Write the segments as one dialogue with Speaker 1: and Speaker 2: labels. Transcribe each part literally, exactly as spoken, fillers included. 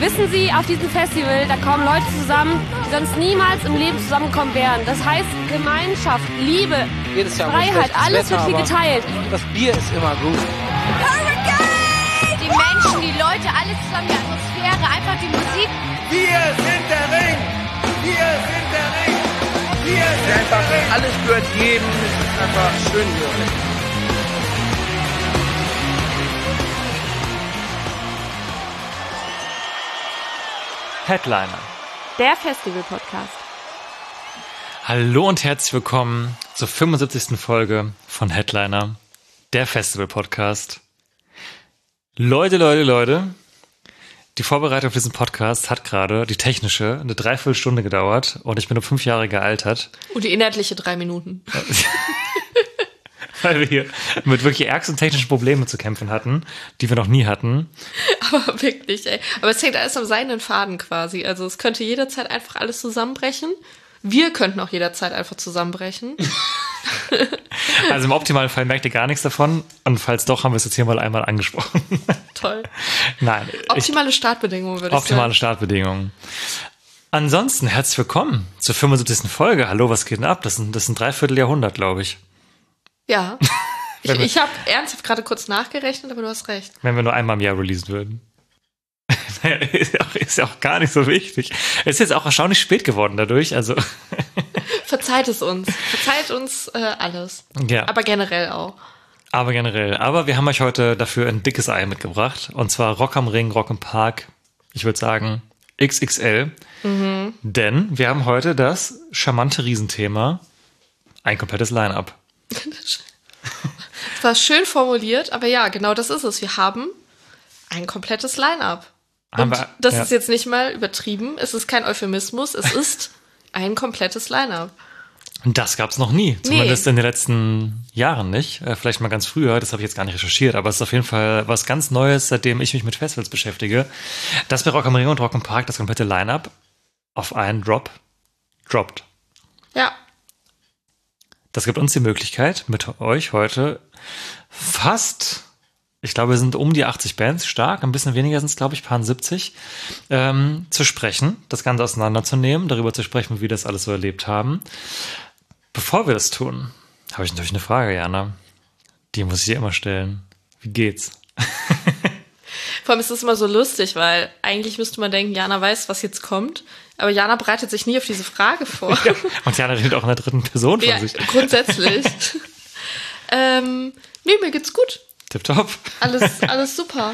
Speaker 1: Wissen Sie, auf diesem Festival, da kommen Leute zusammen, die sonst niemals im Leben zusammenkommen wären. Das heißt Gemeinschaft, Liebe, Freiheit, alles wird hier geteilt.
Speaker 2: Das Bier ist immer gut.
Speaker 3: Hurricane! Die Menschen, die Leute, alles zusammen, die Atmosphäre, einfach die Musik.
Speaker 4: Wir sind der Ring! Wir sind der Ring! Wir sind der Ring!
Speaker 2: Alles gehört jedem, es ist einfach schön hier.
Speaker 5: Headliner.
Speaker 1: Der Festival-Podcast.
Speaker 5: Hallo und herzlich willkommen zur fünfundsiebzigsten Folge von Headliner, der Festival-Podcast. Leute, Leute, Leute, die Vorbereitung auf diesen Podcast hat gerade, die technische, eine Dreiviertelstunde gedauert und ich bin um fünf Jahre gealtert.
Speaker 6: Und die inhaltliche drei Minuten.
Speaker 5: Weil wir hier mit wirklich ärgsten technischen Problemen zu kämpfen hatten, die wir noch nie hatten.
Speaker 6: Aber wirklich, ey. Aber es hängt alles am seidenen Faden quasi. Also es könnte jederzeit einfach alles zusammenbrechen. Wir könnten auch jederzeit einfach zusammenbrechen.
Speaker 5: Also im optimalen Fall merkt ihr gar nichts davon. Und falls doch, haben wir es jetzt hier mal einmal angesprochen.
Speaker 6: Toll.
Speaker 5: Nein.
Speaker 6: Optimale ich, Startbedingungen, würde ich sagen.
Speaker 5: Optimale Startbedingungen. Ansonsten, herzlich willkommen zur fünfundsiebzigsten Folge. Hallo, was geht denn ab? Das ist ein, das ist ein Dreivierteljahrhundert, glaube ich.
Speaker 6: Ja. Ich, ich habe ernsthaft gerade kurz nachgerechnet, aber du hast recht.
Speaker 5: Wenn wir nur einmal im Jahr releasen würden. Naja, ist ja, auch, ist ja auch gar nicht so wichtig. Es ist jetzt auch erstaunlich spät geworden dadurch. Also
Speaker 6: Verzeiht es uns. Verzeiht uns äh, alles.
Speaker 5: Ja.
Speaker 6: Aber generell auch.
Speaker 5: Aber generell. Aber wir haben euch heute dafür ein dickes Ei mitgebracht. Und zwar Rock am Ring, Rock im Park. Ich würde sagen X X L. Mhm. Denn wir haben heute das charmante Riesenthema. Ein komplettes Line-Up.
Speaker 6: Das war schön formuliert, aber ja, genau das ist es. Wir haben ein komplettes Line-Up. Und wir, das ja. ist jetzt nicht mal übertrieben. Es ist kein Euphemismus. Es ist ein komplettes Line-Up.
Speaker 5: Und das gab's noch nie. Zumindest nee. in den letzten Jahren nicht. Vielleicht mal ganz früher. Das habe ich jetzt gar nicht recherchiert. Aber es ist auf jeden Fall was ganz Neues, seitdem ich mich mit Festivals beschäftige. Dass bei Rock am Ring und Rock im Park das komplette Line-Up auf einen Drop droppt.
Speaker 6: Ja.
Speaker 5: Das gibt uns die Möglichkeit, mit euch heute fast, ich glaube, wir sind um die achtzig Bands stark, ein bisschen weniger sind es, glaube ich, paar siebzig, ähm, zu sprechen, das Ganze auseinanderzunehmen, darüber zu sprechen, wie wir das alles so erlebt haben. Bevor wir das tun, habe ich natürlich eine Frage, Jana. Die muss ich dir immer stellen. Wie geht's?
Speaker 6: Vor allem ist es immer so lustig, weil eigentlich müsste man denken, Jana weiß, was jetzt kommt. Aber Jana bereitet sich nie auf diese Frage vor.
Speaker 5: Ja, und Jana redet auch in der dritten Person von
Speaker 6: ja,
Speaker 5: sich.
Speaker 6: Grundsätzlich. ähm, nee, mir geht's gut.
Speaker 5: Tipptopp.
Speaker 6: Alles, alles super.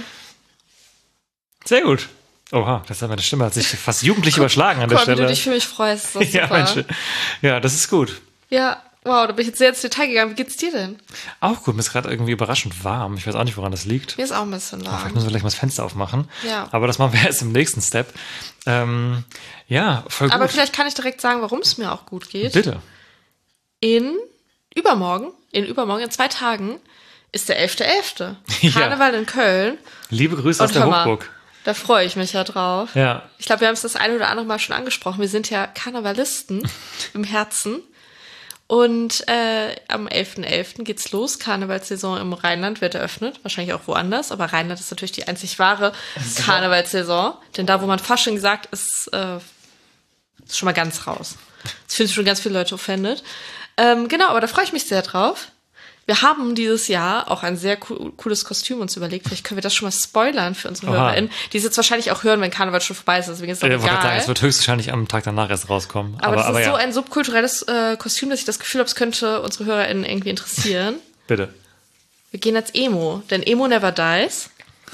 Speaker 5: Sehr gut. Oha, das hat meine Stimme hat sich fast jugendlich überschlagen an der
Speaker 6: Guck,
Speaker 5: Stelle.
Speaker 6: Wie du dich für mich freust, ist das
Speaker 5: ja,
Speaker 6: super.
Speaker 5: Mensch. Ja, das ist gut.
Speaker 6: Ja, wow, da bin ich jetzt sehr ins Detail gegangen. Wie geht's dir denn?
Speaker 5: Auch gut, mir ist gerade irgendwie überraschend warm. Ich weiß auch nicht, woran das liegt.
Speaker 6: Mir ist auch ein bisschen warm.
Speaker 5: Vielleicht müssen wir gleich mal das Fenster aufmachen.
Speaker 6: Ja.
Speaker 5: Aber das machen wir erst im nächsten Step. Ähm, ja, voll gut.
Speaker 6: Aber vielleicht kann ich direkt sagen, warum es mir auch gut geht.
Speaker 5: Bitte.
Speaker 6: In übermorgen, in übermorgen, in zwei Tagen, ist der elfter elfter
Speaker 5: Ja.
Speaker 6: Karneval in Köln.
Speaker 5: Liebe Grüße aus
Speaker 6: Und
Speaker 5: der
Speaker 6: hör mal,
Speaker 5: Hochburg.
Speaker 6: Da freue ich mich ja drauf.
Speaker 5: Ja.
Speaker 6: Ich glaube, wir haben es das eine oder andere Mal schon angesprochen. Wir sind ja Karnevalisten im Herzen. Und äh, am elfter elfter geht's los. Karnevalssaison im Rheinland wird eröffnet. Wahrscheinlich auch woanders. Aber Rheinland ist natürlich die einzig wahre Karnevalssaison. Denn da, wo man Fasching sagt, ist, äh, ist schon mal ganz raus. Das fühlen sich schon ganz viele Leute offended. Ähm, genau, aber da freue ich mich sehr drauf. Wir haben dieses Jahr auch ein sehr co- cooles Kostüm uns überlegt. Vielleicht können wir das schon mal spoilern für unsere
Speaker 5: Oha.
Speaker 6: HörerInnen, die es jetzt wahrscheinlich auch hören, wenn Karneval schon vorbei ist. Deswegen ist es doch
Speaker 5: Ich wollte
Speaker 6: egal.
Speaker 5: sagen, es wird höchstwahrscheinlich am Tag danach erst rauskommen.
Speaker 6: Aber,
Speaker 5: Aber,
Speaker 6: das
Speaker 5: aber
Speaker 6: ist
Speaker 5: ja.
Speaker 6: so ein subkulturelles äh, Kostüm, dass ich das Gefühl habe, es könnte unsere HörerInnen irgendwie interessieren.
Speaker 5: Bitte.
Speaker 6: Wir gehen als Emo, denn Emo never dies.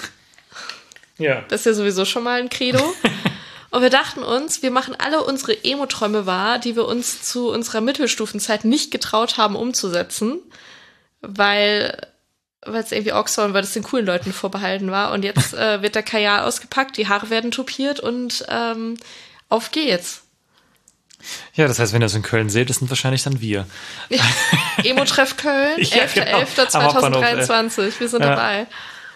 Speaker 5: Ja.
Speaker 6: Das ist ja sowieso schon mal ein Credo. Und wir dachten uns, wir machen alle unsere Emo-Träume wahr, die wir uns zu unserer Mittelstufenzeit nicht getraut haben umzusetzen, weil weil es irgendwie Orks war und weil es den coolen Leuten vorbehalten war. Und jetzt äh, wird der Kajal ausgepackt, die Haare werden tupiert und ähm, auf geht's.
Speaker 5: Ja, das heißt, wenn ihr das in Köln seht, das sind wahrscheinlich dann wir.
Speaker 6: Emo-Treff Köln,
Speaker 5: Ja,
Speaker 6: elfter
Speaker 5: genau.
Speaker 6: elfter zweitausenddreiundzwanzig. Wir sind
Speaker 5: Ja.
Speaker 6: dabei.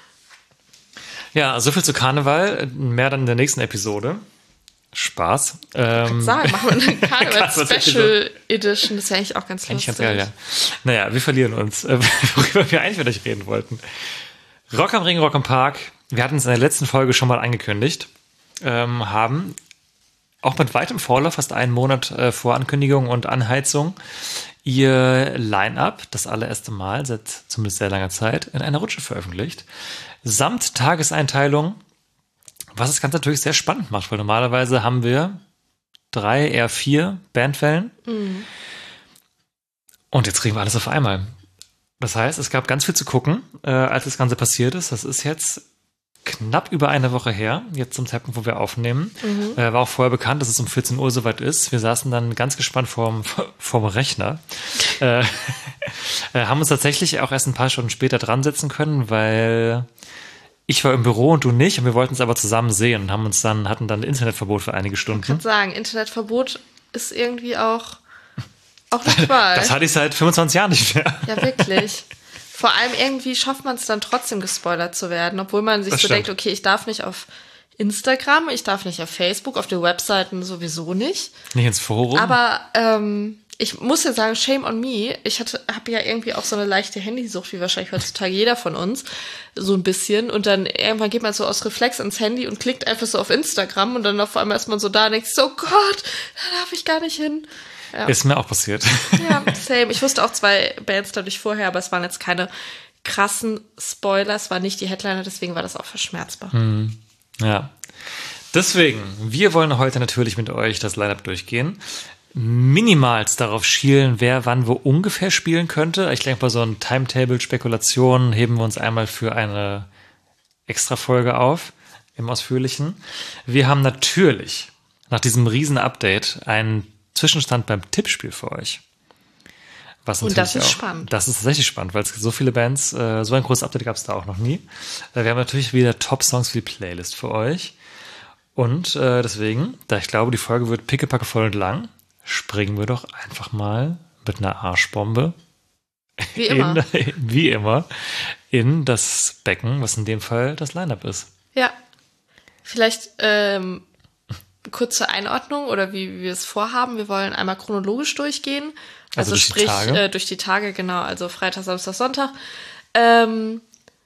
Speaker 5: Ja, soviel zu Karneval. Mehr dann in der nächsten Episode. Spaß. Ähm,
Speaker 6: Sagen, machen wir eine Karneval
Speaker 5: Karneval-
Speaker 6: Special Edition. Das ist ja eigentlich auch ganz
Speaker 5: Eigentlich
Speaker 6: lustig.
Speaker 5: ganz geil, ja. Naja, wir verlieren uns, äh, worüber wir eigentlich mit euch reden wollten. Rock am Ring, Rock am Park. Wir hatten es in der letzten Folge schon mal angekündigt. ähm, haben auch mit weitem Vorlauf, fast einen Monat äh, vor Ankündigung und Anheizung, ihr Line-Up, das allererste Mal seit zumindest sehr langer Zeit, in einer Rutsche veröffentlicht. Samt Tageseinteilung, was das Ganze natürlich sehr spannend macht, weil normalerweise haben wir drei, eher vier Bandwellen. Mhm. Und jetzt kriegen wir alles auf einmal. Das heißt, es gab ganz viel zu gucken, äh, als das Ganze passiert ist. Das ist jetzt knapp über eine Woche her, jetzt zum Zeitpunkt, wo wir aufnehmen. Mhm. Äh, war auch vorher bekannt, dass es um vierzehn Uhr soweit ist. Wir saßen dann ganz gespannt vorm, vorm Rechner. äh, haben uns tatsächlich auch erst ein paar Stunden später dran setzen können, weil ich war im Büro und du nicht. Und wir wollten es aber zusammen sehen und haben uns dann, hatten dann Internetverbot für einige Stunden.
Speaker 6: Ich kann sagen, Internetverbot ist irgendwie auch, auch nicht wahr.
Speaker 5: Das hatte ich seit fünfundzwanzig Jahren nicht mehr.
Speaker 6: Ja, wirklich. Vor allem irgendwie schafft man es dann trotzdem, gespoilert zu werden, obwohl man sich
Speaker 5: Das
Speaker 6: so
Speaker 5: stimmt.
Speaker 6: denkt, okay, ich darf nicht auf Instagram, ich darf nicht auf Facebook, auf den Webseiten sowieso nicht.
Speaker 5: Nicht ins Forum.
Speaker 6: Aber ähm, ich muss ja sagen, shame on me. Ich hatte, habe ja irgendwie auch so eine leichte Handysucht, wie wahrscheinlich heutzutage jeder von uns, so ein bisschen. Und dann irgendwann geht man so aus Reflex ans Handy und klickt einfach so auf Instagram und dann auf einmal ist man so da und denkt so, oh Gott, da darf ich gar nicht hin. Ja.
Speaker 5: Ist mir auch passiert.
Speaker 6: Ja, same. Ich wusste auch zwei Bands dadurch vorher, aber es waren jetzt keine krassen Spoiler. Es war nicht die Headliner, deswegen war das auch verschmerzbar.
Speaker 5: Hm. Ja. Deswegen, wir wollen heute natürlich mit euch das Line-Up durchgehen. Minimals darauf schielen, wer wann wo ungefähr spielen könnte. Ich denke, bei so einem Timetable-Spekulation heben wir uns einmal für eine Extra-Folge auf, im Ausführlichen. Wir haben natürlich nach diesem riesen Update einen Zwischenstand beim Tippspiel für euch. Was
Speaker 6: Und das ist
Speaker 5: auch,
Speaker 6: spannend.
Speaker 5: Das ist tatsächlich spannend, weil es so viele Bands, äh, so ein großes Update gab es da auch noch nie. Äh, wir haben natürlich wieder Top-Songs für die Playlist für euch. Und äh, deswegen, da ich glaube, die Folge wird pickepacke voll und lang, springen wir doch einfach mal mit einer Arschbombe
Speaker 6: Wie immer.
Speaker 5: In, wie immer in das Becken, was in dem Fall das Line-Up ist.
Speaker 6: Ja. Vielleicht ähm, kurze Einordnung oder wie wir es vorhaben. Wir wollen einmal chronologisch durchgehen. Also,
Speaker 5: Also durch die
Speaker 6: sprich
Speaker 5: Tage?
Speaker 6: Äh, durch die Tage, genau. Also Freitag, Samstag, Sonntag. Ähm,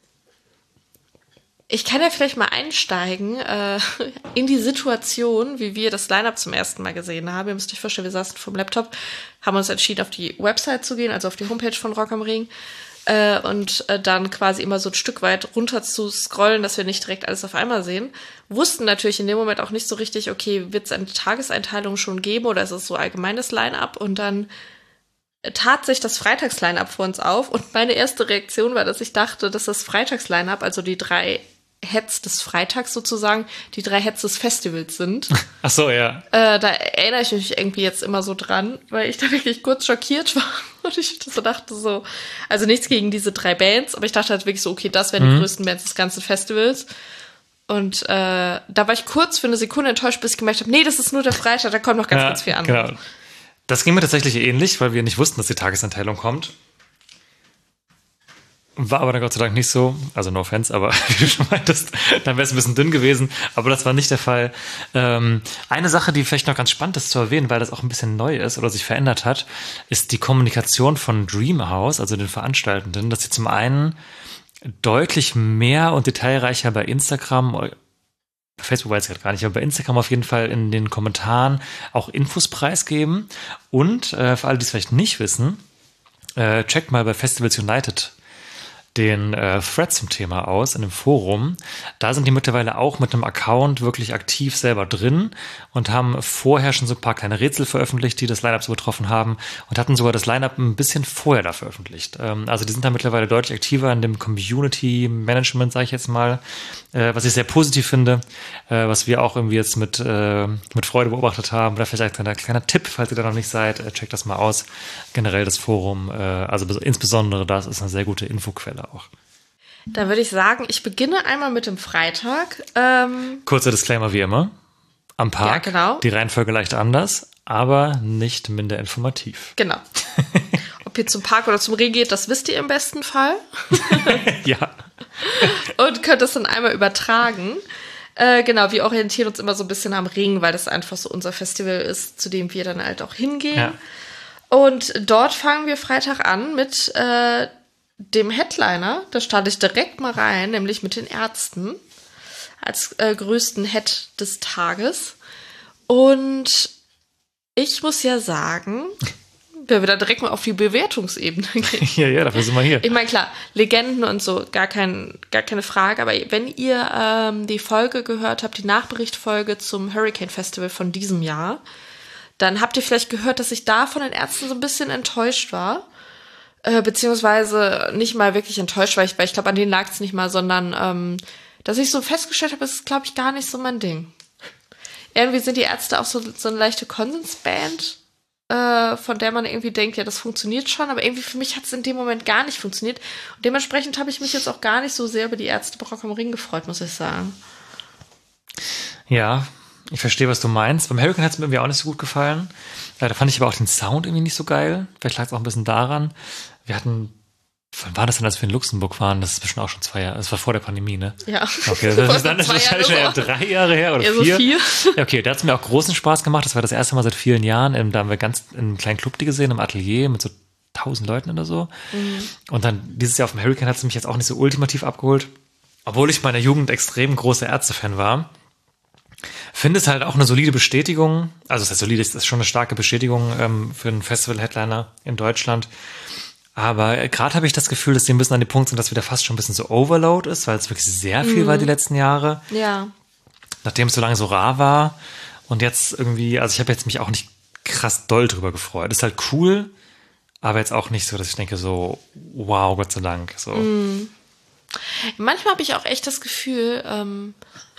Speaker 6: ich kann ja vielleicht mal einsteigen äh, in die Situation, wie wir das Line-Up zum ersten Mal gesehen haben. Ihr müsst euch vorstellen, wir saßen vom Laptop, haben uns entschieden, auf die Website zu gehen, also auf die Homepage von Rock am Ring. Äh, und äh, dann quasi immer so ein Stück weit runter zu scrollen, dass wir nicht direkt alles auf einmal sehen. Wussten natürlich in dem Moment auch nicht so richtig, okay, wird es eine Tageseinteilung schon geben oder ist es so allgemeines Line-Up? Und dann tat sich das Freitags-Line-Up vor uns auf und meine erste Reaktion war, dass ich dachte, dass das Freitags-Line-Up, also die drei Heads des Freitags sozusagen, die drei Heads des Festivals sind.
Speaker 5: Ach so, ja.
Speaker 6: Äh, da erinnere ich mich irgendwie jetzt immer so dran, weil ich da wirklich kurz schockiert war und ich so dachte so, also nichts gegen diese drei Bands, aber ich dachte halt wirklich so, okay, das wären die
Speaker 5: Mhm.
Speaker 6: größten Bands des ganzen Festivals. Und äh, da war ich kurz für eine Sekunde enttäuscht, bis ich gemerkt habe, nee, das ist nur der Freitag, da kommt noch ganz,
Speaker 5: ja,
Speaker 6: ganz viel an.
Speaker 5: Genau. Das ging mir tatsächlich ähnlich, weil wir nicht wussten, dass die Tagesanteilung kommt. War aber dann Gott sei Dank nicht so. Also no offense, aber wie du schon meintest, dann wäre es ein bisschen dünn gewesen. Aber das war nicht der Fall. Ähm, eine Sache, die vielleicht noch ganz spannend ist zu erwähnen, weil das auch ein bisschen neu ist oder sich verändert hat, ist die Kommunikation von Dreamhouse, also den Veranstaltenden, dass sie zum einen deutlich mehr und detailreicher bei Instagram, bei Facebook weiß ich gerade gar nicht, aber bei Instagram auf jeden Fall in den Kommentaren auch Infos preisgeben. Und äh, für alle, die es vielleicht nicht wissen, äh, checkt mal bei Festivals United den äh, Thread zum Thema aus in dem Forum. Da sind die mittlerweile auch mit einem Account wirklich aktiv selber drin und haben vorher schon so ein paar kleine Rätsel veröffentlicht, die das Line-Up so betroffen haben und hatten sogar das Line-Up ein bisschen vorher da veröffentlicht. Ähm, also die sind da mittlerweile deutlich aktiver in dem Community-Management, sage ich jetzt mal, äh, was ich sehr positiv finde, äh, was wir auch irgendwie jetzt mit, äh, mit Freude beobachtet haben. Oder vielleicht ein kleiner Tipp, falls ihr da noch nicht seid, äh, checkt das mal aus. Generell das Forum, äh, also bes- insbesondere das ist eine sehr gute Infoquelle auch.
Speaker 6: Da würde ich sagen, ich beginne einmal mit dem Freitag. Ähm,
Speaker 5: Kurzer Disclaimer wie immer. Am Park,
Speaker 6: Ja, genau.
Speaker 5: die Reihenfolge leicht anders, aber nicht minder informativ.
Speaker 6: genau. Ob ihr zum Park oder zum Ring geht, das wisst ihr im besten Fall.
Speaker 5: Ja.
Speaker 6: Und könnt das dann einmal übertragen. Äh, genau, wir orientieren uns immer so ein bisschen am Ring, weil das einfach so unser Festival ist, zu dem wir dann halt auch hingehen.
Speaker 5: Ja.
Speaker 6: Und dort fangen wir Freitag an mit äh, dem Headliner. Da starte ich direkt mal rein, nämlich mit den Ärzten. als äh, größten Head des Tages. Und ich muss ja sagen, wenn wir da direkt mal auf die Bewertungsebene gehen.
Speaker 5: Ja, ja, dafür sind wir hier.
Speaker 6: Ich meine, klar, Legenden und so, gar, kein, gar keine Frage. Aber wenn ihr ähm, die Folge gehört habt, die Nachberichtfolge zum Hurricane Festival von diesem Jahr, dann habt ihr vielleicht gehört, dass ich da von den Ärzten so ein bisschen enttäuscht war. Äh, beziehungsweise nicht mal wirklich enttäuscht war, ich, weil ich glaube, an denen lag es nicht mal, sondern ähm, dass ich so festgestellt habe, es ist, glaube ich, gar nicht so mein Ding. Irgendwie sind die Ärzte auch so, so eine leichte Konsensband, äh, von der man irgendwie denkt, ja, das funktioniert schon, aber irgendwie für mich hat es in dem Moment gar nicht funktioniert. Und dementsprechend habe ich mich jetzt auch gar nicht so sehr über die Ärzte bei Rock am Ring gefreut, muss ich sagen.
Speaker 5: Ja, ich verstehe, was du meinst. Beim Hurricane hat es mir irgendwie auch nicht so gut gefallen. Ja, da fand ich aber auch den Sound irgendwie nicht so geil. Vielleicht lag es auch ein bisschen daran. Wir hatten, wann war das denn, als wir in Luxemburg waren? Das ist bestimmt auch schon zwei Jahre. Das war vor der Pandemie, ne?
Speaker 6: Ja.
Speaker 5: Okay, das ist dann wahrscheinlich schon eher drei Jahre her oder
Speaker 6: ja,
Speaker 5: vier.
Speaker 6: So viel.
Speaker 5: Ja, okay, da hat es mir auch großen Spaß gemacht. Das war das erste Mal seit vielen Jahren. Da haben wir ganz in einem kleinen Club die gesehen, im Atelier mit so tausend Leuten oder so. Mhm. Und dann dieses Jahr auf dem Hurricane hat es mich jetzt auch nicht so ultimativ abgeholt. Obwohl ich in meiner Jugend extrem großer Ärzte-Fan war. Finde es halt auch eine solide Bestätigung, also das heißt solide, das ist schon eine starke Bestätigung ähm, für einen Festival-Headliner in Deutschland. Aber gerade habe ich das Gefühl, dass die ein bisschen an dem Punkt sind, dass wieder fast schon ein bisschen so Overload ist, weil es wirklich sehr viel mhm. war die letzten Jahre.
Speaker 6: Ja.
Speaker 5: Nachdem es so lange so rar war. Und jetzt irgendwie, also ich habe jetzt mich auch nicht krass doll drüber gefreut. Ist halt cool, aber jetzt auch nicht so, dass ich denke so, wow, Gott sei Dank. So.
Speaker 6: Mhm. Manchmal habe ich auch echt das Gefühl, ähm,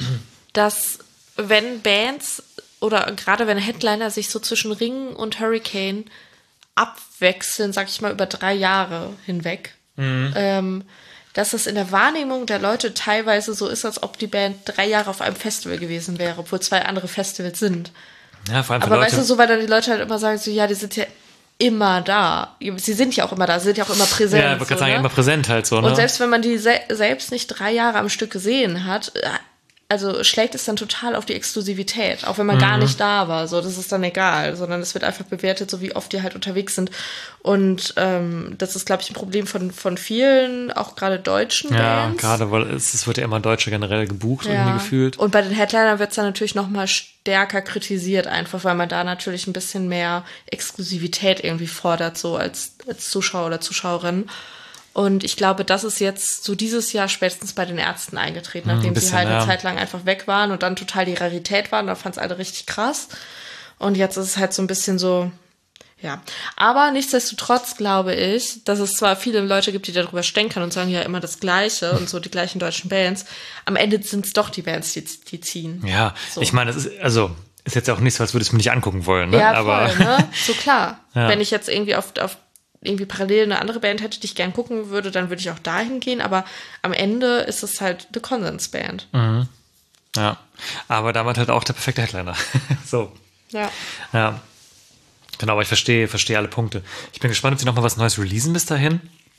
Speaker 6: dass wenn Bands oder gerade wenn Headliner sich so zwischen Ring und Hurricane abwechseln, sag ich mal, über drei Jahre hinweg, mhm. ähm, dass es in der Wahrnehmung der Leute teilweise so ist, als ob die Band drei Jahre auf einem Festival gewesen wäre, obwohl zwei andere Festivals sind.
Speaker 5: Ja, vor allem für
Speaker 6: Aber
Speaker 5: Leute,
Speaker 6: weißt du, so, weil dann die Leute halt immer sagen, so, ja, die sind ja immer da. Sie sind ja auch immer da, sie sind ja auch immer präsent.
Speaker 5: Ja, ich wollte
Speaker 6: so,
Speaker 5: sagen,
Speaker 6: ne?
Speaker 5: immer präsent halt so. Ne?
Speaker 6: Und selbst wenn man die se- selbst nicht drei Jahre am Stück gesehen hat, also schlägt es dann total auf die Exklusivität, auch wenn man mhm. gar nicht da war. So, das ist dann egal, sondern es wird einfach bewertet, so wie oft die halt unterwegs sind. Und ähm, das ist, glaube ich, ein Problem von, von vielen, auch gerade deutschen
Speaker 5: ja,
Speaker 6: Bands.
Speaker 5: Ja, gerade, weil es, es wird ja immer Deutsche generell gebucht,
Speaker 6: ja.
Speaker 5: irgendwie gefühlt.
Speaker 6: Und bei den Headlinern wird es dann natürlich noch mal stärker kritisiert, einfach weil man da natürlich ein bisschen mehr Exklusivität irgendwie fordert, so als, als Zuschauer oder Zuschauerin. Und ich glaube, das ist jetzt so dieses Jahr spätestens bei den Ärzten eingetreten, nachdem ein bisschen, sie halt eine ja. Zeit lang einfach weg waren und dann total die Rarität waren. Da fand es alle richtig krass. Und jetzt ist es halt so ein bisschen so, ja. Aber nichtsdestotrotz glaube ich, dass es zwar viele Leute gibt, die darüber stänkern und sagen ja immer das Gleiche und so die gleichen deutschen Bands. Am Ende sind es doch die Bands, die, die ziehen.
Speaker 5: Ja, so. Ich meine, das ist, also, ist jetzt auch nicht so, als würde ich es mir nicht angucken wollen, ne?
Speaker 6: Ja,
Speaker 5: aber
Speaker 6: voll, ne? So klar.
Speaker 5: Ja.
Speaker 6: Wenn ich jetzt irgendwie auf, auf irgendwie parallel eine andere Band hätte, die ich gern gucken würde, dann würde ich auch dahin gehen, aber am Ende ist es halt eine Konsensband.
Speaker 5: Mhm. Ja, aber damit halt auch der perfekte Headliner. So.
Speaker 6: Ja.
Speaker 5: Ja. Genau, aber ich verstehe, verstehe alle Punkte. Ich bin gespannt, ob sie nochmal was Neues releasen bis dahin.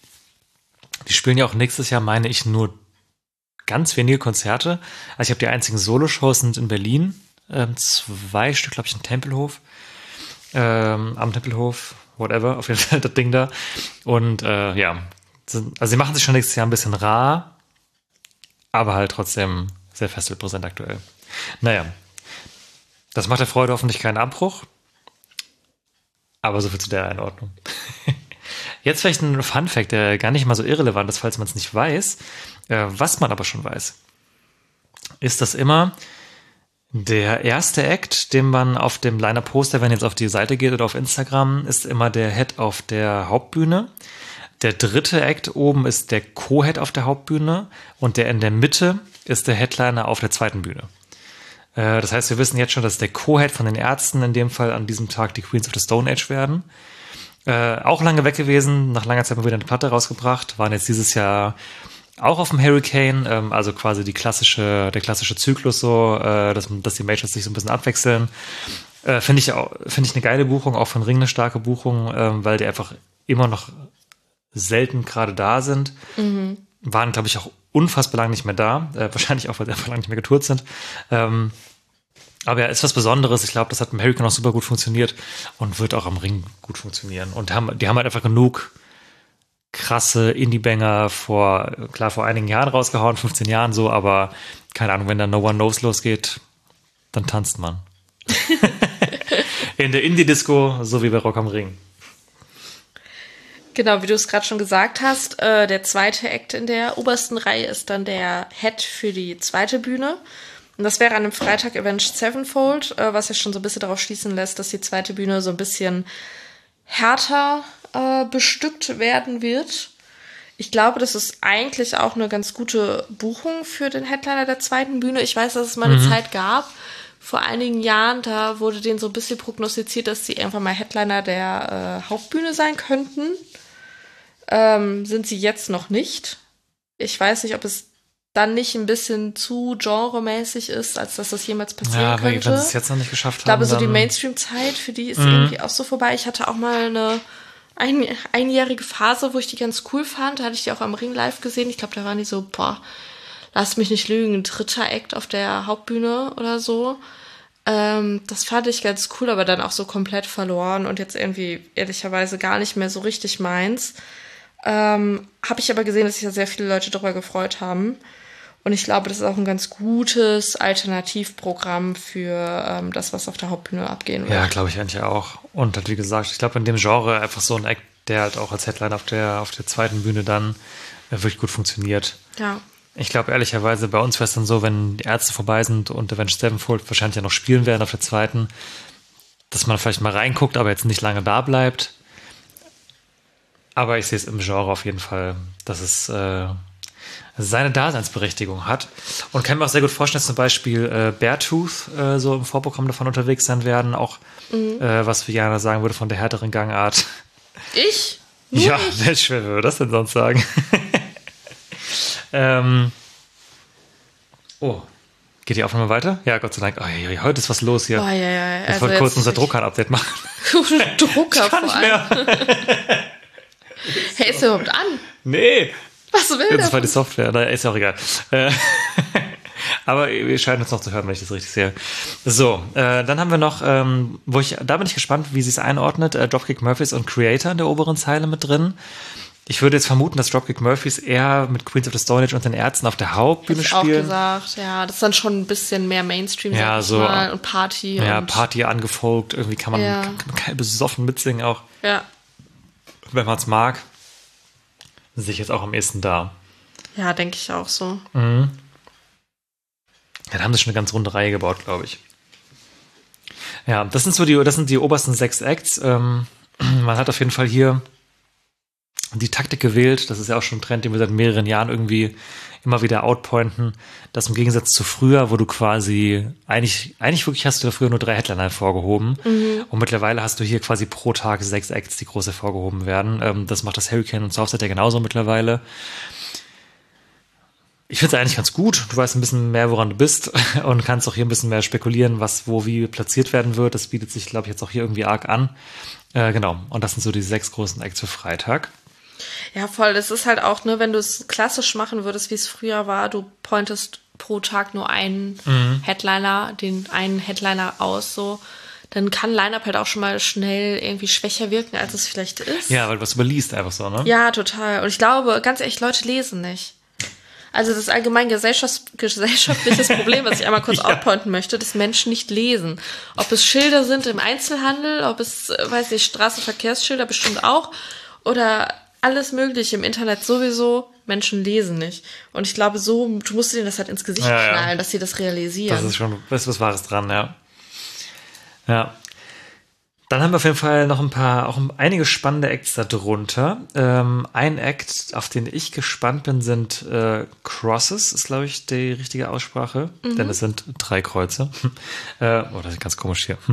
Speaker 5: Die spielen ja auch nächstes Jahr, meine ich, nur ganz wenige Konzerte. Also ich habe die einzigen Solo-Shows sind in Berlin. Ähm, zwei Stück, glaube ich, in Tempelhof. Ähm, am Tempelhof. Whatever, auf jeden Fall das Ding da. Und äh, ja, also sie machen sich schon nächstes Jahr ein bisschen rar, aber halt trotzdem sehr festivalpräsent aktuell. Naja, das macht der Freude hoffentlich keinen Abbruch, aber so viel zu der Einordnung. Jetzt vielleicht ein Fun-Fact, der gar nicht mal so irrelevant ist, falls man es nicht weiß. Äh, was man aber schon weiß, ist, dass immer der erste Act, den man auf dem Liner-Poster, wenn jetzt auf die Seite geht oder auf Instagram, ist immer der Head auf der Hauptbühne. Der dritte Act oben ist der Co-Head auf der Hauptbühne und der in der Mitte ist der Headliner auf der zweiten Bühne. Äh, das heißt, wir wissen jetzt schon, dass der Co-Head von den Ärzten in dem Fall an diesem Tag die Queens of the Stone Age werden. Äh, auch lange weg gewesen, nach langer Zeit mal wieder eine Platte rausgebracht, waren jetzt dieses Jahr auch auf dem Hurricane, ähm, also quasi die klassische, der klassische Zyklus so, äh, dass, dass die Majors sich so ein bisschen abwechseln. Äh, finde ich auch, finde ich eine geile Buchung, auch von Ring eine starke Buchung, ähm, weil die einfach immer noch selten gerade da sind. Mhm. Waren, glaube ich, auch unfassbar lang nicht mehr da. Äh, wahrscheinlich auch, weil sie einfach lang nicht mehr getourt sind. Ähm, aber ja, ist was Besonderes. Ich glaube, das hat im Hurricane auch super gut funktioniert und wird auch am Ring gut funktionieren. Und haben, die haben halt einfach genug krasse Indie-Banger vor, klar, vor einigen Jahren rausgehauen, fünfzehn Jahren so, aber keine Ahnung, wenn da No One Knows losgeht, dann tanzt man. In der Indie-Disco, so wie bei Rock am Ring.
Speaker 6: Genau, wie du es gerade schon gesagt hast, äh, der zweite Act in der obersten Reihe ist dann der Head für die zweite Bühne. Und das wäre an einem Freitag Avenged Sevenfold, äh, was ja schon so ein bisschen darauf schließen lässt, dass die zweite Bühne so ein bisschen härter äh, bestückt werden wird. Ich glaube, das ist eigentlich auch eine ganz gute Buchung für den Headliner der zweiten Bühne. Ich weiß, dass es mal eine mhm. Zeit gab, vor einigen Jahren, da wurde denen so ein bisschen prognostiziert, dass sie irgendwann mal Headliner der äh, Hauptbühne sein könnten. Ähm, sind sie jetzt noch nicht. Ich weiß nicht, ob es dann nicht ein bisschen zu genremäßig ist, als dass das jemals passieren
Speaker 5: ja,
Speaker 6: könnte.
Speaker 5: Ja, wenn sie es jetzt noch nicht geschafft haben.
Speaker 6: Ich glaube, so die
Speaker 5: dann-
Speaker 6: Mainstream-Zeit, für die ist
Speaker 5: Mhm.
Speaker 6: irgendwie auch so vorbei. Ich hatte auch mal eine ein, einjährige Phase, wo ich die ganz cool fand. Da hatte ich die auch am Ring live gesehen. Ich glaube, da waren die so, boah, lass mich nicht lügen, ein dritter Act auf der Hauptbühne oder so. Ähm, das fand ich ganz cool, aber dann auch so komplett verloren und jetzt irgendwie ehrlicherweise gar nicht mehr so richtig meins. Ähm, habe ich aber gesehen, dass sich da sehr viele Leute darüber gefreut haben. Und ich glaube, das ist auch ein ganz gutes Alternativprogramm für ähm, das, was auf der Hauptbühne abgehen wird.
Speaker 5: Ja, glaube ich eigentlich auch. Und halt, wie gesagt, ich glaube, in dem Genre einfach so ein Act, der halt auch als Headline auf der, auf der zweiten Bühne dann äh, wirklich gut funktioniert.
Speaker 6: Ja.
Speaker 5: Ich glaube, ehrlicherweise, bei uns wäre es dann so, wenn die Ärzte vorbei sind und Avenged Sevenfold wahrscheinlich ja noch spielen werden auf der zweiten, dass man vielleicht mal reinguckt, aber jetzt nicht lange da bleibt. Aber ich sehe es im Genre auf jeden Fall, dass es äh, seine Daseinsberechtigung hat. Und kann mir auch sehr gut vorstellen, dass zum Beispiel äh, Beartooth äh, so im Vorprogramm davon unterwegs sein werden. Auch, mhm. äh, was Jana sagen würde, von der härteren Gangart.
Speaker 6: Ich? Nur
Speaker 5: ja,
Speaker 6: ich?
Speaker 5: sehr schwer, würde das denn sonst sagen? ähm, oh, geht die Aufnahme weiter? Ja, Gott sei Dank. Oh, ja, ja, heute ist was los hier.
Speaker 6: Oh, ja, ja.
Speaker 5: Ich
Speaker 6: Also
Speaker 5: wollte kurz
Speaker 6: jetzt
Speaker 5: unser
Speaker 6: ich-
Speaker 5: Drucker-Update machen.
Speaker 6: Drucker
Speaker 5: Ich kann
Speaker 6: vor
Speaker 5: nicht
Speaker 6: allem.
Speaker 5: mehr.
Speaker 6: Hey, ist der überhaupt an?
Speaker 5: Nee.
Speaker 6: Was will
Speaker 5: Das
Speaker 6: der?
Speaker 5: war die Software, naja, ist ja auch egal. Äh, Aber wir scheinen uns noch zu hören, wenn ich das richtig sehe. So, äh, dann haben wir noch, ähm, wo ich, da bin ich gespannt, wie sie es einordnet, äh, Dropkick Murphys und Creator in der oberen Zeile mit drin. Ich würde jetzt vermuten, dass Dropkick Murphys eher mit Queens of the Stone Age und den Ärzten auf der Hauptbühne
Speaker 6: Hätte ich auch
Speaker 5: spielen.
Speaker 6: gesagt, ja, das ist dann schon ein bisschen mehr Mainstream,
Speaker 5: Ja,
Speaker 6: sag ich
Speaker 5: so,
Speaker 6: mal, und Party.
Speaker 5: Ja,
Speaker 6: und,
Speaker 5: Party angefolgt, irgendwie kann man,
Speaker 6: Ja.
Speaker 5: kann, man kann besoffen mitsingen auch,
Speaker 6: Ja.
Speaker 5: wenn man es mag. Sehe ich jetzt auch am ehesten da.
Speaker 6: Ja, denke ich auch so.
Speaker 5: Mhm. Ja, da haben sie schon eine ganz runde Reihe gebaut, glaube ich. Ja, das sind so die, das sind die obersten sechs Acts. Ähm, man hat auf jeden Fall hier die Taktik gewählt. Das ist ja auch schon ein Trend, den wir seit mehreren Jahren irgendwie immer wieder outpointen. Das im Gegensatz zu früher, wo du quasi eigentlich, eigentlich wirklich hast du da früher nur drei Headliner hervorgehoben. Mhm. Und mittlerweile hast du hier quasi pro Tag sechs Acts, die groß hervorgehoben werden. Ähm, das macht das Hurricane und Southside ja genauso mittlerweile. Ich finde es eigentlich ganz gut. Du weißt ein bisschen mehr, woran du bist und kannst auch hier ein bisschen mehr spekulieren, was wo wie platziert werden wird. Das bietet sich, glaube ich, jetzt auch hier irgendwie arg an. Äh, genau. Und das sind so die sechs großen Acts für Freitag.
Speaker 6: Ja, voll. Das ist halt auch, ne, wenn du es klassisch machen würdest, wie es früher war, du pointest pro Tag nur einen
Speaker 5: Mhm.
Speaker 6: Headliner, den einen Headliner aus, so, dann kann Line-Up halt auch schon mal schnell irgendwie schwächer wirken, als es vielleicht ist.
Speaker 5: Ja, weil du was überliest einfach so, ne?
Speaker 6: Ja, total. Und ich glaube, ganz ehrlich, Leute lesen nicht. Also das ist allgemein gesellschafts- gesellschaftliches Problem, was ich einmal kurz
Speaker 5: Ja.
Speaker 6: outpointen möchte, dass Menschen nicht lesen. Ob es Schilder sind im Einzelhandel, ob es, äh, weiß ich, Straßenverkehrsschilder bestimmt auch, oder alles Mögliche im Internet sowieso, Menschen lesen nicht. Und ich glaube, so, du musst denen das halt ins Gesicht
Speaker 5: Ja, ja.
Speaker 6: knallen, dass sie das realisieren.
Speaker 5: Das ist schon, das ist was Wahres dran, ja. Ja. Dann haben wir auf jeden Fall noch ein paar, auch einige spannende Acts da drunter. Ähm, ein Act, auf den ich gespannt bin, sind äh, Crosses, ist, glaube ich, die richtige Aussprache. Mhm. Denn es sind drei Kreuze. äh, oh, das ist ganz komisch hier.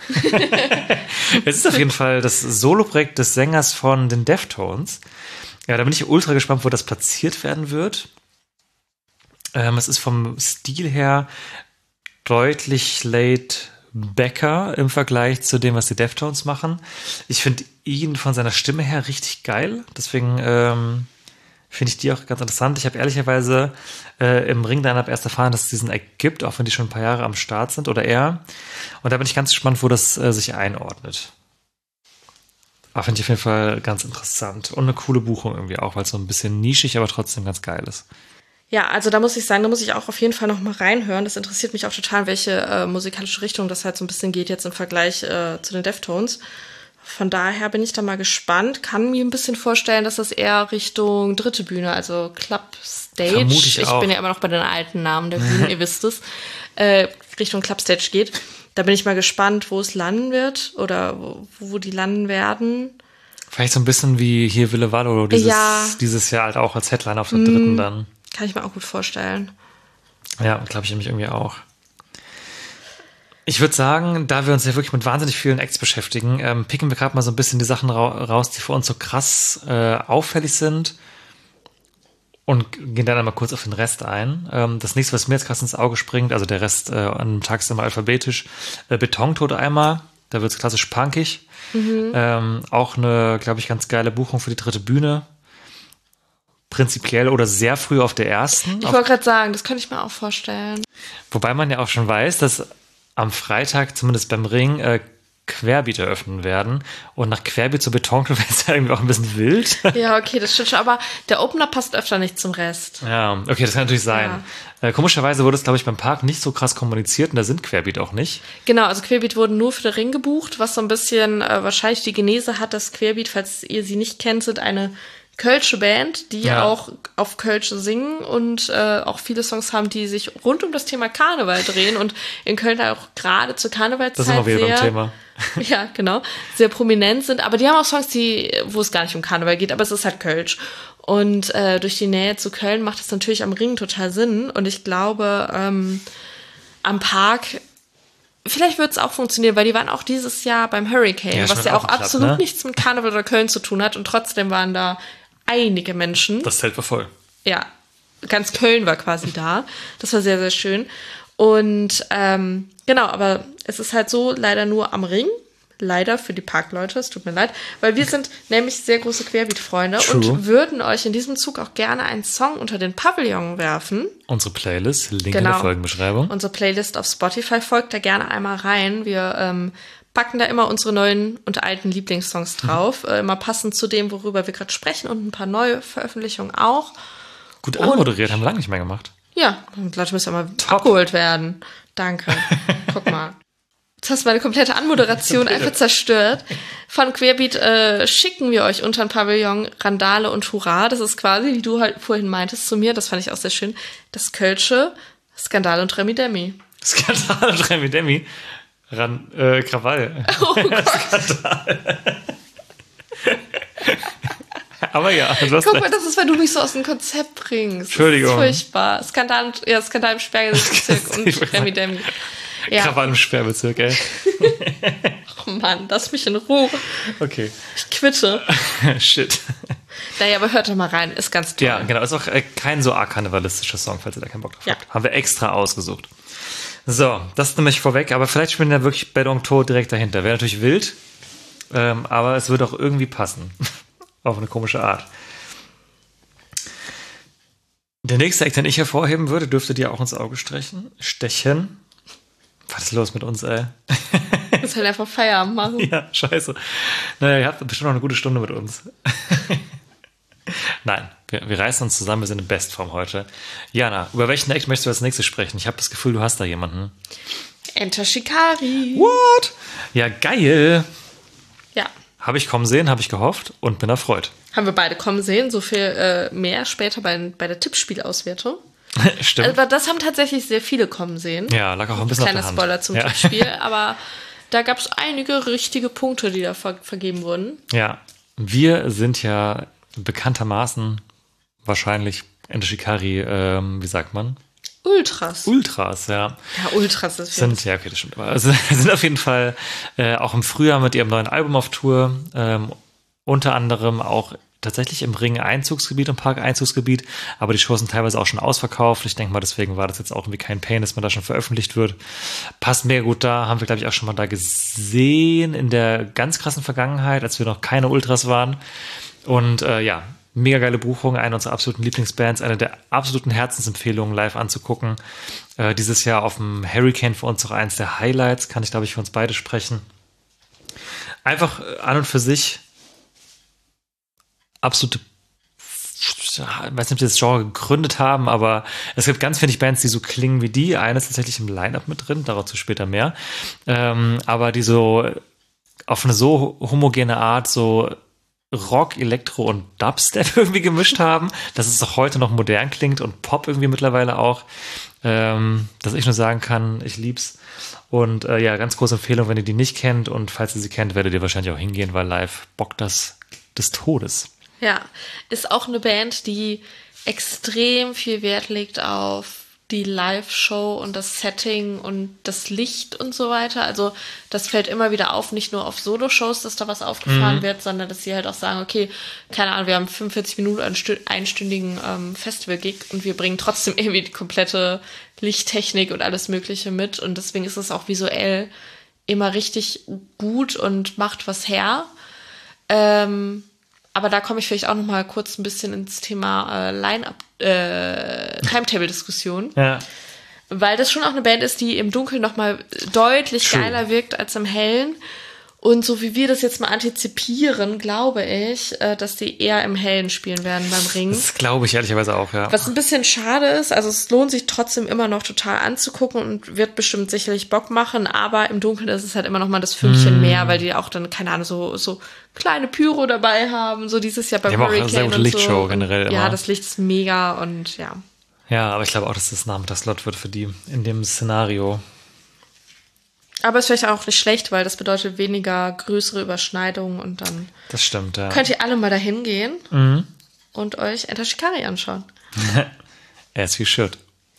Speaker 5: Es ist auf jeden Fall das Soloprojekt des Sängers von den Deftones. Ja, da bin ich ultra gespannt, wo das platziert werden wird. Ähm, es ist vom Stil her deutlich late Becker im Vergleich zu dem, was die Deftones machen. Ich finde ihn von seiner Stimme her richtig geil. Deswegen ähm, finde ich die auch ganz interessant. Ich habe ehrlicherweise äh, im Ring-Line-Up erst erfahren, dass es diesen Act gibt, auch wenn die schon ein paar Jahre am Start sind oder er. Und da bin ich ganz gespannt, wo das äh, sich einordnet. Aber finde ich auf jeden Fall ganz interessant. Und eine coole Buchung irgendwie auch, weil es so ein bisschen nischig, aber trotzdem ganz geil ist.
Speaker 6: Ja, also da muss ich sagen, da muss ich auch auf jeden Fall noch mal reinhören. Das interessiert mich auch total, in welche äh, musikalische Richtung das halt so ein bisschen geht jetzt im Vergleich äh, zu den Deftones. Von daher bin ich da mal gespannt. Kann mir ein bisschen vorstellen, dass das eher Richtung dritte Bühne, also Club Stage.
Speaker 5: Vermute ich
Speaker 6: ich
Speaker 5: auch.
Speaker 6: bin ja immer noch bei den alten Namen der Bühnen, ihr wisst es. Äh, Richtung Club Stage geht. Da bin ich mal gespannt, wo es landen wird oder wo, wo die landen werden.
Speaker 5: Vielleicht so ein bisschen wie hier Ville Valo dieses,
Speaker 6: Ja.
Speaker 5: dieses Jahr halt auch als Headline auf der dritten dann.
Speaker 6: Kann ich mir auch gut vorstellen.
Speaker 5: Ja, glaube ich nämlich irgendwie auch. Ich würde sagen, da wir uns ja wirklich mit wahnsinnig vielen Acts beschäftigen, ähm, picken wir gerade mal so ein bisschen die Sachen ra- raus, die für uns so krass äh, auffällig sind und gehen dann einmal kurz auf den Rest ein. Ähm, das nächste, was mir jetzt krass ins Auge springt, also der Rest äh, an dem Tag ist immer alphabetisch, äh, Betontod einmal, da wird es klassisch punkig. Mhm. Ähm, auch eine, glaube ich, ganz geile Buchung für die dritte Bühne. Prinzipiell oder sehr früh auf der ersten.
Speaker 6: Ich wollte gerade sagen, das könnte ich mir auch vorstellen.
Speaker 5: Wobei man ja auch schon weiß, dass am Freitag, zumindest beim Ring, äh, Querbeat eröffnen werden. Und nach Querbeat zu Betontod wäre es ja irgendwie auch ein bisschen wild.
Speaker 6: Ja, okay, das stimmt schon. Aber der Opener passt öfter nicht zum Rest.
Speaker 5: Ja, okay, das kann natürlich sein. Ja. Äh, komischerweise wurde es, glaube ich, beim Park nicht so krass kommuniziert und da sind Querbeat auch nicht.
Speaker 6: Genau, also Querbeat wurden nur für den Ring gebucht, was so ein bisschen äh, wahrscheinlich die Genese hat, dass Querbeat, falls ihr sie nicht kennt, sind eine kölsche Band, die
Speaker 5: Ja.
Speaker 6: auch auf Kölsch singen und äh, auch viele Songs haben, die sich rund um das Thema Karneval drehen und in Köln auch gerade zur Karnevalszeit
Speaker 5: Das sind wir wieder
Speaker 6: sehr,
Speaker 5: beim Thema.
Speaker 6: ja, genau, sehr prominent sind. Aber die haben auch Songs, die, wo es gar nicht um Karneval geht, aber es ist halt Kölsch. Und äh, durch die Nähe zu Köln macht es natürlich am Ring total Sinn. Und ich glaube, ähm, am Park, vielleicht wird es auch funktionieren, weil die waren auch dieses Jahr beim Hurricane,
Speaker 5: Ja,
Speaker 6: was
Speaker 5: schon
Speaker 6: ja
Speaker 5: auch
Speaker 6: auch
Speaker 5: ein Club,
Speaker 6: absolut
Speaker 5: ne?
Speaker 6: nichts mit Karneval oder Köln zu tun hat. Und trotzdem waren da einige Menschen.
Speaker 5: Das Zelt war voll.
Speaker 6: Ja, ganz Köln war quasi da. Das war sehr, sehr schön. Und ähm, genau, aber es ist halt so, leider nur am Ring. Leider für die Parkleute, es tut mir leid, weil wir sind nämlich sehr große Querbeat-Freunde
Speaker 5: True.
Speaker 6: und würden euch in diesem Zug auch gerne einen Song unter den Pavillon werfen.
Speaker 5: Unsere Playlist, Link in
Speaker 6: Genau.
Speaker 5: der Folgenbeschreibung.
Speaker 6: Unsere Playlist auf Spotify, folgt da gerne einmal rein. Wir ähm, packen da immer unsere neuen und alten Lieblingssongs drauf, äh, immer passend zu dem, worüber wir gerade sprechen und ein paar neue Veröffentlichungen auch.
Speaker 5: Gut anmoderiert, haben wir lange nicht mehr gemacht.
Speaker 6: Ja, und Leute müssen ja mal
Speaker 5: Top.
Speaker 6: abgeholt werden. Danke. Guck mal. Jetzt hast du meine komplette Anmoderation einfach zerstört. Von Querbeat äh, schicken wir euch unter den Pavillon Randale und Hurra. Das ist quasi, wie du halt vorhin meintest zu mir, das fand ich auch sehr schön, das Kölsche Skandal und Remi Demi.
Speaker 5: Skandal und Remi Demi. Ran, äh, Krawall.
Speaker 6: Oh Gott.
Speaker 5: Skandal. Aber ja, du hast
Speaker 6: Guck mal,
Speaker 5: recht.
Speaker 6: das ist, weil du mich so aus dem Konzept bringst.
Speaker 5: Entschuldigung.
Speaker 6: Das ist furchtbar. Skandal, und- ja, Skandal im Sperrbezirk und Remi Demi. Ja.
Speaker 5: Krawall im Sperrbezirk, ey.
Speaker 6: Oh Mann, lass mich in Ruhe.
Speaker 5: Okay.
Speaker 6: Ich quitte.
Speaker 5: Shit.
Speaker 6: Naja, aber hört doch mal rein. Ist ganz toll.
Speaker 5: Ja, genau. Ist auch äh, kein so arg karnevalistischer Song, falls ihr da keinen Bock drauf
Speaker 6: Ja.
Speaker 5: habt. Haben wir extra ausgesucht. So, das ist nämlich vorweg, aber vielleicht spielen wir wirklich Betontod direkt dahinter. Wäre natürlich wild, ähm, aber es würde auch irgendwie passen. Auf eine komische Art. Der nächste Act, den ich hervorheben würde, dürfte dir auch ins Auge stechen. Stechen. Was ist los mit uns, ey?
Speaker 6: Du musst halt einfach Feierabend machen.
Speaker 5: Ja, scheiße. Naja, ihr habt bestimmt noch eine gute Stunde mit uns. Nein, wir, wir reißen uns zusammen, wir sind in Bestform heute. Jana, über welchen Act möchtest du als nächstes sprechen? Ich habe das Gefühl, du hast da jemanden.
Speaker 6: Enter Shikari.
Speaker 5: What? Ja, geil.
Speaker 6: Ja,
Speaker 5: Habe ich kommen sehen, habe ich gehofft und bin erfreut.
Speaker 6: haben wir beide kommen sehen. So viel äh, mehr später bei, bei der Tippspielauswertung.
Speaker 5: Stimmt.
Speaker 6: Aber das haben tatsächlich sehr viele kommen sehen.
Speaker 5: Ja, lag auch ein bisschen
Speaker 6: Kleiner
Speaker 5: auf der Hand.
Speaker 6: Spoiler zum
Speaker 5: ja.
Speaker 6: Tippspiel. Aber da gab es einige richtige Punkte, die da ver vergeben wurden.
Speaker 5: Ja, wir sind ja bekanntermaßen wahrscheinlich Enter Shikari, ähm, wie sagt man?
Speaker 6: Ultras.
Speaker 5: Ultras, ja.
Speaker 6: Ja, Ultras ist
Speaker 5: Sind, ja, okay, das stimmt. Aber also, sind auf jeden Fall äh, auch im Frühjahr mit ihrem neuen Album auf Tour. Ähm, unter anderem auch tatsächlich im Ring Einzugsgebiet und Park Einzugsgebiet. Aber die Shows sind teilweise auch schon ausverkauft. Ich denke mal, deswegen war das jetzt auch irgendwie kein Pain, dass man da schon veröffentlicht wird. Passt mega gut da. Haben wir, glaube ich, auch schon mal da gesehen in der ganz krassen Vergangenheit, als wir noch keine Ultras waren. Und äh, ja, mega geile Buchung, eine unserer absoluten Lieblingsbands, eine der absoluten Herzensempfehlungen live anzugucken. Äh, dieses Jahr auf dem Hurricane für uns auch eins der Highlights, kann ich glaube ich für uns beide sprechen. Einfach äh, an und für sich absolute ich weiß nicht, ob die das Genre gegründet haben, aber es gibt ganz wenig Bands, die so klingen wie die. Eine ist tatsächlich im Line-Up mit drin, dazu später mehr. Ähm, aber die so auf eine so homogene Art so Rock, Elektro und Dubstep irgendwie gemischt haben, dass es auch heute noch modern klingt und Pop irgendwie mittlerweile auch. Ähm, dass ich nur sagen kann, ich lieb's. Und äh, ja, ganz große Empfehlung, wenn ihr die nicht kennt und falls ihr sie kennt, werdet ihr wahrscheinlich auch hingehen, weil live bockt das des Todes.
Speaker 6: Ja, ist auch eine Band, die extrem viel Wert legt auf die Live-Show und das Setting und das Licht und so weiter. Also das fällt immer wieder auf, nicht nur auf Solo-Shows, dass da was aufgefahren mhm. wird, sondern dass sie halt auch sagen, okay, keine Ahnung, wir haben fünfundvierzig Minuten einen Stü- einstündigen ähm, Festival-Gig und wir bringen trotzdem irgendwie die komplette Lichttechnik und alles Mögliche mit und deswegen ist es auch visuell immer richtig gut und macht was her. Ähm, aber da komme ich vielleicht auch noch mal kurz ein bisschen ins Thema äh, Line-Up, äh, Timetable-Diskussion.
Speaker 5: Ja.
Speaker 6: Weil das schon auch eine Band ist, die im Dunkeln noch mal deutlich
Speaker 5: True.
Speaker 6: geiler wirkt als im Hellen. Und so wie wir das jetzt mal antizipieren, glaube ich, äh, dass die eher im Hellen spielen werden beim Ring.
Speaker 5: Das glaube ich ehrlicherweise auch, ja.
Speaker 6: Was ein bisschen schade ist, also es lohnt sich trotzdem immer noch total anzugucken und wird bestimmt sicherlich Bock machen, aber im Dunkeln ist es halt immer noch mal das Fünkchen mm. mehr, weil die auch dann, keine Ahnung, so, so kleine Pyro dabei haben, so dieses Jahr bei
Speaker 5: die haben
Speaker 6: Hurricane
Speaker 5: auch eine sehr gute
Speaker 6: und
Speaker 5: Lichtshow
Speaker 6: so.
Speaker 5: generell
Speaker 6: Und,
Speaker 5: immer.
Speaker 6: ja, das Licht ist mega und ja.
Speaker 5: Ja, aber ich glaube auch, dass das Nachmittagslot wird für die in dem Szenario.
Speaker 6: Aber ist vielleicht auch nicht schlecht, weil das bedeutet weniger größere Überschneidungen und dann
Speaker 5: das stimmt, ja.
Speaker 6: könnt ihr alle mal dahin gehen
Speaker 5: mhm.
Speaker 6: und euch Enter Shikari anschauen.
Speaker 5: As you should.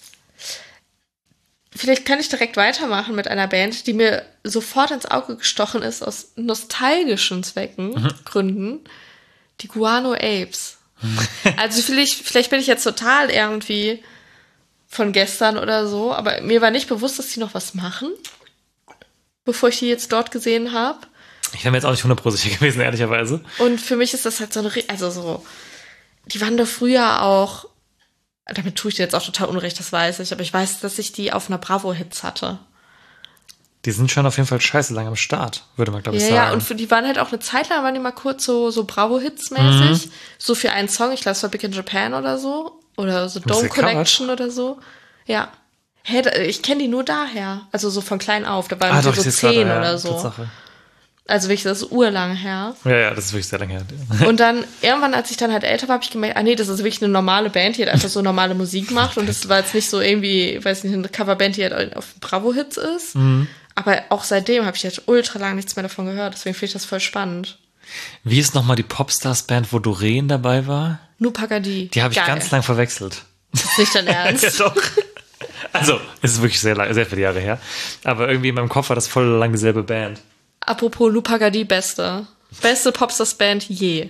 Speaker 6: Vielleicht kann ich direkt weitermachen mit einer Band, die mir sofort ins Auge gestochen ist aus nostalgischen Zwecken, mhm. Gründen. Die Guano Apes. Also vielleicht, vielleicht bin ich jetzt total irgendwie von gestern oder so, aber mir war nicht bewusst, dass die noch was machen, bevor ich die jetzt dort gesehen habe.
Speaker 5: Ich wäre mir jetzt auch nicht hundertprozentig gewesen, ehrlicherweise.
Speaker 6: Und für mich ist das halt so eine, also so, die waren doch früher auch, damit tue ich dir jetzt auch total unrecht, das weiß ich, aber ich weiß, dass ich die auf einer Bravo-Hits hatte.
Speaker 5: Die sind schon auf jeden Fall scheiße lang am Start, würde man, glaube ich,
Speaker 6: ja,
Speaker 5: sagen.
Speaker 6: Ja, und für die waren halt auch eine Zeit lang, waren die mal kurz so, so Bravo-Hits-mäßig. Mhm. So für einen Song, ich glaube, es war Big in Japan oder so. Oder so Dome Connection oder so. Ja. Hey, ich kenne die nur daher. Also so von klein auf. Da waren
Speaker 5: ah,
Speaker 6: die
Speaker 5: doch,
Speaker 6: so zehn oder
Speaker 5: ja,
Speaker 6: so.
Speaker 5: Tatsache.
Speaker 6: Also wirklich, das ist urlang her.
Speaker 5: Ja, ja, das ist wirklich sehr lange her.
Speaker 6: Und dann, irgendwann, als ich dann halt älter war, habe ich gemerkt, ah nee, das ist wirklich eine normale Band, die halt einfach so normale Musik macht. Und das war jetzt nicht so irgendwie, weiß nicht, eine Coverband, die halt auf Bravo-Hits ist. Mhm. Aber auch seitdem habe ich jetzt ultra lang nichts mehr davon gehört. Deswegen finde ich das voll spannend.
Speaker 5: Wie ist nochmal die Popstars-Band, wo Doreen dabei war?
Speaker 6: Nupagadi.
Speaker 5: Die habe ich Geil. ganz lang verwechselt.
Speaker 6: Das ist nicht dein Ernst?
Speaker 5: Ja, doch. Also, es ist wirklich sehr, lang, sehr viele Jahre her. Aber irgendwie in meinem Kopf war das voll lang dieselbe Band.
Speaker 6: Apropos Nupagadi, beste. Beste Popstars-Band je.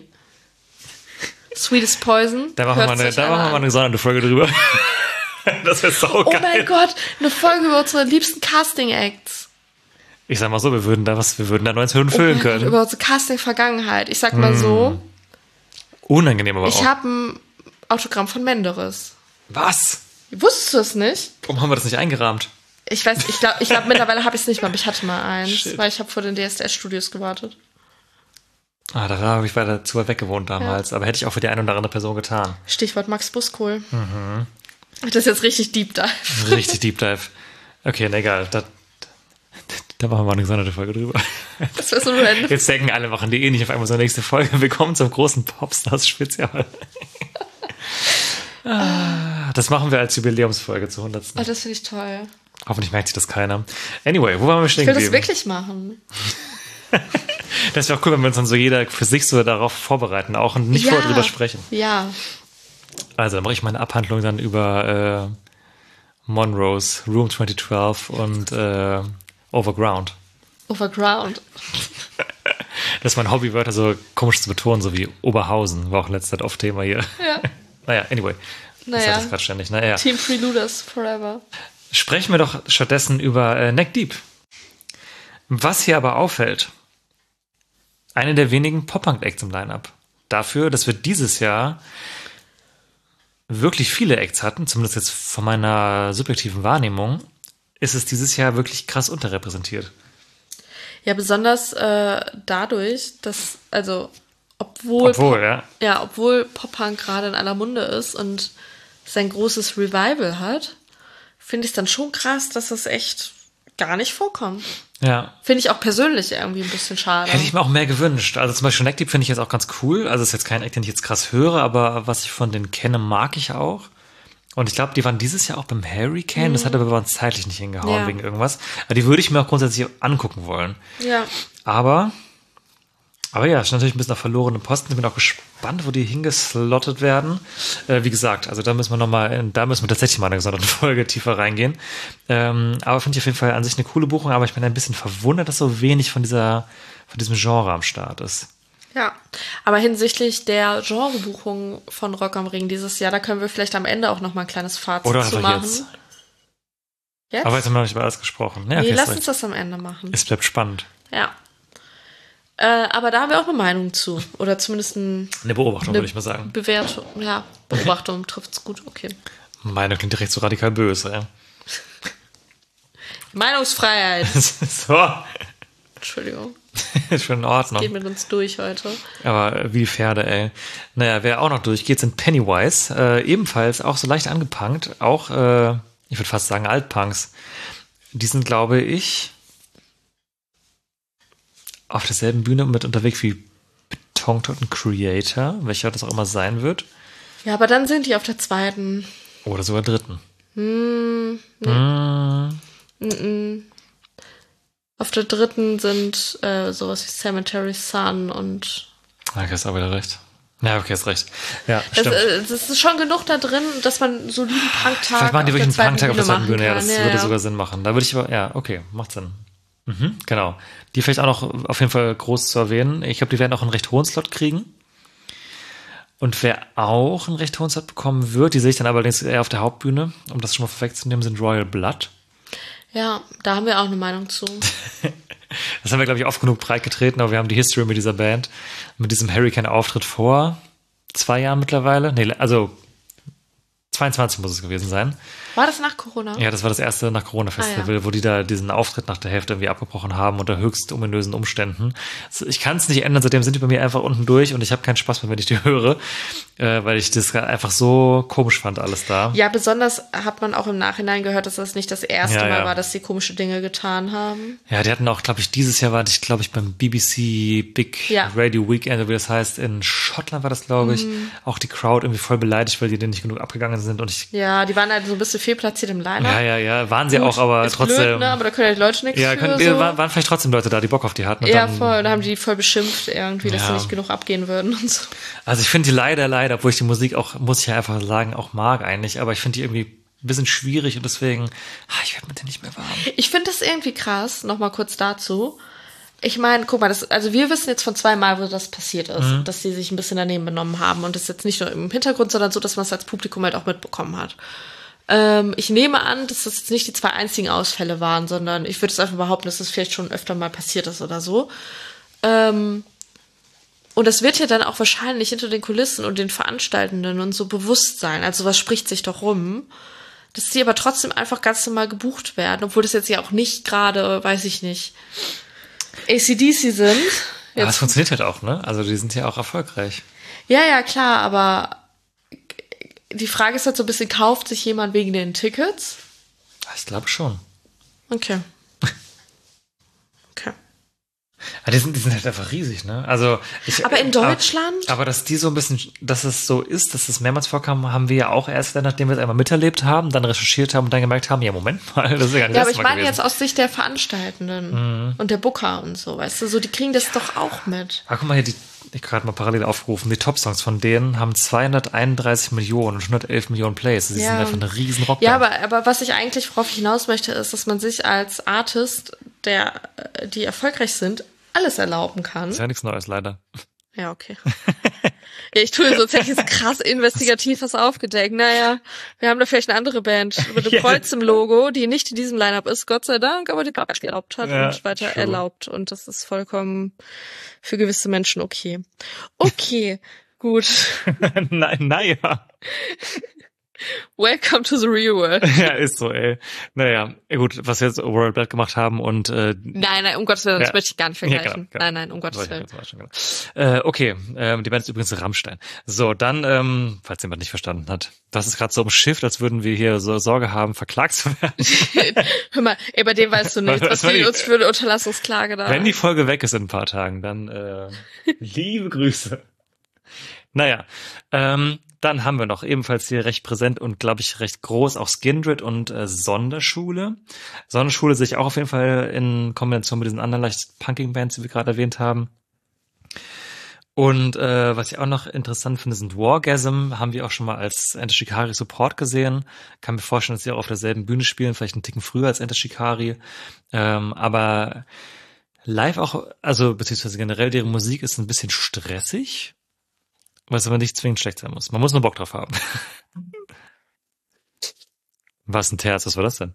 Speaker 6: Sweetest Poison.
Speaker 5: Da machen wir mal eine, da machen wir mal eine gesonderte Folge drüber. Das wäre so
Speaker 6: oh
Speaker 5: geil.
Speaker 6: Oh mein Gott, eine Folge über unsere liebsten Casting-Acts.
Speaker 5: Ich sag mal so, wir würden da was, wir würden da neunzehn Minuten
Speaker 6: oh
Speaker 5: füllen können.
Speaker 6: Gott, über unsere Casting-Vergangenheit. Ich sag mal hm. so.
Speaker 5: Unangenehm aber
Speaker 6: ich
Speaker 5: auch.
Speaker 6: Ich habe ein Autogramm von Menderes.
Speaker 5: Was?
Speaker 6: Wusstest du es nicht?
Speaker 5: Warum haben wir das nicht eingerahmt?
Speaker 6: Ich weiß, ich glaube, ich glaub, mittlerweile habe ich es nicht mehr, aber ich hatte mal eins,
Speaker 5: Shit.
Speaker 6: weil ich habe vor den D S D S-Studios gewartet.
Speaker 5: Ah, da habe ich weiter zu weit weg gewohnt damals, ja. Aber hätte ich auch für die eine oder andere Person getan.
Speaker 6: Stichwort Max Buskohl.
Speaker 5: Mhm.
Speaker 6: Das ist jetzt richtig Deep Dive.
Speaker 5: Richtig Deep Dive. Okay, na egal. Da, da machen wir mal eine gesonderte Folge drüber.
Speaker 6: Das wäre so random.
Speaker 5: Jetzt denken alle, machen die eh nicht auf einmal so eine nächste Folge. Willkommen zum großen Popstars-Spezial. ah, das machen wir als Jubiläumsfolge zur hundertsten.
Speaker 6: Oh, das finde ich toll.
Speaker 5: Hoffentlich merkt sich das keiner. Anyway, wo waren wir stehen geblieben?
Speaker 6: Ich will das wirklich machen.
Speaker 5: Das wäre auch cool, wenn wir uns dann so jeder für sich so darauf vorbereiten, auch und nicht
Speaker 6: ja.
Speaker 5: vorher drüber sprechen.
Speaker 6: Ja.
Speaker 5: Also, dann mache ich meine Abhandlung dann über äh, Monrose, Room zwanzig zwölf und äh, Overground.
Speaker 6: Overground.
Speaker 5: Das ist mein Hobby, Wörter so komisch zu betonen, so wie Oberhausen, war auch in letzter Zeit oft Thema hier.
Speaker 6: Ja.
Speaker 5: Naja, anyway.
Speaker 6: Naja.
Speaker 5: Das hat das gerade ständig. Naja.
Speaker 6: Team Freeluders forever.
Speaker 5: Sprechen wir doch stattdessen über äh, Neck Deep. Was hier aber auffällt, eine der wenigen Pop-Punk-Acts im Line-Up. Dafür, dass wir dieses Jahr wirklich viele Acts hatten, zumindest jetzt von meiner subjektiven Wahrnehmung, ist es dieses Jahr wirklich krass unterrepräsentiert.
Speaker 6: Ja, besonders äh, dadurch, dass, also obwohl,
Speaker 5: Obwohl,
Speaker 6: Pop,
Speaker 5: ja.
Speaker 6: ja, obwohl Pop-Punk gerade in aller Munde ist und sein großes Revival hat, finde ich es dann schon krass, dass das echt gar nicht vorkommt.
Speaker 5: Ja.
Speaker 6: Finde ich auch persönlich irgendwie ein bisschen schade.
Speaker 5: Hätte ich mir auch mehr gewünscht. Also zum Beispiel Neck Deep finde ich jetzt auch ganz cool. Also ist jetzt kein Act, den ich jetzt krass höre, aber was ich von denen kenne, mag ich auch. Und ich glaube, die waren dieses Jahr auch beim Hurricane. Mhm. Das hat aber bei uns zeitlich nicht hingehauen
Speaker 6: ja.
Speaker 5: wegen irgendwas. Aber die würde ich mir auch grundsätzlich angucken wollen.
Speaker 6: Ja.
Speaker 5: Aber, aber ja, ist natürlich ein bisschen auf verlorene Posten. Ich bin auch gespannt, wo die hingeslottet werden. Äh, wie gesagt, also da müssen wir nochmal, da müssen wir tatsächlich mal in eine gesonderte Folge tiefer reingehen. Ähm, aber finde ich auf jeden Fall an sich eine coole Buchung. Aber ich bin ein bisschen verwundert, dass so wenig von dieser, von diesem Genre am Start ist.
Speaker 6: Ja, aber hinsichtlich der Genrebuchung von Rock am Ring dieses Jahr, da können wir vielleicht am Ende auch noch mal ein kleines Fazit
Speaker 5: Oder
Speaker 6: zu machen.
Speaker 5: Jetzt.
Speaker 6: Jetzt?
Speaker 5: Aber jetzt haben wir noch nicht über alles gesprochen. Ja,
Speaker 6: nee,
Speaker 5: okay,
Speaker 6: lass
Speaker 5: recht.
Speaker 6: uns das am Ende machen.
Speaker 5: Es bleibt spannend.
Speaker 6: Ja. Äh, aber da haben wir auch eine Meinung zu. Oder zumindest ein,
Speaker 5: eine Beobachtung,
Speaker 6: eine
Speaker 5: würde ich mal sagen.
Speaker 6: Bewertung. Ja, Beobachtung trifft's gut, okay.
Speaker 5: Meine klingt direkt so radikal böse, ja.
Speaker 6: Meinungsfreiheit.
Speaker 5: So.
Speaker 6: Entschuldigung.
Speaker 5: Ist schon in Ordnung.
Speaker 6: Geht mit uns durch heute.
Speaker 5: Aber wie Pferde, ey. Naja, wer auch noch durchgeht, sind Pennywise. Äh, ebenfalls auch so leicht angepunkt. Auch, äh, ich würde fast sagen, Altpunks. Die sind, glaube ich, auf derselben Bühne mit unterwegs wie Betontoten Creator, welcher das auch immer sein wird.
Speaker 6: Ja, aber dann sind die auf der zweiten.
Speaker 5: Oder sogar dritten.
Speaker 6: Hm, nee.
Speaker 5: Mm.
Speaker 6: Mm-mm. Auf der dritten sind äh, sowas wie Cemetery Sun und...
Speaker 5: Okay, hast aber wieder recht. Ja, okay, hast recht. Ja,
Speaker 6: es,
Speaker 5: stimmt.
Speaker 6: äh, es ist schon genug da drin, dass man einen soliden Punktag
Speaker 5: Vielleicht machen die wirklich einen Punktag auf der zweiten Bühne.
Speaker 6: Bühne.
Speaker 5: Ja, das
Speaker 6: ja,
Speaker 5: würde
Speaker 6: ja.
Speaker 5: sogar Sinn machen. Da würde ich aber, ja, okay, macht Sinn. Mhm, genau. Die vielleicht auch noch auf jeden Fall groß zu erwähnen. Ich glaube, die werden auch einen recht hohen Slot kriegen. Und wer auch einen recht hohen Slot bekommen wird, die sehe ich dann allerdings eher auf der Hauptbühne, um das schon mal vorwegzunehmen, sind Royal Blood.
Speaker 6: Ja, da haben wir auch eine Meinung zu.
Speaker 5: Das haben wir, glaube ich, oft genug breitgetreten, aber wir haben die History mit dieser Band, mit diesem Hurricane-Auftritt vor zwei Jahren mittlerweile. Nee, also zweiundzwanzig muss es gewesen sein.
Speaker 6: War das nach Corona?
Speaker 5: Ja, das war das erste nach Corona-Festival, ah, ja. wo die da diesen Auftritt nach der Hälfte irgendwie abgebrochen haben unter höchst ominösen Umständen. Ich kann es nicht ändern, seitdem sind die bei mir einfach unten durch und ich habe keinen Spaß mehr, wenn ich die höre, äh, weil ich das einfach so komisch fand, alles da.
Speaker 6: Ja, besonders hat man auch im Nachhinein gehört, dass das nicht das erste
Speaker 5: ja,
Speaker 6: Mal
Speaker 5: ja.
Speaker 6: war, dass sie komische Dinge getan haben.
Speaker 5: Ja, die hatten auch, glaube ich, dieses Jahr war ich, glaube ich, beim B B C Big
Speaker 6: ja.
Speaker 5: Radio Weekend, wie das heißt, in Schottland war das, glaube ich, mhm. auch die Crowd irgendwie voll beleidigt, weil die denen nicht genug abgegangen sind und ich...
Speaker 6: Ja, die waren halt so ein bisschen fehlplatziert im Line.
Speaker 5: Ja, ja, ja, waren sie Gut, auch, aber
Speaker 6: ist
Speaker 5: trotzdem.
Speaker 6: Blöd, ne? Aber da können ja die Leute nichts
Speaker 5: ja,
Speaker 6: für.
Speaker 5: Können,
Speaker 6: so.
Speaker 5: waren, waren vielleicht trotzdem Leute da, die Bock auf die hatten. Und
Speaker 6: ja,
Speaker 5: dann,
Speaker 6: voll. Da haben die voll beschimpft irgendwie, dass
Speaker 5: ja.
Speaker 6: sie nicht genug abgehen würden und so.
Speaker 5: Also ich finde die leider, leider, obwohl ich die Musik auch, muss ich ja einfach sagen, auch mag eigentlich, aber ich finde die irgendwie ein bisschen schwierig und deswegen, ah, ich werde mit denen nicht mehr warm.
Speaker 6: Ich finde das irgendwie krass, nochmal kurz dazu. Ich meine, guck mal, das, also wir wissen jetzt von zweimal, wo das passiert ist, mhm. dass sie sich ein bisschen daneben benommen haben und das jetzt nicht nur im Hintergrund, sondern so, dass man es als Publikum halt auch mitbekommen hat. Ähm, ich nehme an, dass das jetzt nicht die zwei einzigen Ausfälle waren, sondern ich würde es einfach behaupten, dass das vielleicht schon öfter mal passiert ist oder so. Ähm, und das wird ja dann auch wahrscheinlich hinter den Kulissen und den Veranstaltenden und so bewusst sein. Also was spricht sich doch rum, dass die aber trotzdem einfach ganz normal gebucht werden, obwohl das jetzt ja auch nicht gerade, weiß ich nicht, A C D C sind.
Speaker 5: Ja, das funktioniert halt auch, ne? Also die sind ja auch erfolgreich.
Speaker 6: Ja, ja, klar, aber die Frage ist halt so ein bisschen, kauft sich jemand wegen den Tickets?
Speaker 5: Ich glaube schon.
Speaker 6: Okay. Okay.
Speaker 5: Aber die sind, die sind halt einfach riesig, ne? Also ich,
Speaker 6: aber in Deutschland?
Speaker 5: Aber, aber dass die so ein bisschen, dass es so ist, dass es mehrmals vorkam, haben wir ja auch erst, nachdem wir es einmal miterlebt haben, dann recherchiert haben und dann gemerkt haben, ja, Moment mal, das ist ja gar nicht
Speaker 6: Ja,
Speaker 5: das
Speaker 6: aber ich
Speaker 5: Mal
Speaker 6: meine
Speaker 5: gewesen.
Speaker 6: jetzt aus Sicht der Veranstaltenden mhm. und der Booker und so, weißt du, so, die kriegen das ja. doch auch mit.
Speaker 5: Ah, guck mal hier, die, ich habe gerade mal parallel aufgerufen, die Top-Songs von denen haben zweihunderteinunddreißig Millionen und hundertelf Millionen Plays. Sie
Speaker 6: ja.
Speaker 5: sind einfach eine riesen Rockband.
Speaker 6: Ja, aber, aber was ich eigentlich, worauf ich hinaus möchte, ist, dass man sich als Artist, der, die erfolgreich sind, alles erlauben kann.
Speaker 5: Das ist ja nichts Neues, leider.
Speaker 6: Ja, okay. Ja, ich tue so, als hätte ich jetzt krass investigativ was aufgedeckt. Naja, wir haben da vielleicht eine andere Band mit dem Kreuz im Logo, die nicht in diesem Line-Up ist, Gott sei Dank, aber die Papaschke erlaubt hat ja, und weiter true. erlaubt. Und das ist vollkommen für gewisse Menschen okay. Okay, gut.
Speaker 5: Nein, naja.
Speaker 6: Welcome to the real world.
Speaker 5: Ja, ist so, ey. Naja, gut, was wir jetzt World Blood gemacht haben und äh,
Speaker 6: Nein, nein, um Gottes Willen, das
Speaker 5: ja.
Speaker 6: möchte ich gar nicht vergleichen.
Speaker 5: Ja, genau, genau.
Speaker 6: Nein, nein, um Gottes Willen.
Speaker 5: Äh, okay, ähm, die Band ist übrigens Rammstein. So, dann, ähm, falls jemand nicht verstanden hat, das ist gerade so umschifft, als würden wir hier so Sorge haben, verklagt zu werden.
Speaker 6: Hör mal, ey, bei dem weißt du nicht, was
Speaker 5: wenn
Speaker 6: wir
Speaker 5: die,
Speaker 6: uns für eine Unterlassungsklage da...
Speaker 5: Wenn die Folge weg ist in ein paar Tagen, dann äh, liebe Grüße. Naja, ähm, dann haben wir noch ebenfalls hier recht präsent und, glaube ich, recht groß auch Skindred und äh, Sonderschule. Sonderschule sehe ich auch auf jeden Fall in Kombination mit diesen anderen leicht punkigen Bands, die wir gerade erwähnt haben. Und äh, was ich auch noch interessant finde, sind Wargasm. Haben wir auch schon mal als Enter Shikari Support gesehen. Kann mir vorstellen, dass sie auch auf derselben Bühne spielen, vielleicht einen Ticken früher als Enter Shikari. Ähm, aber live auch, also beziehungsweise generell deren Musik ist ein bisschen stressig. Was aber nicht zwingend schlecht sein muss. Man muss nur Bock drauf haben. Was ein Terz, was war das denn?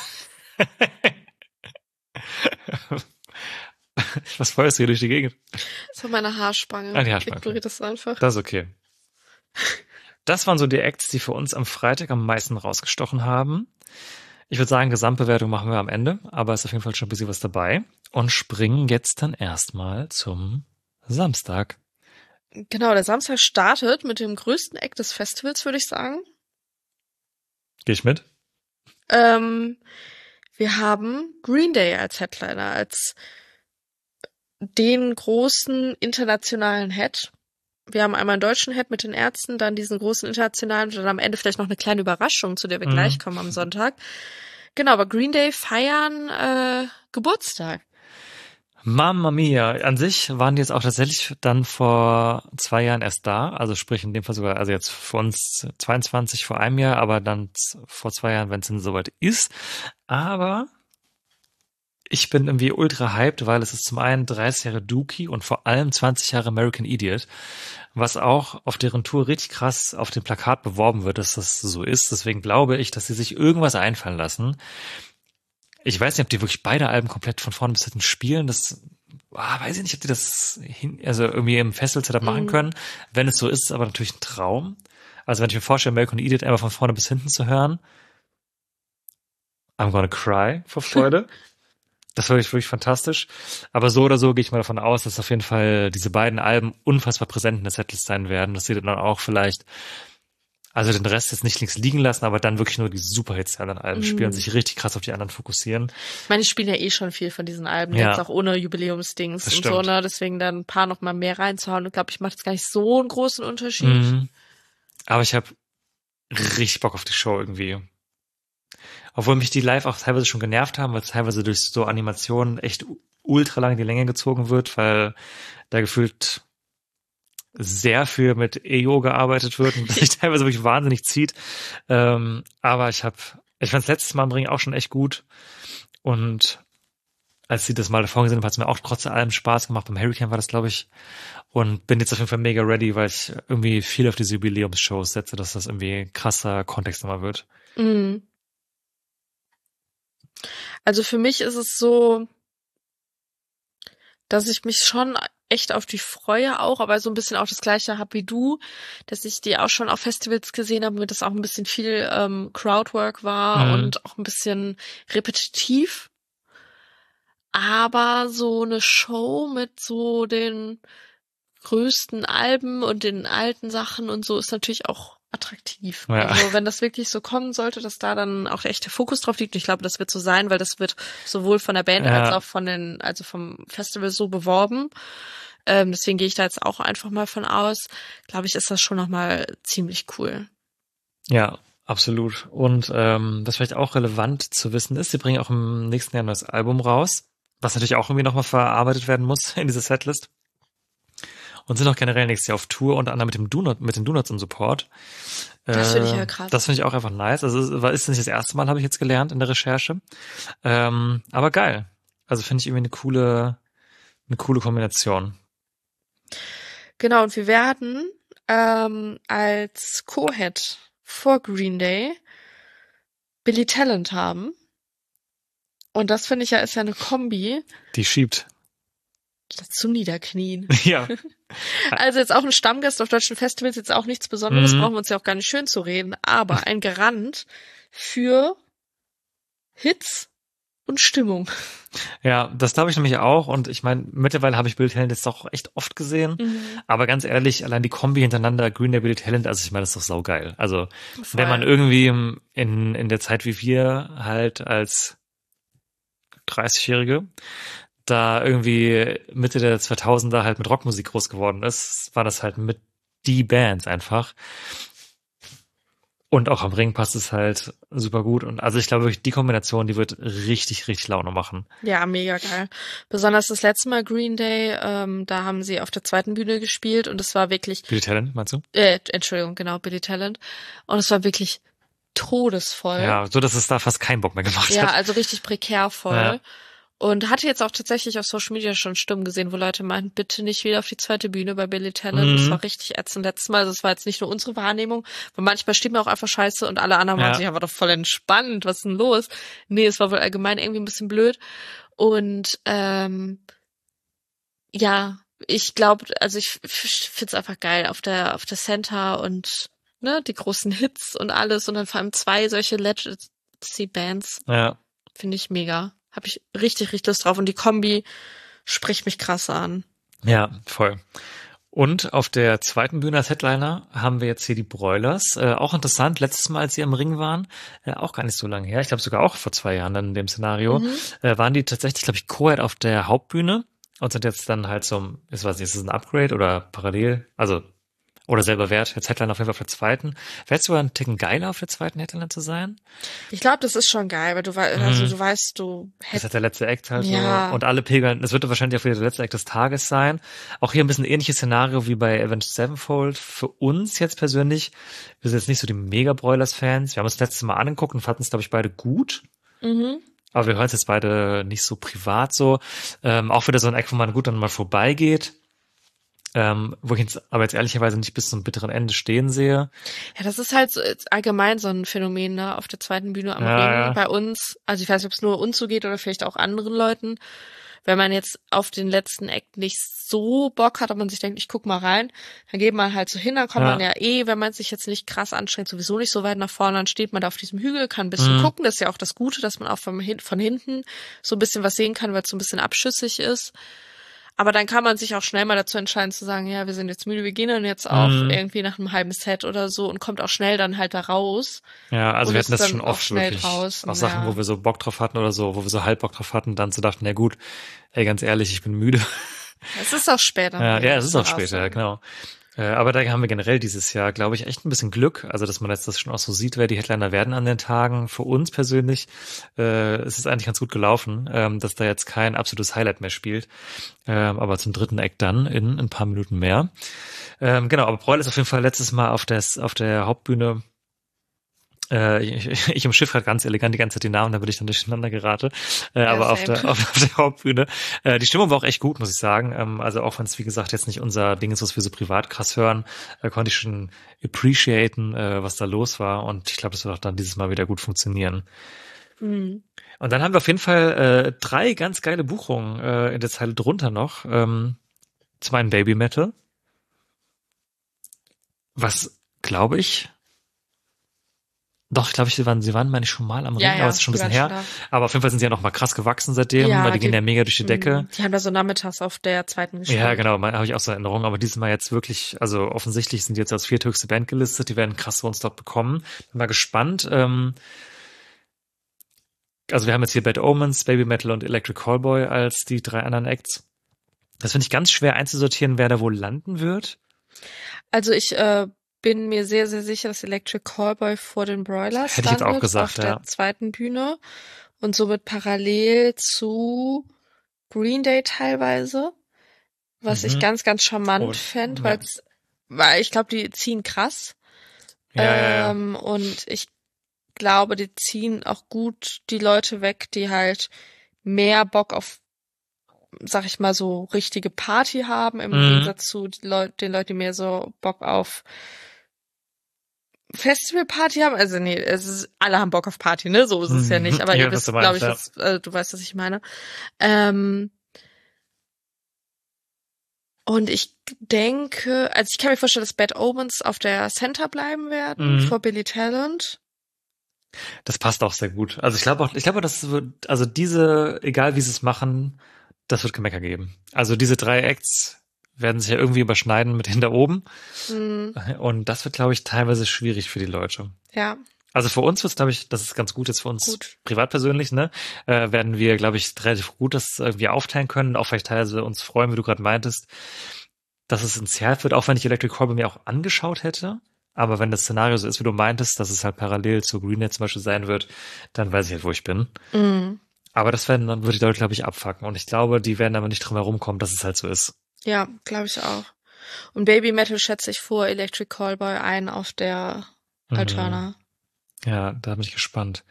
Speaker 5: Was feuerst du hier durch die Gegend?
Speaker 6: Das war meine Haarspange.
Speaker 5: Ah, die Haarspange.
Speaker 6: Ignoriert das einfach.
Speaker 5: Das ist okay. Das waren so die Acts, die für uns am Freitag am meisten rausgestochen haben. Ich würde sagen, Gesamtbewertung machen wir am Ende, aber ist auf jeden Fall schon ein bisschen was dabei. Und springen jetzt dann erstmal zum Samstag.
Speaker 6: Genau, der Samstag startet mit dem größten Act des Festivals, würde ich sagen.
Speaker 5: Geh ich mit?
Speaker 6: Ähm, wir haben Green Day als Headliner, als den großen internationalen Head. Wir haben einmal einen deutschen Head mit den Ärzten, dann diesen großen internationalen und dann am Ende vielleicht noch eine kleine Überraschung, zu der wir mhm. gleich kommen am Sonntag. Genau, aber Green Day feiern äh, Geburtstag.
Speaker 5: Mamma mia. An sich waren die jetzt auch tatsächlich dann vor zwei Jahren erst da. Also sprich in dem Fall sogar, also jetzt für uns zweiundzwanzig vor einem Jahr, aber dann vor zwei Jahren, wenn es denn soweit ist. Aber ich bin irgendwie ultra hyped, weil es ist zum einen dreißig Jahre Dookie und vor allem zwanzig Jahre American Idiot, was auch auf deren Tour richtig krass auf dem Plakat beworben wird, dass das so ist. Deswegen glaube ich, dass sie sich irgendwas einfallen lassen. Ich weiß nicht, ob die wirklich beide Alben komplett von vorne bis hinten spielen. Das ah, weiß ich nicht, ob die das hin, also irgendwie im Festival-Setup machen können. Wenn es so ist, ist es aber natürlich ein Traum. Also wenn ich mir vorstelle, American Idiot einfach von vorne bis hinten zu hören, I'm gonna cry vor Freude. Das war wirklich, wirklich fantastisch. Aber so oder so gehe ich mal davon aus, dass auf jeden Fall diese beiden Alben unfassbar präsent in der Setlist sein werden. Dass sie dann auch vielleicht also den Rest jetzt nicht links liegen lassen, aber dann wirklich nur die Superhits der anderen Alben mm. spielen, sich richtig krass auf die anderen fokussieren.
Speaker 6: Ich meine, ich spiele ja eh schon viel von diesen Alben,
Speaker 5: ja.
Speaker 6: jetzt auch ohne Jubiläumsdings und so, ne? Deswegen dann ein paar noch mal mehr reinzuhauen. Ich glaube, ich mache jetzt gar nicht so einen großen Unterschied. Mm.
Speaker 5: Aber ich habe richtig Bock auf die Show irgendwie. Obwohl mich die live auch teilweise schon genervt haben, weil teilweise durch so Animationen echt ultra lang die Länge gezogen wird, weil da gefühlt sehr viel mit E O gearbeitet wird und das sich teilweise wirklich wahnsinnig zieht. Ähm, aber ich habe, ich fand es letztes Mal im Ring auch schon echt gut. Und als sie das mal davor gesehen haben, hat es mir auch trotz allem Spaß gemacht. Beim Hurricane war das, glaube ich. Und bin jetzt auf jeden Fall mega ready, weil ich irgendwie viel auf diese Jubiläumsshows setze, dass das irgendwie krasser Kontext nochmal wird.
Speaker 6: Mhm. Also für mich ist es so, dass ich mich schon echt auf die freue auch, aber so ein bisschen auch das Gleiche habe wie du, dass ich die auch schon auf Festivals gesehen habe, mit das auch ein bisschen viel ähm, Crowdwork war mhm. und auch ein bisschen repetitiv. Aber so eine Show mit so den größten Alben und den alten Sachen und so ist natürlich auch attraktiv. Ja. Also wenn das wirklich so kommen sollte, dass da dann auch echt der Fokus drauf liegt, ich glaube, das wird so sein, weil das wird sowohl von der Band ja. als auch von den, also vom Festival so beworben. Ähm, deswegen gehe ich da jetzt auch einfach mal von aus. Glaube ich, ist das schon nochmal ziemlich cool.
Speaker 5: Ja, absolut. Und ähm, was vielleicht auch relevant zu wissen ist, sie bringen auch im nächsten Jahr ein neues Album raus, was natürlich auch irgendwie nochmal verarbeitet werden muss in diese Setlist. Und sind auch generell nächstes Jahr auf Tour, unter anderem mit dem Donut, mit den Donuts im Support.
Speaker 6: Das finde ich ja krass.
Speaker 5: Das finde ich auch einfach nice. Also ist nicht das erste Mal, habe ich jetzt gelernt in der Recherche. Ähm, aber geil. Also finde ich irgendwie eine coole, eine coole Kombination.
Speaker 6: Genau, und wir werden ähm, als Co-Head vor Green Day Billy Talent haben. Und das finde ich ja ist ja eine Kombi.
Speaker 5: Die schiebt.
Speaker 6: zum Niederknien.
Speaker 5: Ja.
Speaker 6: Also jetzt auch ein Stammgast auf deutschen Festivals, jetzt auch nichts Besonderes,
Speaker 5: Mhm.
Speaker 6: brauchen wir uns ja auch gar nicht schön zu reden, aber ein Garant für Hits und Stimmung.
Speaker 5: Ja, das glaube ich nämlich auch. Und ich meine, mittlerweile habe ich Billy Talent jetzt doch echt oft gesehen.
Speaker 6: Mhm.
Speaker 5: Aber ganz ehrlich, allein die Kombi hintereinander, Green Day, Billy Talent, also ich meine, das ist doch saugeil. Also
Speaker 6: Voll.
Speaker 5: wenn man irgendwie im- in, in der Zeit wie wir halt als dreißigjährige da irgendwie Mitte der zweitausender halt mit Rockmusik groß geworden ist, war das halt mit die Bands einfach. Und auch am Ring passt es halt super gut. Und also ich glaube wirklich, die Kombination, die wird richtig, richtig Laune machen.
Speaker 6: Ja, mega geil. Besonders das letzte Mal Green Day, ähm, da haben sie auf der zweiten Bühne gespielt und es war wirklich,
Speaker 5: Billy Talent, meinst du?
Speaker 6: äh, Entschuldigung, genau, Billy Talent. Und es war wirklich todesvoll.
Speaker 5: Ja, so dass es da fast keinen Bock mehr gemacht
Speaker 6: Ja,
Speaker 5: hat.
Speaker 6: also richtig prekär voll.
Speaker 5: Ja.
Speaker 6: Und hatte jetzt auch tatsächlich auf Social Media schon Stimmen gesehen, wo Leute meinten, bitte nicht wieder auf die zweite Bühne bei Billy Talent.
Speaker 5: Mhm.
Speaker 6: Das war richtig ätzend letztes Mal. Also es war jetzt nicht nur unsere Wahrnehmung, weil manchmal steht mir auch einfach scheiße und alle anderen
Speaker 5: Ja.
Speaker 6: waren sich aber doch voll entspannt. Was ist denn los? Nee, es war wohl allgemein irgendwie ein bisschen blöd. Und ähm, ja, ich glaube, also ich find's einfach geil auf der auf der Center und ne, die großen Hits und alles und dann vor allem zwei solche Legacy-Bands.
Speaker 5: Ja.
Speaker 6: Finde ich mega. Habe ich richtig, richtig Lust drauf. Und die Kombi spricht mich krass an.
Speaker 5: Ja, voll. Und auf der zweiten Bühne als Headliner haben wir jetzt hier die Broilers. Äh, auch interessant, letztes Mal, als sie am Ring waren, äh, auch gar nicht so lange her, ich glaube sogar auch vor zwei Jahren dann in dem Szenario,
Speaker 6: Mhm.
Speaker 5: äh, waren die tatsächlich, glaube ich, Co-Head auf der Hauptbühne und sind jetzt dann halt so, ich weiß nicht, ist es ein Upgrade oder parallel, also oder selber wert, jetzt Headliner auf jeden Fall auf der zweiten. Wäre es sogar ein Ticken geiler, auf der zweiten Headliner zu sein?
Speaker 6: Ich glaube, das ist schon geil, weil du weißt,
Speaker 5: Mhm.
Speaker 6: also du weißt, du
Speaker 5: Das ist
Speaker 6: hättest.
Speaker 5: halt der letzte Act halt
Speaker 6: Ja.
Speaker 5: so. Und alle pilgern, es wird wahrscheinlich auch wieder der letzte Act des Tages sein. Auch hier ein bisschen ähnliches Szenario wie bei Avenged Sevenfold. Für uns jetzt persönlich, wir sind jetzt nicht so die Mega-Broilers-Fans. Wir haben uns das letzte Mal angeguckt und fanden es, glaube ich, beide gut.
Speaker 6: Mhm.
Speaker 5: Aber wir hören es jetzt beide nicht so privat so. Ähm, auch wieder so ein Act, wo man gut dann mal vorbeigeht. Ähm, wo ich jetzt aber jetzt ehrlicherweise nicht bis zum bitteren Ende stehen sehe.
Speaker 6: Ja, das ist halt so, ist allgemein so ein Phänomen, ne, auf der zweiten Bühne am
Speaker 5: Ja,
Speaker 6: Ring.
Speaker 5: ja.
Speaker 6: Bei uns, also ich weiß nicht, ob es nur uns so geht oder vielleicht auch anderen Leuten. Wenn man jetzt auf den letzten Act nicht so Bock hat, ob man sich denkt, ich guck mal rein, dann geht man halt so hin, dann kommt
Speaker 5: Ja.
Speaker 6: man ja eh, wenn man sich jetzt nicht krass anstrengt, sowieso nicht so weit nach vorne, dann steht man da auf diesem Hügel, kann ein bisschen
Speaker 5: Mhm.
Speaker 6: gucken, das ist ja auch das Gute, dass man auch von, hin, von hinten so ein bisschen was sehen kann, weil es so ein bisschen abschüssig ist. Aber dann kann man sich auch schnell mal dazu entscheiden zu sagen, ja, wir sind jetzt müde, wir gehen dann jetzt auch
Speaker 5: Mhm.
Speaker 6: irgendwie nach einem halben Set oder so und kommt auch schnell dann halt da raus.
Speaker 5: Ja, also
Speaker 6: Und
Speaker 5: wir
Speaker 6: ist
Speaker 5: hatten das
Speaker 6: dann
Speaker 5: schon
Speaker 6: auch
Speaker 5: oft
Speaker 6: schnell
Speaker 5: wirklich.
Speaker 6: draußen,
Speaker 5: Auch Sachen,
Speaker 6: ja.
Speaker 5: wo wir so Bock drauf hatten oder so, wo wir so halb Bock drauf hatten, dann so dachten, na gut, ey, ganz ehrlich, ich bin müde.
Speaker 6: Es ist auch später.
Speaker 5: Ja, ja, es ist auch
Speaker 6: muss man
Speaker 5: später, ja,
Speaker 6: sagen.
Speaker 5: genau. Äh, aber da haben wir generell dieses Jahr, glaube ich, echt ein bisschen Glück. Also, dass man jetzt das schon auch so sieht, wer die Headliner werden an den Tagen. Für uns persönlich äh, ist es eigentlich ganz gut gelaufen, ähm, dass da jetzt kein absolutes Highlight mehr spielt. Ähm, aber zum dritten Act dann in ein paar Minuten mehr. Ähm, genau, aber Broil ist auf jeden Fall letztes Mal auf der, auf der Hauptbühne. Äh, ich, ich umschiff gerade ganz elegant die ganze Zeit die Namen, damit ich dann durcheinander gerate. Äh,
Speaker 6: Ja,
Speaker 5: aber auf
Speaker 6: same.
Speaker 5: der, auf, auf der Hauptbühne. Äh, die Stimmung war auch echt gut, muss ich sagen. Ähm, also auch wenn es, wie gesagt, jetzt nicht unser Ding ist, was wir so privat krass hören, äh, konnte ich schon appreciaten, äh, was da los war. Und ich glaube, das wird auch dann dieses Mal wieder gut funktionieren.
Speaker 6: Mhm.
Speaker 5: Und dann haben wir auf jeden Fall äh, drei ganz geile Buchungen äh, in der Zeile drunter noch. Ähm, zum einen Baby Metal. Was, glaube ich, doch, ich glaube, sie waren, sie waren, meine ich, schon mal am Ring,
Speaker 6: Ja, ja,
Speaker 5: aber es ist schon ein
Speaker 6: die
Speaker 5: bisschen
Speaker 6: waren
Speaker 5: her.
Speaker 6: schon
Speaker 5: Aber auf jeden Fall sind sie ja noch mal krass gewachsen seitdem,
Speaker 6: Ja,
Speaker 5: weil die,
Speaker 6: die-
Speaker 5: gehen ja mega durch die Decke.
Speaker 6: Mhm. Die haben da so nachmittags auf der zweiten gespielt.
Speaker 5: Ja, genau, habe ich auch so Erinnerungen. Aber dieses Mal jetzt wirklich, also offensichtlich sind die jetzt als vierthöchste Band gelistet. Die werden krass uns dort bekommen. Bin mal gespannt. Ähm, also wir haben jetzt hier Bad Omens, Baby Metal und Electric Callboy als die drei anderen Acts. Das finde ich ganz schwer einzusortieren, wer da wohl landen wird.
Speaker 6: Also ich äh, bin mir sehr, sehr sicher, dass Electric Callboy vor den Broilers
Speaker 5: Hätte ich jetzt auch
Speaker 6: landet,
Speaker 5: gesagt,
Speaker 6: auf
Speaker 5: ja.
Speaker 6: der zweiten Bühne und somit parallel zu Green Day teilweise, was
Speaker 5: Mhm.
Speaker 6: ich ganz, ganz charmant
Speaker 5: Oh,
Speaker 6: fände,
Speaker 5: ja.
Speaker 6: weil's, weil ich glaube, die ziehen krass
Speaker 5: Ja, ja, ja.
Speaker 6: ähm, und ich glaube, die ziehen auch gut die Leute weg, die halt mehr Bock auf, sag ich mal, so richtige Party haben, im
Speaker 5: Mhm.
Speaker 6: Gegensatz zu die Leut- den Leuten, die mehr so Bock auf Festivalparty haben. Also nee, es ist, alle haben Bock auf Party, ne? So ist es ja
Speaker 5: Mhm.
Speaker 6: nicht. Aber
Speaker 5: Ja,
Speaker 6: ihr
Speaker 5: was
Speaker 6: wisst,
Speaker 5: du
Speaker 6: glaube ich,
Speaker 5: meinst,
Speaker 6: was, äh, du weißt, was ich meine. Ähm, Und ich denke, also ich kann mir vorstellen, dass Bad Omens auf der Center bleiben werden
Speaker 5: Mhm.
Speaker 6: vor Billy Talent.
Speaker 5: Das passt auch sehr gut. Also ich glaube auch, ich glaube, das wird, also diese, egal wie sie es machen, das wird Gemecker geben. Also diese drei Acts werden sich ja irgendwie überschneiden mit hinter oben.
Speaker 6: Mhm.
Speaker 5: Und das wird, glaube ich, teilweise schwierig für die Leute.
Speaker 6: Ja.
Speaker 5: Also für uns wird es, glaube ich, das ist ganz gut jetzt für uns
Speaker 6: Gut.
Speaker 5: privat persönlich, ne, äh, werden wir, glaube ich, relativ gut das irgendwie aufteilen können, auch vielleicht teilweise uns freuen, wie du gerade meintest, dass es ein Zerrt wird, auch wenn ich Electric Call bei mir auch angeschaut hätte. Aber wenn das Szenario so ist, wie du meintest, dass es halt parallel zu Green Day zum Beispiel sein wird, dann weiß ich halt, wo ich bin.
Speaker 6: Mhm.
Speaker 5: Aber das werden, dann würde die Leute, glaube ich, abfucken. Und ich glaube, die werden aber nicht drum herum kommen, dass es halt so ist.
Speaker 6: Ja, glaube ich auch. Und Baby Metal schätze ich vor Electric Callboy ein auf der Alterna.
Speaker 5: Ja, da bin ich gespannt.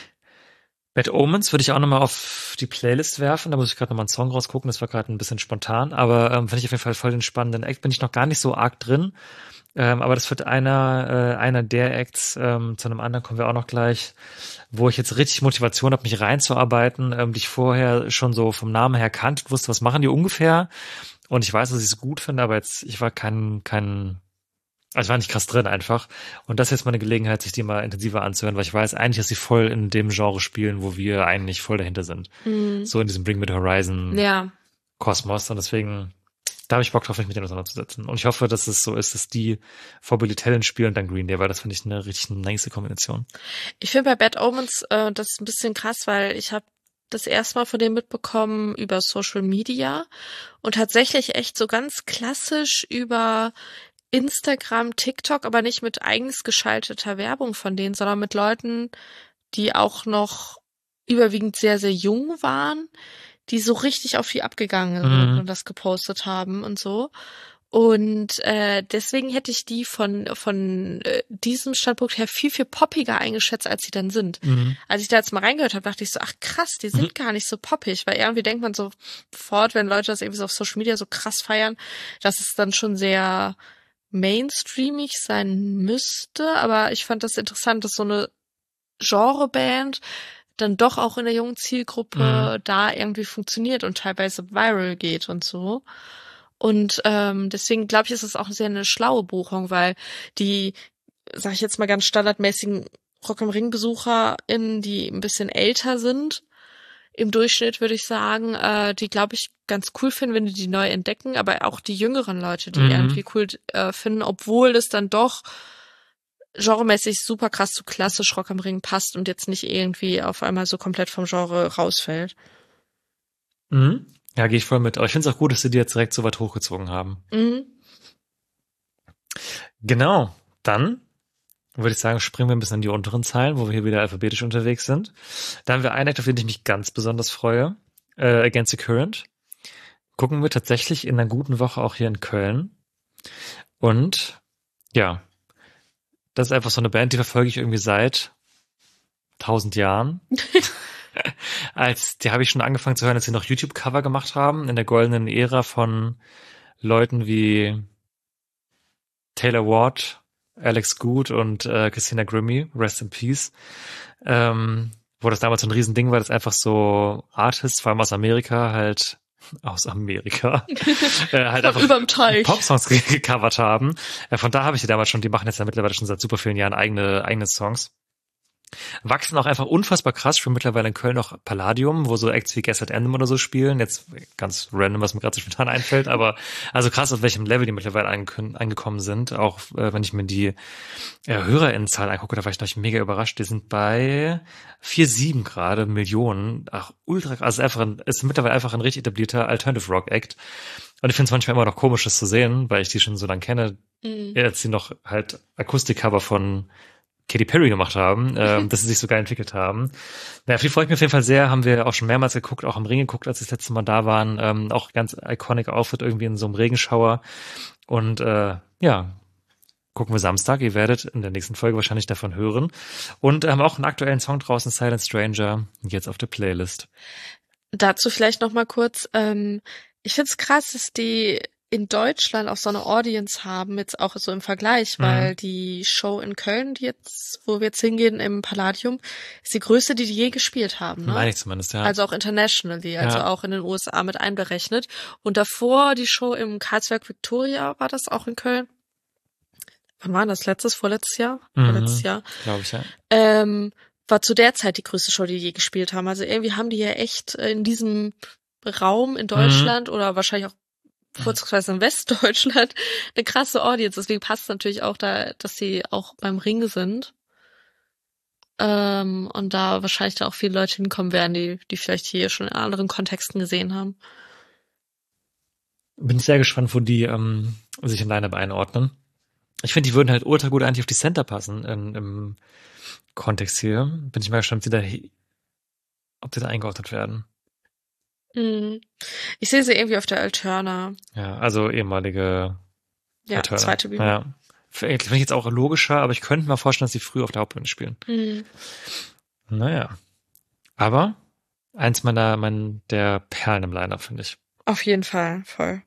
Speaker 5: Bad Omens würde ich auch nochmal auf die Playlist werfen. Da muss ich gerade nochmal einen Song rausgucken. Das war gerade ein bisschen spontan. Aber ähm, finde ich auf jeden Fall voll den spannenden Act. Bin ich noch gar nicht so arg drin. Ähm, aber das wird einer äh, einer der Acts, ähm, zu einem anderen kommen wir auch noch gleich, wo ich jetzt richtig Motivation habe, mich reinzuarbeiten, ähm, die ich vorher schon so vom Namen her kannte, wusste, was machen die ungefähr. Und ich weiß, dass ich es gut finde, aber jetzt, ich war kein, kein, also ich war nicht krass drin einfach. Und das ist jetzt mal eine Gelegenheit, sich die mal intensiver anzuhören, weil ich weiß eigentlich, dass sie voll in dem Genre spielen, wo wir eigentlich voll dahinter sind.
Speaker 6: Mhm.
Speaker 5: So in diesem Bring Me the Horizon
Speaker 6: Ja.
Speaker 5: Kosmos. Und deswegen, da habe ich Bock drauf, mich mit denen auseinanderzusetzen. Und ich hoffe, dass es so ist, dass die vor Billy Talent spielen und dann Green Day, weil das finde ich eine richtig nice Kombination.
Speaker 6: Ich finde bei Bad Omens äh, das ist ein bisschen krass, weil ich habe das erste Mal von dem mitbekommen über Social Media und tatsächlich echt so ganz klassisch über Instagram, TikTok, aber nicht mit eigens geschalteter Werbung von denen, sondern mit Leuten, die auch noch überwiegend sehr, sehr jung waren, die so richtig auf die abgegangen sind
Speaker 5: Mhm.
Speaker 6: und das gepostet haben und so. Und äh, deswegen hätte ich die von von äh, diesem Standpunkt her viel, viel poppiger eingeschätzt, als sie dann sind.
Speaker 5: Mhm.
Speaker 6: Als ich da jetzt mal reingehört habe, dachte ich so, ach krass, die sind gar nicht so poppig, weil irgendwie denkt man sofort, wenn Leute das irgendwie so auf Social Media so krass feiern, dass es dann schon sehr mainstreamig sein müsste, aber ich fand das interessant, dass so eine Genreband dann doch auch in der jungen Zielgruppe
Speaker 5: Mhm.
Speaker 6: da irgendwie funktioniert und teilweise viral geht und so. Und ähm, deswegen glaube ich, ist es auch sehr eine schlaue Buchung, weil die, sag ich jetzt mal ganz standardmäßigen Rock am Ring BesucherInnen, die ein bisschen älter sind, im Durchschnitt würde ich sagen, äh, die glaube ich ganz cool finden, wenn die die neu entdecken, aber auch die jüngeren Leute, die
Speaker 5: Mhm.
Speaker 6: irgendwie cool äh, finden, obwohl es dann doch genremäßig super krass zu klassisch Rock am Ring passt und jetzt nicht irgendwie auf einmal so komplett vom Genre rausfällt.
Speaker 5: Mhm. Ja, gehe ich voll mit. Aber ich finde es auch gut, dass sie die jetzt direkt so weit hochgezogen haben.
Speaker 6: Mhm.
Speaker 5: Genau. Dann würde ich sagen, springen wir ein bisschen in die unteren Zeilen, wo wir hier wieder alphabetisch unterwegs sind. Da haben wir einen Act, auf den ich mich ganz besonders freue. Äh, Against the Current. Gucken wir tatsächlich in einer guten Woche auch hier in Köln. Und ja, das ist einfach so eine Band, die verfolge ich irgendwie seit tausend Jahren. Als, die habe ich schon angefangen zu hören, als sie noch YouTube-Cover gemacht haben, in der goldenen Ära von Leuten wie Taylor Ward, Alex Good und äh, Christina Grimmie, Rest in Peace, ähm, wo das damals so ein Riesending war, dass einfach so Artists, vor allem aus Amerika, halt aus Amerika, äh, halt einfach
Speaker 6: Überm Teich.
Speaker 5: Popsongs ge- gecovert haben. Äh, von da habe ich die damals schon, die machen jetzt ja mittlerweile schon seit super vielen Jahren eigene eigene Songs. Wachsen auch einfach unfassbar krass. Ich bin mittlerweile in Köln noch Palladium, wo so Acts wie Guess at Anthem oder so spielen. Jetzt ganz random, was mir gerade so spontan einfällt, aber also krass, auf welchem Level die mittlerweile angekün- angekommen sind. Auch äh, wenn ich mir die äh, HörerInnenzahl angucke, da war ich noch mega überrascht. Die sind bei vier Komma sieben gerade Millionen. Ach, ultra krass. Also einfach ein, ist mittlerweile einfach ein richtig etablierter Alternative Rock Act. Und ich finde es manchmal immer noch komisch, das zu sehen, weil ich die schon so lange kenne.
Speaker 6: Mhm.
Speaker 5: Als sie noch halt Akustikcover von Katy Perry gemacht haben, ähm, dass sie sich so geil entwickelt haben. Naja, viel freue ich mich auf jeden Fall sehr. Haben wir auch schon mehrmals geguckt, auch im Ring geguckt, als wir das letzte Mal da waren. Ähm, auch ganz iconic Outfit irgendwie in so einem Regenschauer. Und äh, ja, gucken wir Samstag. Ihr werdet in der nächsten Folge wahrscheinlich davon hören. Und haben auch einen aktuellen Song draußen, Silent Stranger, jetzt auf der Playlist.
Speaker 6: Dazu vielleicht noch mal kurz. Ähm, ich find's krass, dass die in Deutschland auch so eine Audience haben, jetzt auch so im Vergleich,
Speaker 5: Mhm.
Speaker 6: weil die Show in Köln, die jetzt, wo wir jetzt hingehen im Palladium, ist die größte, die die je gespielt haben. Ne?
Speaker 5: Meine ich zumindest, ja.
Speaker 6: Also auch internationally, also
Speaker 5: Ja.
Speaker 6: auch in den U S A mit einberechnet. Und davor die Show im Karlsberg Victoria, war das auch in Köln? Wann war das? Letztes, vorletztes Jahr?
Speaker 5: Mhm.
Speaker 6: Vorletztes Jahr.
Speaker 5: Glaube ich, ja.
Speaker 6: Ähm, war zu der Zeit die größte Show, die die je gespielt haben. Also irgendwie haben die ja echt in diesem Raum in Deutschland
Speaker 5: Mhm.
Speaker 6: oder wahrscheinlich auch vorzugsweise in Westdeutschland eine krasse Audience. Deswegen passt es natürlich auch da, dass sie auch beim Ring sind. Ähm, und da wahrscheinlich da auch viele Leute hinkommen werden, die, die vielleicht hier schon in anderen Kontexten gesehen haben.
Speaker 5: Bin ich sehr gespannt, wo die ähm, sich in Line-Up einordnen. Ich finde, die würden halt ultra gut eigentlich auf die Center passen in, im Kontext hier. Bin ich mal gespannt, ob die da, ob die da eingeordnet werden.
Speaker 6: Mhm. Ich sehe sie irgendwie auf der Alterna.
Speaker 5: Ja, also ehemalige
Speaker 6: Ja,
Speaker 5: Alterna.
Speaker 6: zweite Bühne.
Speaker 5: Ja. Finde ich jetzt auch logischer, aber ich könnte mir vorstellen, dass sie früh auf der Hauptbühne spielen.
Speaker 6: Mhm.
Speaker 5: Naja. Aber eins meiner, mein, der Perlen im Line-Up, finde ich.
Speaker 6: Auf jeden Fall, voll.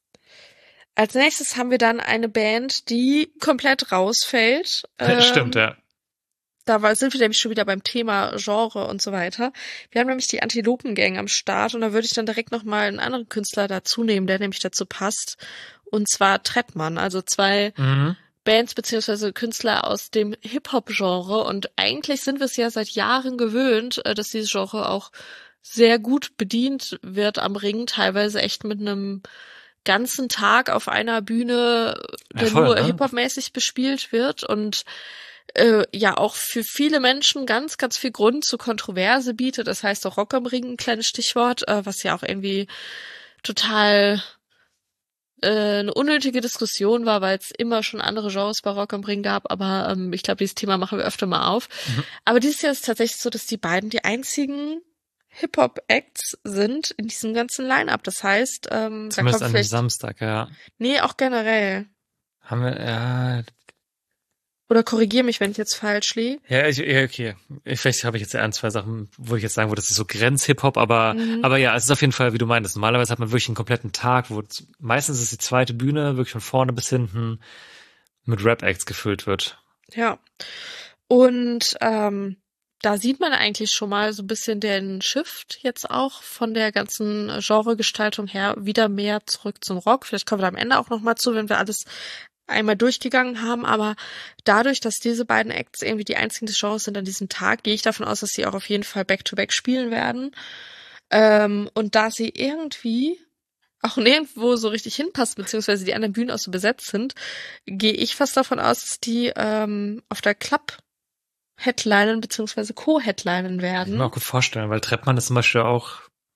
Speaker 6: Als nächstes haben wir dann eine Band, die komplett rausfällt.
Speaker 5: Stimmt,
Speaker 6: Ähm,
Speaker 5: ja.
Speaker 6: Da war, sind wir nämlich schon wieder beim Thema Genre und so weiter. Wir haben nämlich die Antilopen-Gang am Start und da würde ich dann direkt nochmal einen anderen Künstler dazu nehmen, der nämlich dazu passt. Und zwar Trettmann, also zwei
Speaker 5: Mhm.
Speaker 6: Bands beziehungsweise Künstler aus dem Hip-Hop-Genre. Und eigentlich sind wir es ja seit Jahren gewöhnt, äh, dass dieses Genre auch sehr gut bedient wird am Ring, teilweise echt mit einem ganzen Tag auf einer Bühne, der
Speaker 5: Ja, voll,
Speaker 6: nur
Speaker 5: ne?
Speaker 6: Hip-Hop-mäßig bespielt wird und äh, ja auch für viele Menschen ganz, ganz viel Grund zur Kontroverse bietet. Das heißt auch Rock am Ring, ein kleines Stichwort, äh, was ja auch irgendwie total äh, eine unnötige Diskussion war, weil es immer schon andere Genres bei Rock am Ring gab, aber ähm, ich glaube, dieses Thema machen wir öfter mal auf.
Speaker 5: Mhm.
Speaker 6: Aber dieses Jahr ist es tatsächlich so, dass die beiden die einzigen Hip-Hop-Acts sind in diesem ganzen Line-Up. Das heißt, ähm, da
Speaker 5: Zumindest
Speaker 6: kommt
Speaker 5: an dem
Speaker 6: vielleicht...
Speaker 5: Samstag, ja.
Speaker 6: Nee, auch generell.
Speaker 5: Haben wir, ja,
Speaker 6: Oder korrigier mich, wenn ich jetzt falsch liege.
Speaker 5: ja, ich, ja, okay. Ich, vielleicht habe ich jetzt ein, zwei Sachen, wo ich jetzt sagen würde, das ist so Grenz-Hip-Hop, aber,
Speaker 6: Mhm.
Speaker 5: aber ja, es ist auf jeden Fall, wie du meintest. Normalerweise hat man wirklich einen kompletten Tag, wo z- meistens ist die zweite Bühne wirklich von vorne bis hinten mit Rap-Acts gefüllt wird.
Speaker 6: Ja. Und ähm, da sieht man eigentlich schon mal so ein bisschen den Shift jetzt auch von der ganzen Genregestaltung her wieder mehr zurück zum Rock. Vielleicht kommen wir da am Ende auch noch mal zu, wenn wir alles einmal durchgegangen haben. Aber dadurch, dass diese beiden Acts irgendwie die einzigen des Genres sind an diesem Tag, gehe ich davon aus, dass sie auch auf jeden Fall Back-to-Back spielen werden. Ähm, und da sie irgendwie auch nirgendwo so richtig hinpasst, beziehungsweise die anderen Bühnen auch so besetzt sind, gehe ich fast davon aus, dass die ähm, auf der Club Headlinen beziehungsweise Co-Headlinen
Speaker 5: Kann ich
Speaker 6: werden.
Speaker 5: mir auch gut vorstellen, weil Treppmann ist zum Beispiel auch,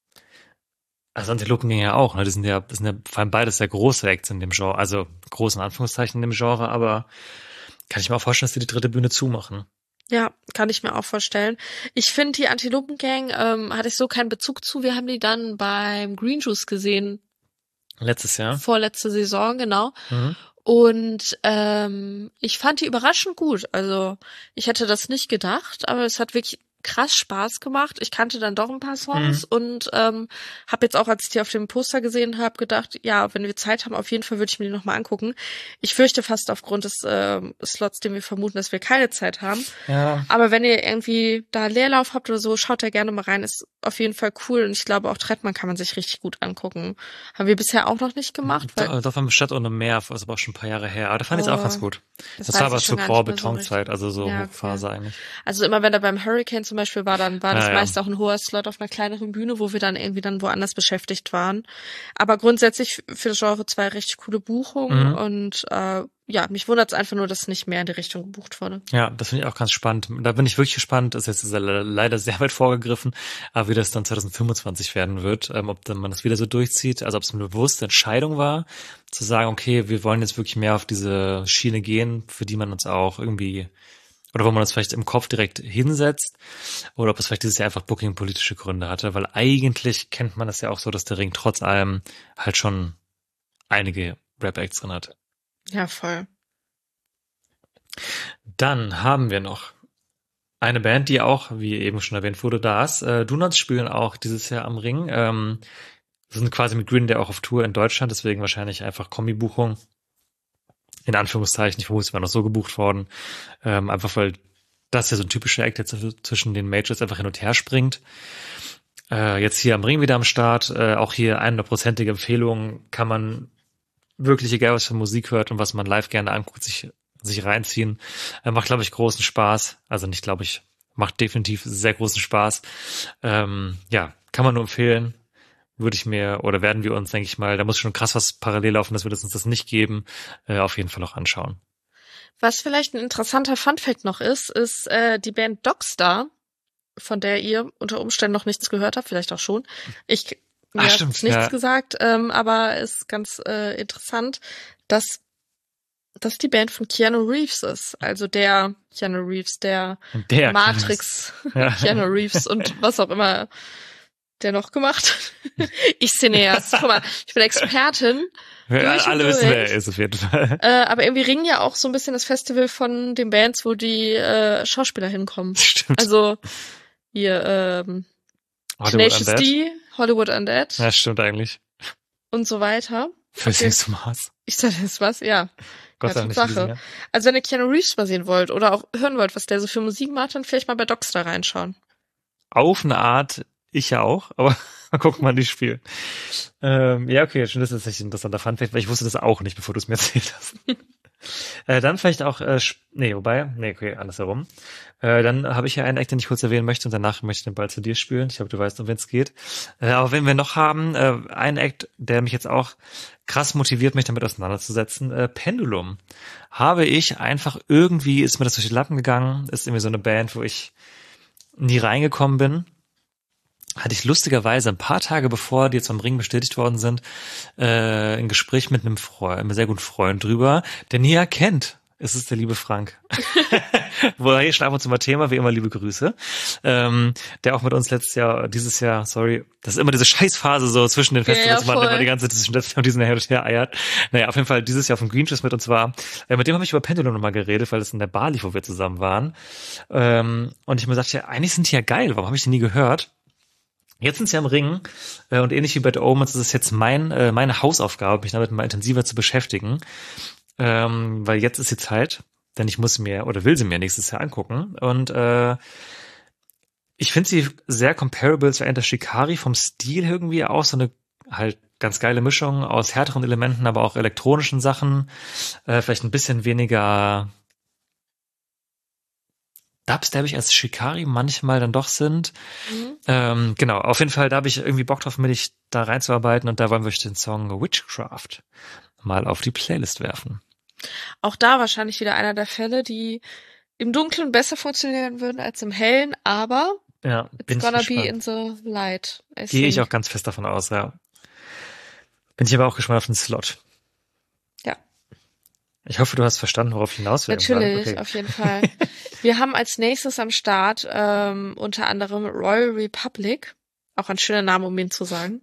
Speaker 5: also Antilopen ging ja auch, ne, die sind ja, das sind ja vor allem beides sehr große Acts in dem Genre, also großen Anführungszeichen in dem Genre, aber kann ich mir auch vorstellen, dass die die dritte Bühne zumachen.
Speaker 6: Ja, kann ich mir auch vorstellen. Ich finde, die Antilopen-Gang ähm, hatte ich so keinen Bezug zu. Wir haben die dann beim Green Juice gesehen,
Speaker 5: Letztes Jahr.
Speaker 6: vorletzte Saison, genau.
Speaker 5: Mhm.
Speaker 6: Und ähm, ich fand die überraschend gut. Also ich hätte das nicht gedacht, aber es hat wirklich krass Spaß gemacht. Ich kannte dann doch ein paar Songs
Speaker 5: Mhm.
Speaker 6: und ähm, habe jetzt auch, als ich die auf dem Poster gesehen habe, gedacht, ja, wenn wir Zeit haben, auf jeden Fall würde ich mir die nochmal angucken. Ich fürchte fast aufgrund des ähm, Slots, den wir vermuten, dass wir keine Zeit haben.
Speaker 5: Ja.
Speaker 6: Aber wenn ihr irgendwie da Leerlauf habt oder so, schaut da gerne mal rein. Ist auf jeden Fall cool und ich glaube auch Trettmann kann man sich richtig gut angucken. Haben wir bisher auch noch nicht gemacht, weil
Speaker 5: Da, da war Stadt ohne Meer, das ist aber auch schon ein paar Jahre her, aber da fand ich es
Speaker 6: Oh,
Speaker 5: auch ganz gut.
Speaker 6: das
Speaker 5: Das,
Speaker 6: weiß
Speaker 5: war aber
Speaker 6: ich schon
Speaker 5: zur
Speaker 6: gar
Speaker 5: graue
Speaker 6: nicht mehr so
Speaker 5: Betonzeit, also so
Speaker 6: Ja, okay.
Speaker 5: Hochphase eigentlich.
Speaker 6: Also immer wenn er beim Hurricane zum Beispiel war, dann war das
Speaker 5: Ja, ja.
Speaker 6: meist auch ein hoher Slot auf einer kleineren Bühne, wo wir dann irgendwie dann woanders beschäftigt waren. Aber grundsätzlich für das Genre zwei richtig coole Buchungen
Speaker 5: Mhm.
Speaker 6: und äh, ja, mich wundert es einfach nur, dass nicht mehr in die Richtung gebucht wurde.
Speaker 5: Ja, das finde ich auch ganz spannend. Da bin ich wirklich gespannt. Das ist jetzt le- leider sehr weit vorgegriffen, aber wie das dann zwanzig fünfundzwanzig werden wird, ähm, ob dann man das wieder so durchzieht, also ob es eine bewusste Entscheidung war, zu sagen, okay, wir wollen jetzt wirklich mehr auf diese Schiene gehen, für die man uns auch irgendwie, oder wo man uns vielleicht im Kopf direkt hinsetzt, oder ob es vielleicht dieses Jahr einfach Booking-politische Gründe hatte, weil eigentlich kennt man das ja auch so, dass der Ring trotz allem halt schon einige Rap-Acts drin hat.
Speaker 6: Ja, voll.
Speaker 5: Dann haben wir noch eine Band, die auch, wie eben schon erwähnt wurde, da ist. Äh, Donuts spielen auch dieses Jahr am Ring. Ähm, Wir sind quasi mit Green Day auch auf Tour in Deutschland, deswegen wahrscheinlich einfach Kombi-Buchung. In Anführungszeichen, ich vermute, es war noch so gebucht worden. Ähm, einfach weil das ja so ein typischer Act jetzt zwischen den Majors einfach hin und her springt. Äh, jetzt hier am Ring wieder am Start. Äh, auch hier hundertprozentige Empfehlung, kann man wirklich, egal was für Musik hört und was man live gerne anguckt, sich sich reinziehen. Äh, macht, glaube ich, großen Spaß. Also nicht, glaube ich, macht definitiv sehr großen Spaß. Ähm, ja, kann man nur empfehlen. Würde ich mir, oder werden wir uns, denke ich mal, da muss schon krass was parallel laufen, dass wir das uns das nicht geben, äh, auf jeden Fall auch anschauen.
Speaker 6: Was vielleicht ein interessanter Funfact noch ist, ist äh, die Band Dogstar, von der ihr unter Umständen noch nichts gehört habt, vielleicht auch schon. Ich mir
Speaker 5: Ach,
Speaker 6: hat's
Speaker 5: stimmt,
Speaker 6: nichts
Speaker 5: ja.
Speaker 6: gesagt, ähm, aber ist ganz äh, interessant, dass dass die Band von Keanu Reeves ist. Also der Keanu Reeves, der,
Speaker 5: der
Speaker 6: Matrix
Speaker 5: ja.
Speaker 6: Keanu Reeves und was auch immer der noch gemacht hat. Ich Cineast. Guck mal, ich bin Expertin.
Speaker 5: Ja, alle
Speaker 6: durch.
Speaker 5: wissen, wer er ist auf jeden Fall.
Speaker 6: Äh, aber irgendwie ringen ja auch so ein bisschen das Festival von den Bands, wo die äh, Schauspieler hinkommen.
Speaker 5: Stimmt.
Speaker 6: Also hier ähm, Tenacious D, Hollywood Undead.
Speaker 5: Ja, stimmt eigentlich.
Speaker 6: Und so weiter.
Speaker 5: Fürs nächste Maß.
Speaker 6: Ich sag jetzt was, ja.
Speaker 5: Gott sei
Speaker 6: ja,
Speaker 5: Dank
Speaker 6: Sache.
Speaker 5: nicht.
Speaker 6: Also wenn ihr Keanu Reeves mal sehen wollt oder auch hören wollt, was der so für Musik macht, dann vielleicht mal bei Dogstar reinschauen.
Speaker 5: Auf eine Art, ich ja auch, aber mal gucken, wann die spielen. Ähm, ja, okay, schon, das ist nicht ein interessanter Funfact, weil ich wusste das auch nicht, bevor du es mir erzählt hast. äh, dann vielleicht auch, äh, nee, wobei, nee, okay, andersherum. Äh, dann habe ich ja einen Act, den ich kurz erwähnen möchte und danach möchte ich den Ball zu dir spielen. Ich glaube, du weißt, um wen es geht. Äh, aber wenn wir noch haben, äh, einen Act, der mich jetzt auch krass motiviert, mich damit auseinanderzusetzen, äh, Pendulum. Habe ich einfach irgendwie, ist mir das durch die Lappen gegangen, ist irgendwie so eine Band, wo ich nie reingekommen bin. Hatte ich lustigerweise ein paar Tage bevor die jetzt vom Ring bestätigt worden sind, äh, ein Gespräch mit einem Freund, einem sehr guten Freund drüber, der Nia kennt. Es ist der liebe Frank. Wo er hier schon ab und zu mal Thema, wie immer liebe Grüße. Ähm, der auch mit uns letztes Jahr, dieses Jahr, sorry, das ist immer diese Scheißphase so zwischen den Festivals, ja, ja, man immer die ganze Zeit zwischen letztes Jahr und diesem Jahr hin und her eiert. Naja, auf jeden Fall dieses Jahr auf dem Green Trust mit uns war. Äh, mit dem habe ich über Pendulum nochmal geredet, weil es in der Bar lief, wo wir zusammen waren. Ähm, und ich mir dachte, ja, eigentlich sind die ja geil, warum habe ich die nie gehört? Jetzt sind sie am Ring äh, und ähnlich wie bei The Omens ist es jetzt mein äh, meine Hausaufgabe, mich damit mal intensiver zu beschäftigen, ähm, weil jetzt ist die Zeit, denn ich muss mir oder will sie mir nächstes Jahr angucken und äh, ich finde sie sehr comparable zu Enter Shikari vom Stil irgendwie auch, so eine halt ganz geile Mischung aus härteren Elementen, aber auch elektronischen Sachen, äh, vielleicht ein bisschen weniger Dubstep als Shikari manchmal dann doch sind. Mhm. Ähm, genau, auf jeden Fall, da habe ich irgendwie Bock drauf, mich da reinzuarbeiten und da wollen wir den Song Witchcraft mal auf die Playlist werfen.
Speaker 6: Auch da wahrscheinlich wieder einer der Fälle, die im Dunkeln besser funktionieren würden als im Hellen, aber
Speaker 5: ja,
Speaker 6: it's gonna be in the light.
Speaker 5: Gehe ich auch ganz fest davon aus, ja. Bin ich aber auch gespannt auf den Slot.
Speaker 6: Ja.
Speaker 5: Ich hoffe, du hast verstanden, worauf ich hinaus will.
Speaker 6: Natürlich,
Speaker 5: okay.
Speaker 6: Auf jeden Fall. Wir haben als nächstes am Start ähm, unter anderem Royal Republic. Auch ein schöner Name, um ihn zu sagen.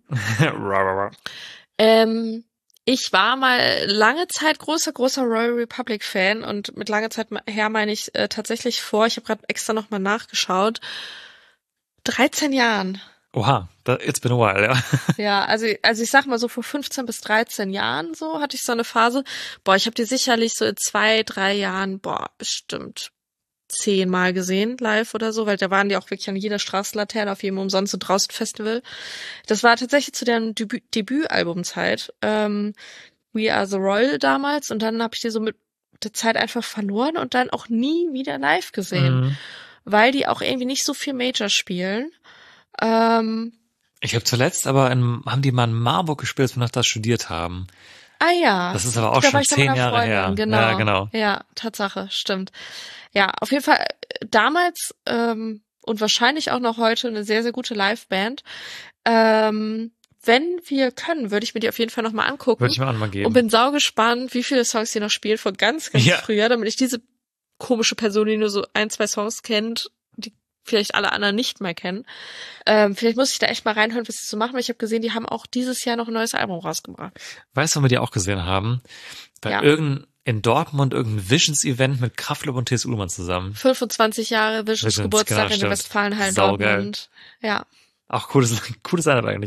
Speaker 6: ähm, ich war mal lange Zeit großer, großer Royal Republic Fan und mit langer Zeit her meine ich äh, tatsächlich vor, ich habe gerade extra nochmal nachgeschaut, dreizehn Jahren.
Speaker 5: Oha, it's been a while, ja.
Speaker 6: Ja, also also ich sag mal so vor fünfzehn bis dreizehn Jahren so hatte ich so eine Phase. Boah, ich habe die sicherlich so in zwei, drei Jahren, boah, bestimmt zehnmal gesehen live oder so, weil da waren die auch wirklich an jeder Straßenlaterne, auf jedem Umsonst- und Draußen-Festival. Das war tatsächlich zu deren Debü- Debütalbumzeit. Ähm, We Are the Royal damals und dann habe ich die so mit der Zeit einfach verloren und dann auch nie wieder live gesehen, mhm. weil die auch irgendwie nicht so viel Major spielen. Ähm,
Speaker 5: ich habe zuletzt aber in, haben die mal in Marburg gespielt, als wir noch da studiert haben.
Speaker 6: Ah ja.
Speaker 5: Das ist aber auch
Speaker 6: da
Speaker 5: schon zehn Jahre
Speaker 6: Freundin.
Speaker 5: her.
Speaker 6: Genau.
Speaker 5: Ja, genau.
Speaker 6: Ja, Tatsache, stimmt. Ja, auf jeden Fall damals ähm, und wahrscheinlich auch noch heute eine sehr, sehr gute Liveband. Ähm, wenn wir können, würde ich mir die auf jeden Fall nochmal angucken.
Speaker 5: Würde ich mir auch mal geben.
Speaker 6: Und bin saugespannt, wie viele Songs die noch spielen von ganz, ganz ja. früher, damit ich diese komische Person, die nur so ein, zwei Songs kennt, die vielleicht alle anderen nicht mehr kennen. Ähm, vielleicht muss ich da echt mal reinhören, was sie so machen, weil ich habe gesehen, die haben auch dieses Jahr noch ein neues Album rausgebracht.
Speaker 5: Weißt du, wann wir die auch gesehen haben? Bei ja. irgendein, in Dortmund irgendein Visions-Event mit Kraftklub und T S. Ullmann zusammen.
Speaker 6: fünfundzwanzig Jahre Visions, Visions Geburtstag genau, in der Westfalenhallen Dortmund. Ja.
Speaker 5: Auch cooles, cooles Line eigentlich.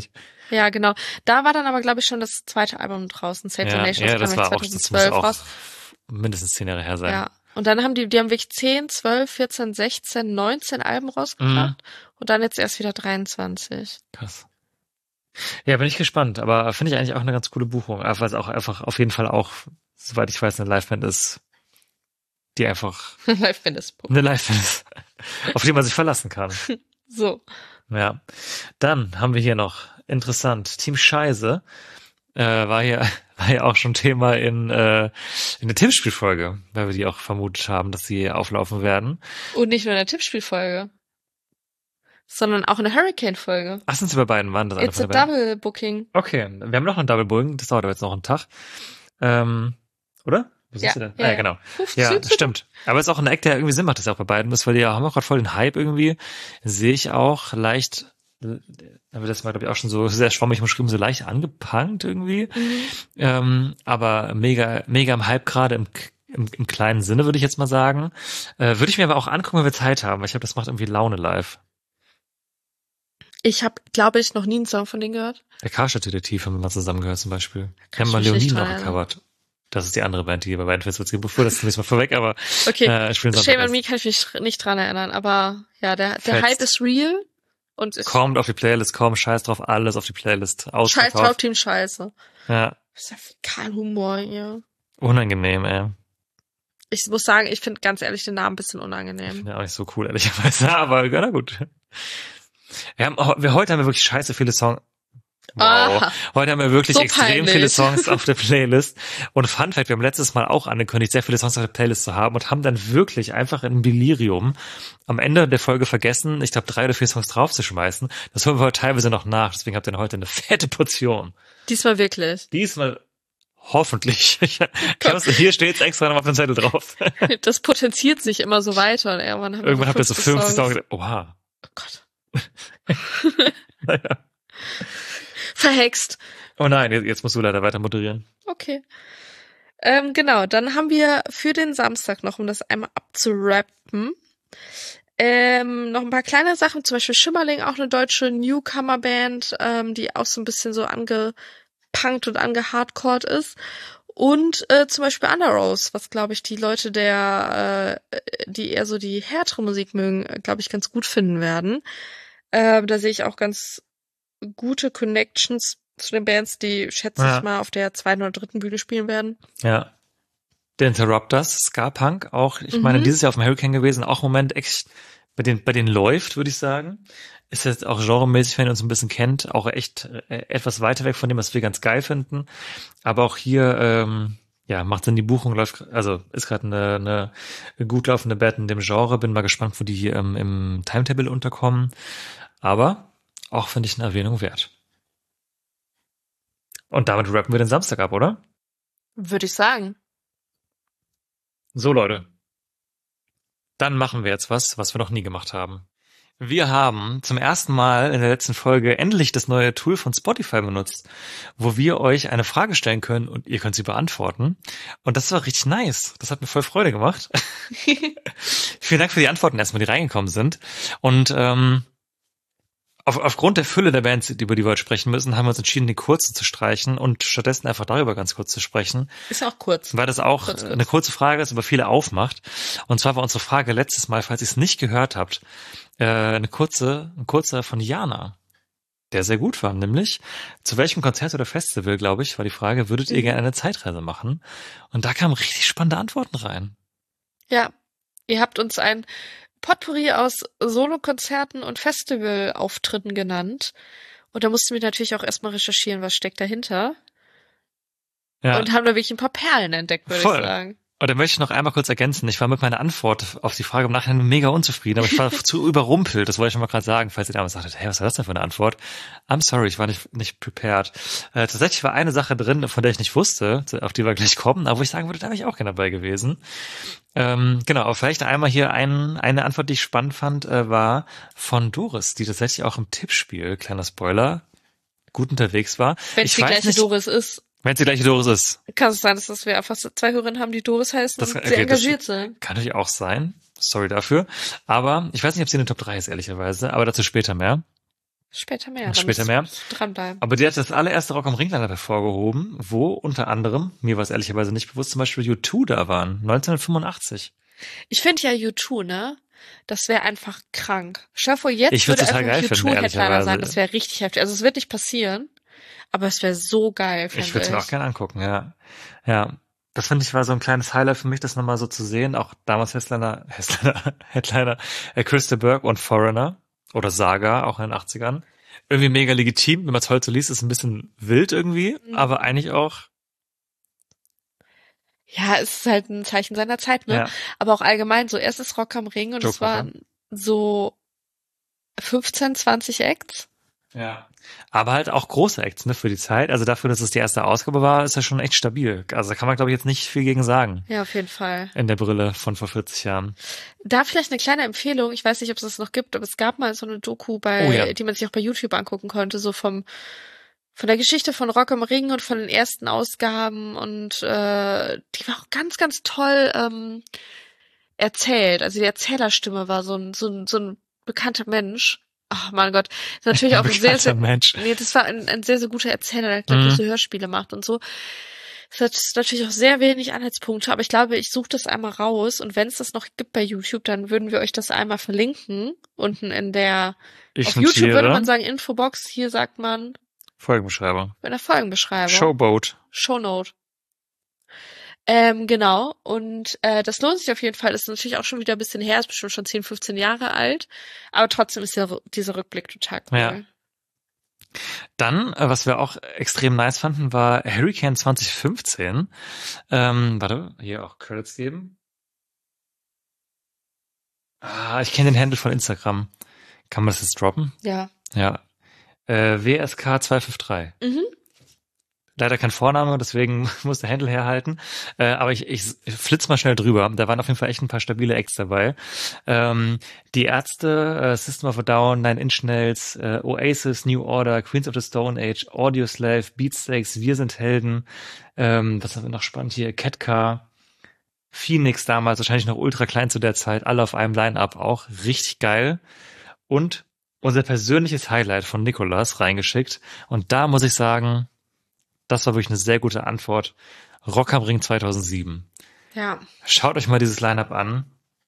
Speaker 6: Ja, genau. Da war dann aber, glaube ich, schon das zweite Album draußen. Save
Speaker 5: ja,
Speaker 6: the Nations
Speaker 5: ja, das
Speaker 6: kam
Speaker 5: war auch,
Speaker 6: zwanzig
Speaker 5: das
Speaker 6: zwölf
Speaker 5: muss auch
Speaker 6: raus.
Speaker 5: mindestens zehn Jahre her sein.
Speaker 6: Ja. Und dann haben die, die haben wirklich zehn, zwölf, vierzehn, sechzehn, neunzehn Alben rausgebracht. Mhm. Und dann jetzt erst wieder dreiundzwanzig.
Speaker 5: Krass. Ja, bin ich gespannt. Aber finde ich eigentlich auch eine ganz coole Buchung. Weil es auch einfach auf jeden Fall auch, soweit ich weiß, eine Liveband ist, die einfach...
Speaker 6: Eine Liveband ist.
Speaker 5: Eine Liveband ist, auf die man sich verlassen kann.
Speaker 6: So.
Speaker 5: Ja. Dann haben wir hier noch, interessant, Team Scheiße. Äh, war hier war ja auch schon Thema in äh, in der Tippspielfolge, weil wir die auch vermutet haben, dass sie auflaufen werden.
Speaker 6: Und nicht nur in der Tippspielfolge, sondern auch in der Hurricane-Folge.
Speaker 5: Ach, sind sie bei beiden? Waren das eine
Speaker 6: It's a
Speaker 5: von der
Speaker 6: double booking.
Speaker 5: Okay, wir haben noch ein Double Booking, das dauert aber jetzt noch einen Tag. Ähm, oder? Wo sind
Speaker 6: ja,
Speaker 5: sie denn?
Speaker 6: Ja,
Speaker 5: ah, ja, genau. Ja, stimmt. Aber es ist auch ein Act, der irgendwie Sinn macht, das ja auch bei beiden ist, weil die haben auch gerade voll den Hype irgendwie. Sehe ich auch leicht, da wird das mal, glaube ich, auch schon so sehr schwammig umschrieben, so leicht angepunkt irgendwie. Mhm. Ähm, aber mega, mega im Hype gerade im, im, im kleinen Sinne, würde ich jetzt mal sagen. Äh, würde ich mir aber auch angucken, wenn wir Zeit haben, weil ich glaube, das macht irgendwie Laune live.
Speaker 6: Ich habe, glaube ich, noch nie einen Song von denen gehört.
Speaker 5: Der Karstadt-Detektiv haben wir mal zusammengehört zum Beispiel. Haben wir Leonin noch gecovert. Das ist die andere Band, die bei beiden Festivals bevor das nächste Mal vorweg, aber
Speaker 6: okay.
Speaker 5: äh,
Speaker 6: Shame on Me kann ich mich nicht dran erinnern, aber ja, der, der Hype ist real. Und
Speaker 5: kommt auf die Playlist, komm, scheiß drauf, alles auf die Playlist.
Speaker 6: Scheiß drauf, Team Scheiße.
Speaker 5: Ja.
Speaker 6: Das ist ja kein Humor, ja.
Speaker 5: Unangenehm, ey.
Speaker 6: Ich muss sagen, ich finde ganz ehrlich den Namen ein bisschen unangenehm. Ich
Speaker 5: finde auch nicht so cool, ehrlicherweise, aber na gut. Wir haben, wir, heute haben wir wirklich scheiße viele Songs. Wow. Ah, heute haben wir wirklich so extrem peinlich. viele Songs auf der Playlist. Und Fun Fact, wir haben letztes Mal auch angekündigt, sehr viele Songs auf der Playlist zu haben und haben dann wirklich einfach in Delirium am Ende der Folge vergessen, ich glaube, drei oder vier Songs draufzuschmeißen. Das holen wir heute teilweise noch nach, deswegen habt ihr heute eine fette Portion.
Speaker 6: Diesmal wirklich.
Speaker 5: Diesmal hoffentlich. Ich, ich, hier steht's extra noch auf dem Zettel drauf.
Speaker 6: Das potenziert sich immer so weiter. Und irgendwann haben
Speaker 5: irgendwann habt ihr so fünfzig Songs gedacht, oha.
Speaker 6: Oh Gott. Naja. Verhext.
Speaker 5: Oh nein, jetzt, jetzt musst du leider weiter moderieren.
Speaker 6: Okay. Ähm, genau, dann haben wir für den Samstag noch, um das einmal abzurappen, ähm, noch ein paar kleine Sachen, zum Beispiel Schimmerling, auch eine deutsche Newcomer-Band, ähm, die auch so ein bisschen so angepunkt und angehardcored ist. Und äh, zum Beispiel Underrose, was, glaube ich, die Leute, der, äh, die eher so die härtere Musik mögen, glaube ich, ganz gut finden werden. Äh, da sehe ich auch ganz gute Connections zu den Bands, die, schätze ja. ich mal, auf der zweiten oder dritten Bühne spielen werden.
Speaker 5: Ja. Der Interrupters, Ska-Punk, auch, ich mhm. meine, dieses Jahr auf dem Hurricane gewesen, auch im Moment echt, bei denen, bei denen läuft, würde ich sagen. Ist jetzt auch genremäßig, wenn ihr uns ein bisschen kennt, auch echt äh, etwas weiter weg von dem, was wir ganz geil finden. Aber auch hier, ähm, ja, macht Sinn, die Buchung läuft, also ist gerade eine, eine gut laufende Band in dem Genre. Bin mal gespannt, wo die hier ähm, im Timetable unterkommen. Aber auch finde ich eine Erwähnung wert. Und damit rappen wir den Samstag ab, oder?
Speaker 6: Würde ich sagen.
Speaker 5: So, Leute. Dann machen wir jetzt was, was wir noch nie gemacht haben. Wir haben zum ersten Mal in der letzten Folge endlich das neue Tool von Spotify benutzt, wo wir euch eine Frage stellen können und ihr könnt sie beantworten. Und das war richtig nice. Das hat mir voll Freude gemacht. Vielen Dank für die Antworten erstmal, die reingekommen sind. Und ähm, Auf, aufgrund der Fülle der Bands, über die wir heute sprechen müssen, haben wir uns entschieden, die kurzen zu streichen und stattdessen einfach darüber ganz kurz zu sprechen.
Speaker 6: Ist auch kurz.
Speaker 5: Weil das auch kurz, kurz. eine kurze Frage ist, aber viele aufmacht. Und zwar war unsere Frage letztes Mal, falls ihr es nicht gehört habt, äh, eine kurze, ein kurzer von Jana, der sehr gut war, nämlich zu welchem Konzert oder Festival, glaube ich, war die Frage, würdet ihr mhm. gerne eine Zeitreise machen? Und da kamen richtig spannende Antworten rein.
Speaker 6: Ja, ihr habt uns ein Potpourri aus Solokonzerten und Festivalauftritten genannt. Und da mussten wir natürlich auch erstmal recherchieren, was steckt dahinter. Ja. Und haben da wirklich ein paar Perlen entdeckt, würde
Speaker 5: Voll.
Speaker 6: ich sagen.
Speaker 5: Und da möchte ich noch einmal kurz ergänzen. Ich war mit meiner Antwort auf die Frage im Nachhinein mega unzufrieden, aber ich war zu überrumpelt. Das wollte ich schon mal gerade sagen, falls ihr damals sagtet, hey, was war das denn für eine Antwort? I'm sorry, ich war nicht nicht prepared. Äh, tatsächlich war eine Sache drin, von der ich nicht wusste, auf die wir gleich kommen, aber wo ich sagen würde, da wäre ich auch gerne dabei gewesen. Ähm, genau, aber vielleicht einmal hier ein, eine Antwort, die ich spannend fand, äh, war von Doris, die tatsächlich auch im Tippspiel, kleiner Spoiler, gut unterwegs war.
Speaker 6: Wenn es die gleiche nicht, Doris ist.
Speaker 5: Wenn es die gleiche Doris ist.
Speaker 6: Kann es sein, dass wir einfach zwei Hörerinnen haben, die Doris heißen das, und okay, sehr engagiert sind.
Speaker 5: Kann natürlich auch sein. Sorry dafür. Aber ich weiß nicht, ob sie in den Top drei ist, ehrlicherweise. Aber dazu später mehr.
Speaker 6: Später mehr.
Speaker 5: Später mehr.
Speaker 6: Dranbleiben.
Speaker 5: Aber die hat das allererste Rock am Ring Line-Up hervorgehoben, wo unter anderem, mir war es ehrlicherweise nicht bewusst, zum Beispiel U zwei da waren, neunzehnhundertfünfundachtzig.
Speaker 6: Ich finde ja U zwei, ne? Das wäre einfach krank. Stell dir vor, jetzt
Speaker 5: ich
Speaker 6: würde
Speaker 5: total geil
Speaker 6: U zwei
Speaker 5: finden,
Speaker 6: Headliner sein. Das wäre richtig heftig. Also es wird nicht passieren, aber es wäre so geil, finde ich.
Speaker 5: Ich würde es mir auch gerne angucken, ja. Ja. Das finde ich war so ein kleines Highlight für mich, das nochmal so zu sehen. Auch damals Headliner, Headliner, Headliner, äh, Crystal Burke und Foreigner oder Saga, auch in den achtzigern. Irgendwie mega legitim, wenn man es heute so liest, ist ein bisschen wild irgendwie, mhm. aber eigentlich auch.
Speaker 6: Ja, es ist halt ein Zeichen seiner Zeit, ne? Ja. Aber auch allgemein so erstes Rock am Ring und Joke es waren so fünfzehn, zwanzig Acts.
Speaker 5: Ja. Aber halt auch große Acts, ne, für die Zeit. Also dafür, dass es die erste Ausgabe war, ist ja schon echt stabil. Also da kann man, glaube ich, jetzt nicht viel gegen sagen.
Speaker 6: Ja, auf jeden Fall.
Speaker 5: In der Brille von vor vierzig Jahren.
Speaker 6: Da vielleicht eine kleine Empfehlung. Ich weiß nicht, ob es das noch gibt, aber es gab mal so eine Doku, bei, oh ja. die man sich auch bei YouTube angucken konnte, so vom von der Geschichte von Rock am Ring und von den ersten Ausgaben. Und äh, die war auch ganz, ganz toll ähm, erzählt. Also die Erzählerstimme war so ein, so ein, so ein bekannter Mensch. Ach, mein Gott. Das ist natürlich auch ein sehr, sehr,
Speaker 5: Mensch.
Speaker 6: nee, das war ein, ein sehr, sehr guter Erzähler, der, glaube ich, mhm. so Hörspiele macht und so. Das hat natürlich auch sehr wenig Anhaltspunkte, aber ich glaube, ich suche das einmal raus und wenn es das noch gibt bei YouTube, dann würden wir euch das einmal verlinken. Unten in der,
Speaker 5: ich
Speaker 6: auf
Speaker 5: notiere.
Speaker 6: YouTube würde man sagen Infobox, hier sagt man
Speaker 5: Folgenbeschreibung.
Speaker 6: In der Folgenbeschreibung.
Speaker 5: Showboat.
Speaker 6: Shownote. Ähm, genau, und äh, das lohnt sich auf jeden Fall. Das ist natürlich auch schon wieder ein bisschen her, ist bestimmt schon zehn, fünfzehn Jahre alt, aber trotzdem ist der, dieser Rückblick total cool.
Speaker 5: Ja. Dann, äh, was wir auch extrem nice fanden, war Hurricane zwanzig fünfzehn. Ähm, warte, hier auch Credits geben. Ah, ich kenne den Handle von Instagram. Kann man das jetzt droppen?
Speaker 6: Ja.
Speaker 5: Ja. Äh, W S K zwei fünf drei.
Speaker 6: Mhm.
Speaker 5: Leider kein Vorname, deswegen muss der Handle herhalten. Äh, aber ich, ich flitz mal schnell drüber. Da waren auf jeden Fall echt ein paar stabile Acts dabei. Ähm, die Ärzte, äh, System of a Down, Nine Inch Nails, äh, Oasis, New Order, Queens of the Stone Age, Audioslave, Beatsteaks, Wir sind Helden. Ähm, was haben wir noch spannend hier? Ketka, Phoenix damals, wahrscheinlich noch ultra klein zu der Zeit. Alle auf einem Line-Up, auch richtig geil. Und unser persönliches Highlight von Nikolas reingeschickt. Und da muss ich sagen, das war wirklich eine sehr gute Antwort. Rock am Ring zweitausendsieben.
Speaker 6: Ja.
Speaker 5: Schaut euch mal dieses Line-Up an.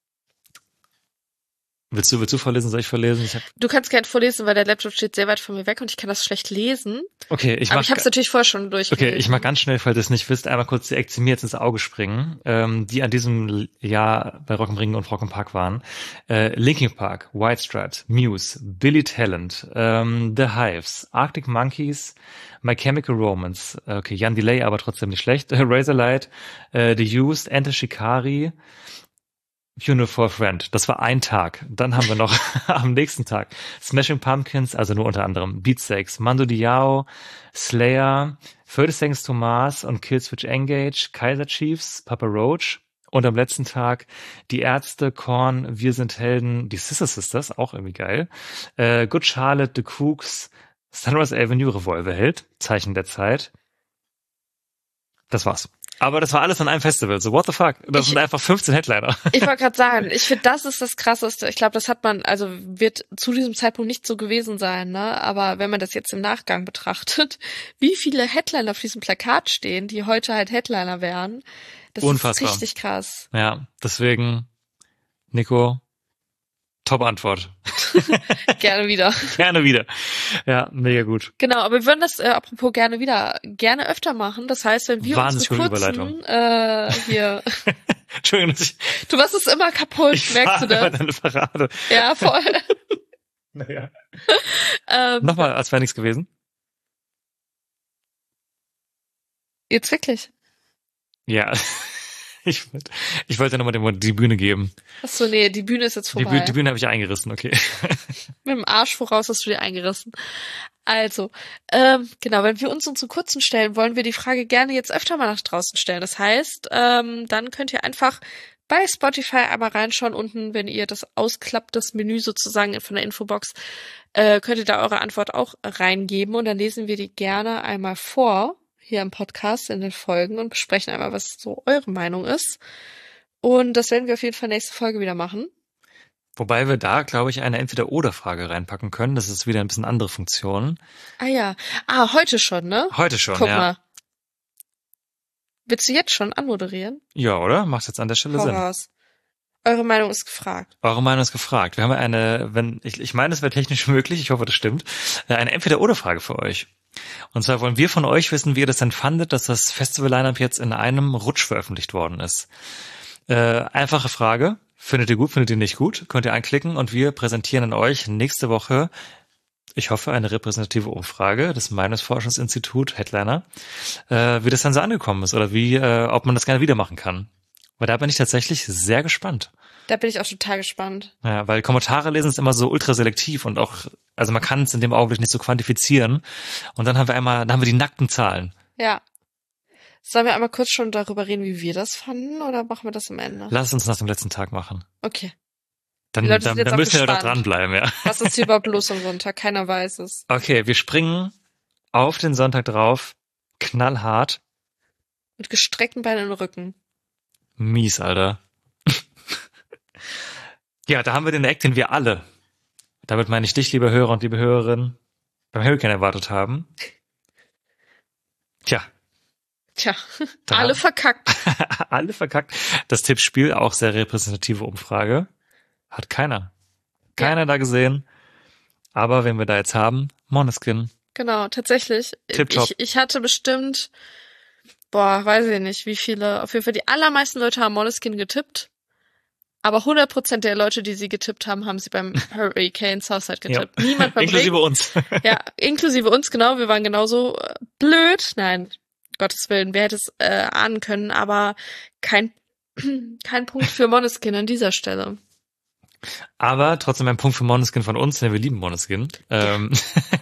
Speaker 5: Willst du, willst du vorlesen? Soll ich vorlesen? Ich hab
Speaker 6: du kannst gerne vorlesen, weil der Laptop steht sehr weit von mir weg und ich kann das schlecht lesen.
Speaker 5: Okay, ich mach,
Speaker 6: Aber ich habe es natürlich vorher schon durchgelesen.
Speaker 5: Okay, ich mach ganz schnell, falls ihr es nicht wisst, einmal kurz die Acts, die mir jetzt ins Auge springen, ähm, die an diesem Jahr bei Rock am Ring und Rock am Park waren. Äh, Linkin Park, White Stripes, Muse, Billy Talent, ähm, The Hives, Arctic Monkeys, My Chemical Romance, okay, Jan Delay, aber trotzdem nicht schlecht, Razorlight, äh, The Used, Enter Shikari, Funeral for a Friend. Das war ein Tag. Dann haben wir noch am nächsten Tag Smashing Pumpkins, also nur unter anderem Beatsteaks, Mando Diao, Slayer, thirty Seconds to Mars und Killswitch Engage, Kaiser Chiefs, Papa Roach und am letzten Tag die Ärzte, Korn, Wir sind Helden, die Sister Sisters, auch irgendwie geil, äh, Good Charlotte, The Kooks, Sunrise Avenue, Revolverheld, Zeichen der Zeit. Das war's. Aber das war alles an einem Festival. So, what the fuck? Das ich, sind einfach fünfzehn Headliner.
Speaker 6: Ich wollte gerade sagen, ich finde, das ist das Krasseste. Ich glaube, das hat man, also wird zu diesem Zeitpunkt nicht so gewesen sein, ne? Aber wenn man das jetzt im Nachgang betrachtet, wie viele Headliner auf diesem Plakat stehen, die heute halt Headliner wären, das
Speaker 5: Unfassbar.
Speaker 6: Ist richtig krass.
Speaker 5: Ja, deswegen, Nico, Top-Antwort.
Speaker 6: Gerne wieder.
Speaker 5: Gerne wieder. Ja, mega gut.
Speaker 6: Genau, aber wir würden das, äh, apropos gerne wieder, gerne öfter machen. Das heißt, wenn wir
Speaker 5: Wahnsinnig
Speaker 6: uns
Speaker 5: gute
Speaker 6: kurzen, äh, hier.
Speaker 5: Entschuldigung, dass ich,
Speaker 6: du machst es immer kaputt,
Speaker 5: ich
Speaker 6: merkst du das?
Speaker 5: Deine Parade.
Speaker 6: Ja, voll.
Speaker 5: Naja.
Speaker 6: ähm,
Speaker 5: Nochmal, als wäre nichts gewesen.
Speaker 6: Jetzt wirklich?
Speaker 5: Ja. Ich wollte, ich wollte nochmal dem die Bühne geben.
Speaker 6: Ach so, nee, die Bühne ist jetzt vorbei.
Speaker 5: Die, Bühne, die Bühne habe ich eingerissen, okay.
Speaker 6: Mit dem Arsch voraus hast du die eingerissen. Also, ähm, genau, wenn wir uns unsere kurzen stellen, wollen wir die Frage gerne jetzt öfter mal nach draußen stellen. Das heißt, ähm, dann könnt ihr einfach bei Spotify einmal reinschauen. Unten, wenn ihr das ausklappt, das Menü sozusagen von der Infobox, äh, könnt ihr da eure Antwort auch reingeben und dann lesen wir die gerne einmal vor. Hier im Podcast, in den Folgen und besprechen einmal, was so eure Meinung ist. Und das werden wir auf jeden Fall nächste Folge wieder machen.
Speaker 5: Wobei wir da, glaube ich, eine Entweder-Oder-Frage reinpacken können. Das ist wieder ein bisschen andere Funktion.
Speaker 6: Ah ja. Ah, heute schon, ne?
Speaker 5: Heute schon,
Speaker 6: Guck
Speaker 5: ja.
Speaker 6: mal. Willst du jetzt schon anmoderieren?
Speaker 5: Ja, oder? Macht jetzt an der Stelle Sinn.
Speaker 6: Voraus. Eure Meinung ist gefragt.
Speaker 5: Eure Meinung ist gefragt. Wir haben eine, wenn ich, ich meine, es wäre technisch möglich, ich hoffe, das stimmt, eine Entweder-Oder-Frage für euch. Und zwar wollen wir von euch wissen, wie ihr das denn fandet, dass das Festival-Line-Up jetzt in einem Rutsch veröffentlicht worden ist. Äh, einfache Frage. Findet ihr gut, findet ihr nicht gut? Könnt ihr anklicken und wir präsentieren an euch nächste Woche, ich hoffe, eine repräsentative Umfrage des Meinungsforschungsinstitut Headliner, äh, wie das dann so angekommen ist oder wie, äh, ob man das gerne wieder machen kann. Weil da bin ich tatsächlich sehr gespannt.
Speaker 6: Da bin ich auch total gespannt.
Speaker 5: Ja, weil Kommentare lesen ist immer so ultra selektiv und auch, also man kann es in dem Augenblick nicht so quantifizieren. Und dann haben wir einmal, dann haben wir die nackten Zahlen.
Speaker 6: Ja. Sollen wir einmal kurz schon darüber reden, wie wir das fanden, oder machen wir das am Ende?
Speaker 5: Lass uns nach dem letzten Tag machen.
Speaker 6: Okay.
Speaker 5: Dann, dann, dann müssen wir da dranbleiben, ja.
Speaker 6: Was ist hier überhaupt los am Sonntag? Keiner weiß es.
Speaker 5: Okay, wir springen auf den Sonntag drauf, knallhart.
Speaker 6: Mit gestreckten Beinen im Rücken.
Speaker 5: Mies, Alter. Ja, da haben wir den Act, den wir alle, damit meine ich dich, liebe Hörer und liebe Hörerinnen, beim Hurricane erwartet haben. Tja.
Speaker 6: Tja, alle verkackt.
Speaker 5: Alle verkackt. Das Tippspiel, auch sehr repräsentative Umfrage. Hat keiner. Keiner ja. da gesehen. Aber wen wir da jetzt haben, Måneskin.
Speaker 6: Genau, tatsächlich.
Speaker 5: Tipptopp.
Speaker 6: Ich, ich hatte bestimmt, boah, weiß ich nicht, wie viele, auf jeden Fall die allermeisten Leute haben Måneskin getippt. Aber hundert Prozent der Leute, die sie getippt haben, haben sie beim Hurricane Southside getippt. Ja. Niemand beim
Speaker 5: Inklusive
Speaker 6: Ring.
Speaker 5: uns.
Speaker 6: Ja, inklusive uns, genau. Wir waren genauso blöd. Nein, Gottes Willen, wer hätte es äh, ahnen können, aber kein, kein Punkt für Måneskin an dieser Stelle.
Speaker 5: Aber trotzdem ein Punkt für Måneskin von uns, denn wir lieben Måneskin. Ähm,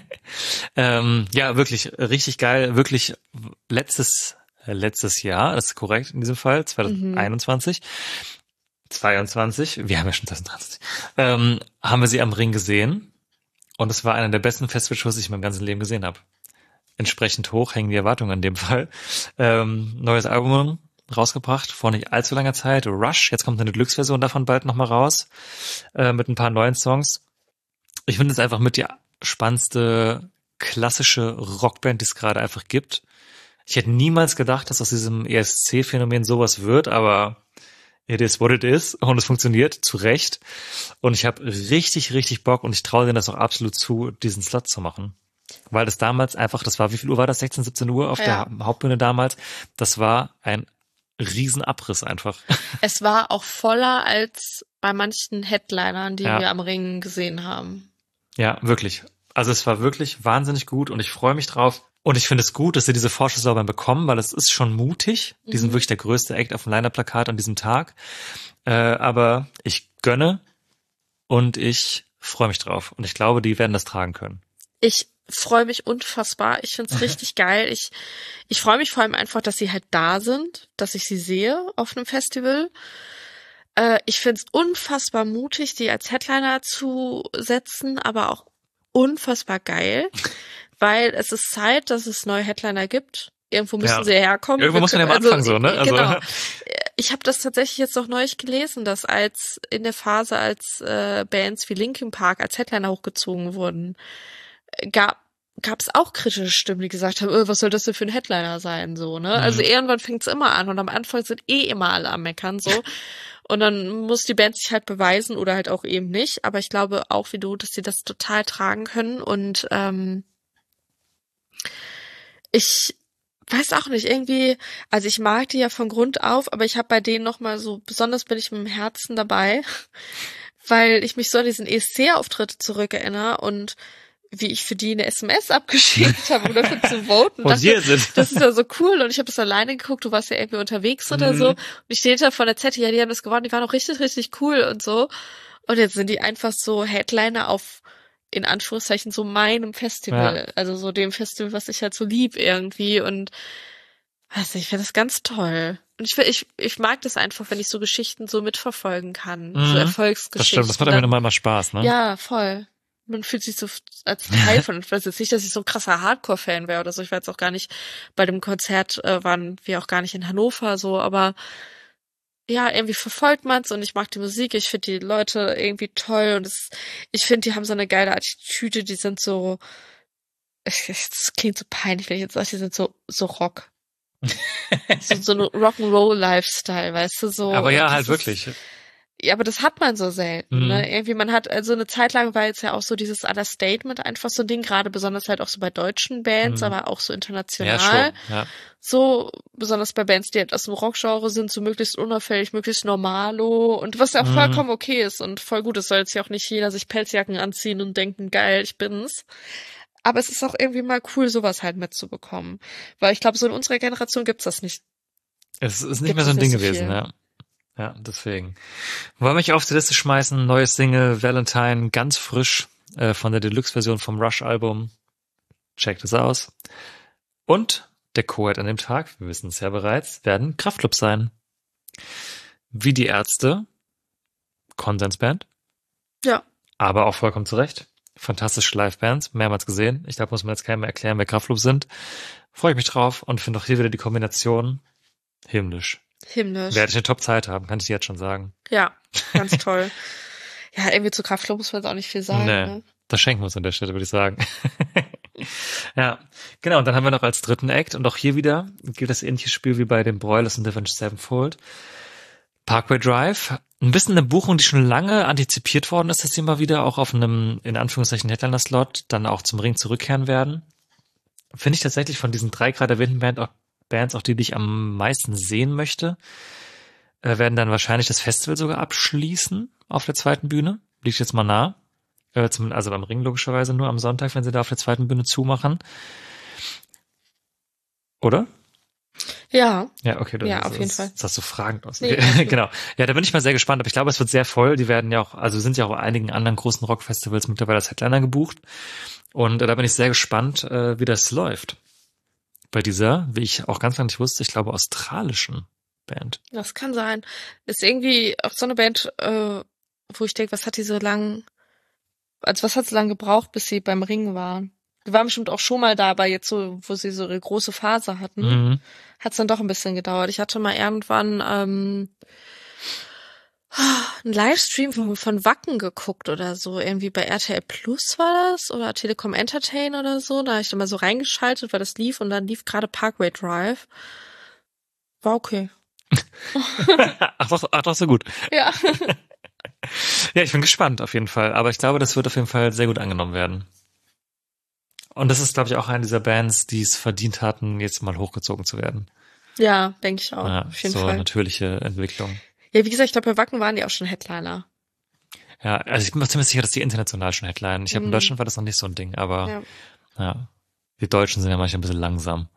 Speaker 5: ähm, ja, wirklich richtig geil. Wirklich letztes äh, letztes Jahr, das ist korrekt in diesem Fall, zwanzig einundzwanzig, mhm. zweiundzwanzig, wir haben ja schon zwanzig dreiundzwanzig, ähm, haben wir sie am Ring gesehen. Und es war einer der besten Festivalshows, die ich in meinem ganzen Leben gesehen habe. Entsprechend hoch hängen die Erwartungen in dem Fall. Ähm, neues Album rausgebracht, vor nicht allzu langer Zeit. Rush, jetzt kommt eine Deluxe-Version davon bald nochmal raus, äh, mit ein paar neuen Songs. Ich finde es einfach mit die spannendste klassische Rockband, die es gerade einfach gibt. Ich hätte niemals gedacht, dass aus diesem E S C-Phänomen sowas wird, aber it is what it is und es funktioniert, zu Recht. Und ich habe richtig, richtig Bock und ich traue denen das auch absolut zu, diesen Slot zu machen. Weil das damals einfach, das war, wie viel Uhr war das? sechzehn, siebzehn Uhr auf ja. der Hauptbühne damals. Das war ein Riesenabriss einfach.
Speaker 6: Es war auch voller als bei manchen Headlinern, die
Speaker 5: ja.
Speaker 6: wir am Ring gesehen haben.
Speaker 5: Ja, wirklich. Also es war wirklich wahnsinnig gut und ich freue mich drauf. Und ich finde es gut, dass sie diese Vorschusslorbeeren bekommen, weil es ist schon mutig. Mhm. Die sind wirklich der größte Act auf dem Liner-Plakat an diesem Tag. Äh, aber ich gönne und ich freue mich drauf. Und ich glaube, die werden das tragen können.
Speaker 6: Ich freue mich unfassbar. Ich finde es richtig geil. Ich ich freue mich vor allem einfach, dass sie halt da sind, dass ich sie sehe auf einem Festival. Äh, ich finde es unfassbar mutig, die als Headliner zu setzen, aber auch unfassbar geil, weil es ist Zeit, dass es neue Headliner gibt. Irgendwo müssen ja. sie herkommen.
Speaker 5: Irgendwo muss man ja am Anfang also, so, ne? Also,
Speaker 6: genau. Ich habe das tatsächlich jetzt noch neulich gelesen, dass als in der Phase, als äh, Bands wie Linkin Park als Headliner hochgezogen wurden, gab gab's auch kritische Stimmen, die gesagt haben, oh, was soll das denn für ein Headliner sein, so, ne? Mhm. Also irgendwann fängt's immer an und am Anfang sind eh immer alle am Meckern, so. Und dann muss die Band sich halt beweisen oder halt auch eben nicht. Aber ich glaube auch wie du, dass sie das total tragen können und ähm, ich weiß auch nicht, irgendwie, also ich mag die ja von Grund auf, aber ich habe bei denen nochmal so, besonders bin ich mit dem Herzen dabei, weil ich mich so an diesen E S C-Auftritt zurückerinnere und wie ich für die eine S M S abgeschickt habe, um dafür zu voten.
Speaker 5: Und dachte, sind.
Speaker 6: Das ist ja so cool. Und ich habe das alleine geguckt, du warst ja irgendwie unterwegs oder mhm. so. Und ich stehe da von der Z, ja, die haben das gewonnen, die waren auch richtig, richtig cool und so. Und jetzt sind die einfach so Headliner auf, in Anführungszeichen, so meinem Festival. Ja. Also so dem Festival, was ich halt so lieb irgendwie. Und weiß nicht, ich finde das ganz toll. Und ich, ich, ich mag das einfach, wenn ich so Geschichten so mitverfolgen kann.
Speaker 5: Mhm.
Speaker 6: So Erfolgsgeschichten.
Speaker 5: Das stimmt, das macht einem immer Spaß, ne?
Speaker 6: Ja, voll. Man fühlt sich so als Teil von, ich weiß jetzt nicht, dass ich so ein krasser Hardcore-Fan wäre oder so. Ich war jetzt auch gar nicht, bei dem Konzert äh, waren wir auch gar nicht in Hannover so, aber ja, irgendwie verfolgt man's und ich mag die Musik, ich finde die Leute irgendwie toll und es, ich finde, die haben so eine geile Attitüde, die sind so, es klingt so peinlich, wenn ich jetzt sage, die sind so, so Rock. so, so ein Rock'n'Roll-Lifestyle, weißt du, so.
Speaker 5: Aber ja, halt
Speaker 6: ist,
Speaker 5: wirklich.
Speaker 6: Ja, aber das hat man so selten,
Speaker 5: Mhm.
Speaker 6: ne? Irgendwie, man hat, also eine Zeit lang war jetzt ja auch so dieses Understatement einfach so ein Ding, gerade besonders halt auch so bei deutschen Bands,
Speaker 5: Mhm.
Speaker 6: aber auch so international.
Speaker 5: Ja, schon. Ja.
Speaker 6: So, besonders bei Bands, die halt aus dem Rockgenre sind, so möglichst unauffällig, möglichst normalo und was ja auch
Speaker 5: Mhm.
Speaker 6: vollkommen okay ist und voll gut ist, soll jetzt ja auch nicht jeder sich Pelzjacken anziehen und denken, geil, ich bin's. Aber es ist auch irgendwie mal cool, sowas halt mitzubekommen. Weil ich glaube, so in unserer Generation gibt's das nicht.
Speaker 5: Es ist nicht
Speaker 6: Gibt
Speaker 5: mehr so
Speaker 6: es
Speaker 5: ein Ding
Speaker 6: nicht so
Speaker 5: gewesen,
Speaker 6: viel.
Speaker 5: ja. Ja, deswegen. Wollen wir mich auf die Liste schmeißen? Neues Single, Valentine, ganz frisch, äh, von der Deluxe-Version vom Rush-Album. Checkt es aus. Und der Co-Head an dem Tag, wir wissen es ja bereits, werden Kraftklub sein. Wie die Ärzte, Konsensband,
Speaker 6: Ja.
Speaker 5: aber auch vollkommen zurecht. Fantastische Live-Bands, mehrmals gesehen. Ich glaube, muss man jetzt keinem mehr erklären, wer Kraftklub sind. Freue ich mich drauf und finde auch hier wieder die Kombination himmlisch.
Speaker 6: Himmlisch.
Speaker 5: Werde ich eine Top-Zeit haben, kann ich dir jetzt schon sagen.
Speaker 6: Ja, ganz toll. Ja, irgendwie zu Kraftklub muss man jetzt auch nicht viel sagen.
Speaker 5: Nee,
Speaker 6: Ne?
Speaker 5: das schenken wir uns an der Stelle, würde ich sagen. Ja, genau. Und dann haben wir noch als dritten Act, und auch hier wieder gilt das ähnliche Spiel wie bei den Broilers und Avenged Sevenfold. Parkway Drive. Ein bisschen eine Buchung, die schon lange antizipiert worden ist, dass sie mal wieder auch auf einem, in Anführungszeichen, Headliner-Slot dann auch zum Ring zurückkehren werden. Finde ich tatsächlich von diesen drei gerade erwähnten Band auch, Bands, auch die, die ich am meisten sehen möchte, äh, werden dann wahrscheinlich das Festival sogar abschließen auf der zweiten Bühne. Liegt jetzt mal nah. Äh, zum, also beim Ring logischerweise nur am Sonntag, wenn sie da auf der zweiten Bühne zumachen. Oder?
Speaker 6: Ja.
Speaker 5: Ja, okay. Du,
Speaker 6: Ja,
Speaker 5: das,
Speaker 6: auf jeden
Speaker 5: das,
Speaker 6: Fall.
Speaker 5: Das hast du fragend aus.
Speaker 6: Nee,
Speaker 5: Okay.
Speaker 6: alles gut.
Speaker 5: Genau. Ja, da bin ich mal sehr gespannt. Aber ich glaube, es wird sehr voll. Die werden ja auch, also sind ja auch bei einigen anderen großen Rockfestivals mittlerweile als Headliner gebucht. Und äh, da bin ich sehr gespannt, äh, wie das läuft. Bei dieser, wie ich auch ganz lange nicht wusste, ich glaube, australischen Band.
Speaker 6: Das kann sein. Ist irgendwie auch so eine Band, äh, wo ich denke, was hat die so lang, also was hat sie lang gebraucht, bis sie beim Ringen waren? Die waren bestimmt auch schon mal da, aber jetzt so, wo sie so eine große Phase hatten,
Speaker 5: Mhm.
Speaker 6: hat es dann doch ein bisschen gedauert. Ich hatte mal irgendwann ähm, einen Livestream von, von Wacken geguckt oder so, irgendwie bei R T L Plus war das oder Telekom Entertain oder so. Da habe ich dann mal so reingeschaltet, weil das lief und dann lief gerade Parkway Drive. War okay.
Speaker 5: ach doch, ach doch, so gut.
Speaker 6: Ja.
Speaker 5: Ja, ich bin gespannt auf jeden Fall. Aber ich glaube, das wird auf jeden Fall sehr gut angenommen werden. Und das ist, glaube ich, auch eine dieser Bands, die es verdient hatten, jetzt mal hochgezogen zu werden.
Speaker 6: Ja, denke ich auch.
Speaker 5: Ja,
Speaker 6: Auf jeden
Speaker 5: so
Speaker 6: Fall.
Speaker 5: natürliche Entwicklung.
Speaker 6: Ja, wie gesagt, ich glaube, bei Wacken waren die auch schon Headliner.
Speaker 5: Ja, also ich bin mir ziemlich sicher, dass die international schon Headline. Ich glaube, in
Speaker 6: Mhm.
Speaker 5: Deutschland war das noch nicht so ein Ding, aber
Speaker 6: Ja.
Speaker 5: ja, die Deutschen sind ja manchmal ein bisschen langsam.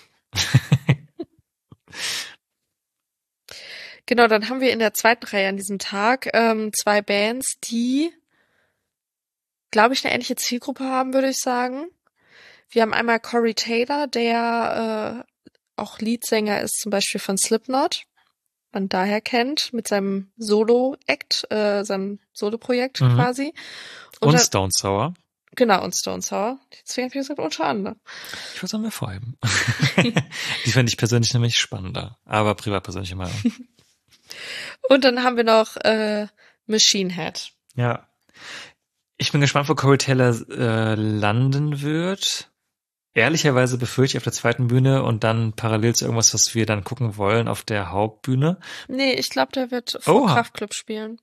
Speaker 6: Genau, dann haben wir in der zweiten Reihe an diesem Tag ähm, zwei Bands, die, glaube ich, eine ähnliche Zielgruppe haben, würde ich sagen. Wir haben einmal Corey Taylor, der äh, auch Leadsänger ist, zum Beispiel von Slipknot, man daher kennt, mit seinem Solo-Act, äh, seinem Solo-Projekt
Speaker 5: Mhm.
Speaker 6: quasi.
Speaker 5: Und,
Speaker 6: dann-
Speaker 5: Stone Sour.
Speaker 6: Genau, und Stone Sour. Deswegen habe ich gesagt, unter anderem.
Speaker 5: Ich würde sagen, wir vorheben. Die finde ich persönlich nämlich spannender, aber privat persönliche Meinung.
Speaker 6: Und dann haben wir noch äh, Machine Head.
Speaker 5: Ja. Ich bin gespannt, wo Corey Taylor äh, landen wird. Ehrlicherweise befürchte ich auf der zweiten Bühne und dann parallel zu irgendwas, was wir dann gucken wollen, auf der Hauptbühne.
Speaker 6: Nee, ich glaube, der wird vor
Speaker 5: Oha.
Speaker 6: Kraftklub spielen.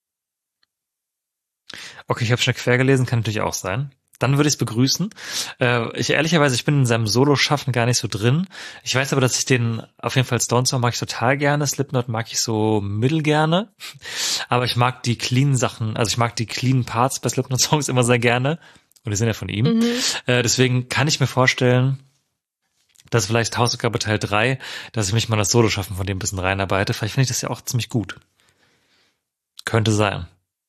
Speaker 5: Okay, ich habe schnell quer gelesen, kann natürlich auch sein. Dann würde ich es begrüßen. Äh, ich ehrlicherweise, ich bin in seinem Solo-Schaffen gar nicht so drin. Ich weiß aber, dass ich den, auf jeden Fall Stone Sour mag ich total gerne. Slipknot mag ich so mittel gerne. Aber ich mag die clean Sachen, also ich mag die clean Parts bei Slipknot-Songs immer sehr gerne. Und die sind ja von ihm.
Speaker 6: Mhm.
Speaker 5: Äh, deswegen kann ich mir vorstellen, dass vielleicht Hausaufgabe Teil drei, dass ich mich mal das Solo-Schaffen von dem ein bisschen reinarbeite. Vielleicht finde ich das ja auch ziemlich gut. Könnte sein.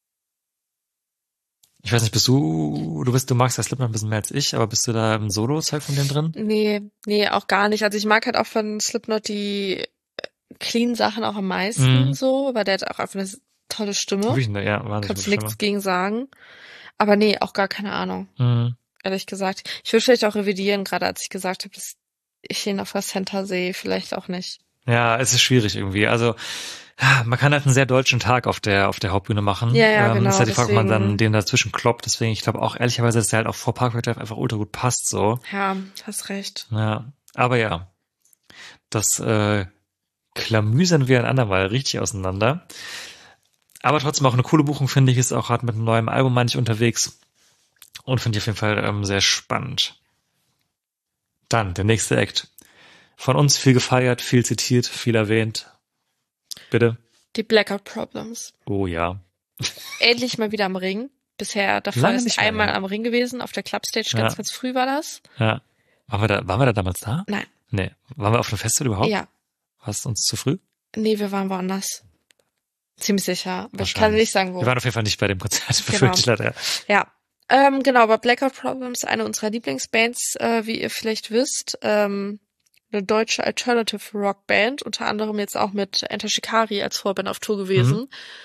Speaker 5: Ich weiß nicht, bist du, du bist, du magst ja Slipknot ein bisschen mehr als ich, aber bist du da im Solo-Zeug von dem drin?
Speaker 6: Nee, nee, auch gar nicht. Also ich mag halt auch von Slipknot die äh, clean Sachen auch am meisten
Speaker 5: Mhm.
Speaker 6: so, weil der hat auch einfach eine tolle Stimme.
Speaker 5: Wirklich, ne? Ja, wahnsinnig
Speaker 6: Kannst
Speaker 5: gute
Speaker 6: nichts gegen sagen. Aber nee, auch gar keine Ahnung,
Speaker 5: Stimme. Mhm.
Speaker 6: ehrlich gesagt. Ich würde vielleicht auch revidieren, gerade als ich gesagt habe, dass ich ihn auf der Center sehe, vielleicht auch nicht.
Speaker 5: Ja, es ist schwierig irgendwie. Also Man kann halt einen sehr deutschen Tag auf der auf der Hauptbühne machen.
Speaker 6: Ja, ja,
Speaker 5: ähm,
Speaker 6: genau.
Speaker 5: Ist ja die Frage, ob man
Speaker 6: deswegen-
Speaker 5: dann den dazwischen kloppt. Deswegen, ich glaube auch ehrlicherweise, dass der halt auch vor Parkway Drive einfach ultra gut passt so.
Speaker 6: Ja, hast recht.
Speaker 5: Ja, aber ja, das äh, klamüsern wir ein andermal richtig auseinander. Aber trotzdem auch eine coole Buchung, finde ich, ist auch gerade mit einem neuen Album manch unterwegs und finde ich auf jeden Fall ähm, sehr spannend. Dann der nächste Act. Von uns viel gefeiert, viel zitiert, viel erwähnt. Bitte.
Speaker 6: Die Blackout Problems.
Speaker 5: Oh ja.
Speaker 6: Endlich mal wieder am Ring. Bisher davor
Speaker 5: Lange
Speaker 6: ist
Speaker 5: nicht mehr,
Speaker 6: einmal
Speaker 5: ja.
Speaker 6: am Ring gewesen, auf der Clubstage, ganz,
Speaker 5: Ja.
Speaker 6: ganz früh war das.
Speaker 5: Ja. Waren wir da, waren wir da damals da?
Speaker 6: Nein.
Speaker 5: Nee. Waren wir auf dem Festival überhaupt?
Speaker 6: Ja.
Speaker 5: War es uns zu früh?
Speaker 6: Nee, wir waren woanders. Ziemlich sicher. Aber ich kann
Speaker 5: Wahrscheinlich.
Speaker 6: nicht sagen, wo.
Speaker 5: Wir waren auf jeden Fall nicht bei dem Konzert,
Speaker 6: Genau.
Speaker 5: befürchte ich leider.
Speaker 6: Ja. Ähm, genau, aber Blackout Problems, eine unserer Lieblingsbands, äh, wie ihr vielleicht wisst. Ähm, eine deutsche Alternative Rock Band, unter anderem jetzt auch mit Enter Shikari als Vorband auf Tour gewesen.
Speaker 5: Mhm.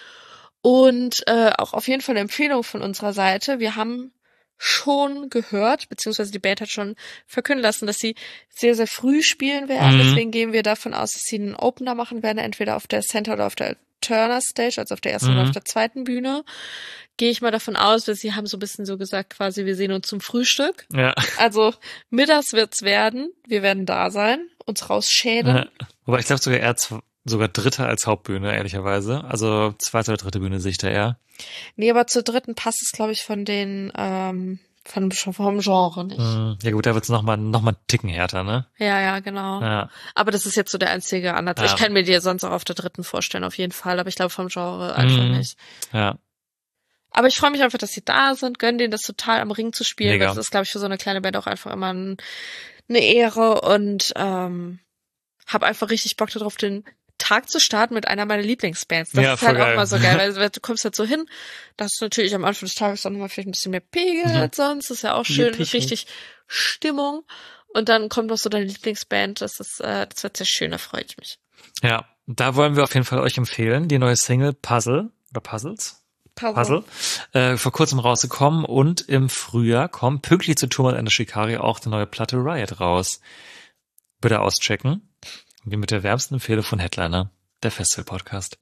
Speaker 6: Und äh, auch auf jeden Fall eine Empfehlung von unserer Seite. Wir haben schon gehört, beziehungsweise die Band hat schon verkünden lassen, dass sie sehr, sehr früh spielen werden.
Speaker 5: Mhm.
Speaker 6: Deswegen gehen wir davon aus, dass sie einen Opener machen werden, entweder auf der Center oder auf der Turner Stage, also auf der ersten
Speaker 5: Mhm.
Speaker 6: oder auf der zweiten Bühne. Gehe ich mal davon aus, weil sie haben so ein bisschen so gesagt, quasi, wir sehen uns zum Frühstück.
Speaker 5: Ja.
Speaker 6: Also mittags wird's werden. Wir werden da sein, uns rausschälen.
Speaker 5: Ja. Wobei ich glaube sogar eher zw- sogar Dritter als Hauptbühne, ehrlicherweise. Also zweite oder dritte Bühne sehe ich da eher.
Speaker 6: Nee, aber zur dritten passt es, glaube ich, von den, ähm, von, vom Genre nicht.
Speaker 5: Mhm. Ja gut, da wird's noch mal noch mal einen Ticken härter, ne?
Speaker 6: Ja, ja, genau.
Speaker 5: Ja.
Speaker 6: Aber das ist jetzt so der einzige Ansatz.
Speaker 5: Ja.
Speaker 6: Ich kann mir die sonst auch auf der dritten vorstellen, auf jeden Fall. Aber ich glaube vom Genre einfach
Speaker 5: Mhm.
Speaker 6: nicht.
Speaker 5: Ja.
Speaker 6: Aber ich freue mich einfach, dass sie da sind. Gönn denen das total am Ring zu spielen.
Speaker 5: Mega.
Speaker 6: Das ist, glaube ich, für so eine kleine Band auch einfach immer ein, eine Ehre. Und ähm, habe einfach richtig Bock darauf, den Tag zu starten mit einer meiner Lieblingsbands. Das
Speaker 5: Ja,
Speaker 6: ist halt
Speaker 5: voll
Speaker 6: auch
Speaker 5: geil.
Speaker 6: mal so geil, weil du kommst halt so hin, das ist natürlich am Anfang des Tages dann nochmal vielleicht ein bisschen mehr Pegel
Speaker 5: Mhm.
Speaker 6: als sonst, das ist ja auch
Speaker 5: Mehr
Speaker 6: schön,
Speaker 5: Picheln.
Speaker 6: richtig Stimmung. Und dann kommt noch so deine Lieblingsband, das ist, äh, das wird sehr schön, da freue ich mich.
Speaker 5: Ja, da wollen wir auf jeden Fall euch empfehlen, die neue Single Puzzle oder Puzzles. Puzzle, äh, vor kurzem rausgekommen und im Frühjahr kommt pünktlich zu Tour mit Enter Shikari auch die neue Platte Riot raus. Bitte auschecken. Wie mit der wärmsten Empfehlung von Headliner, der Festival-Podcast.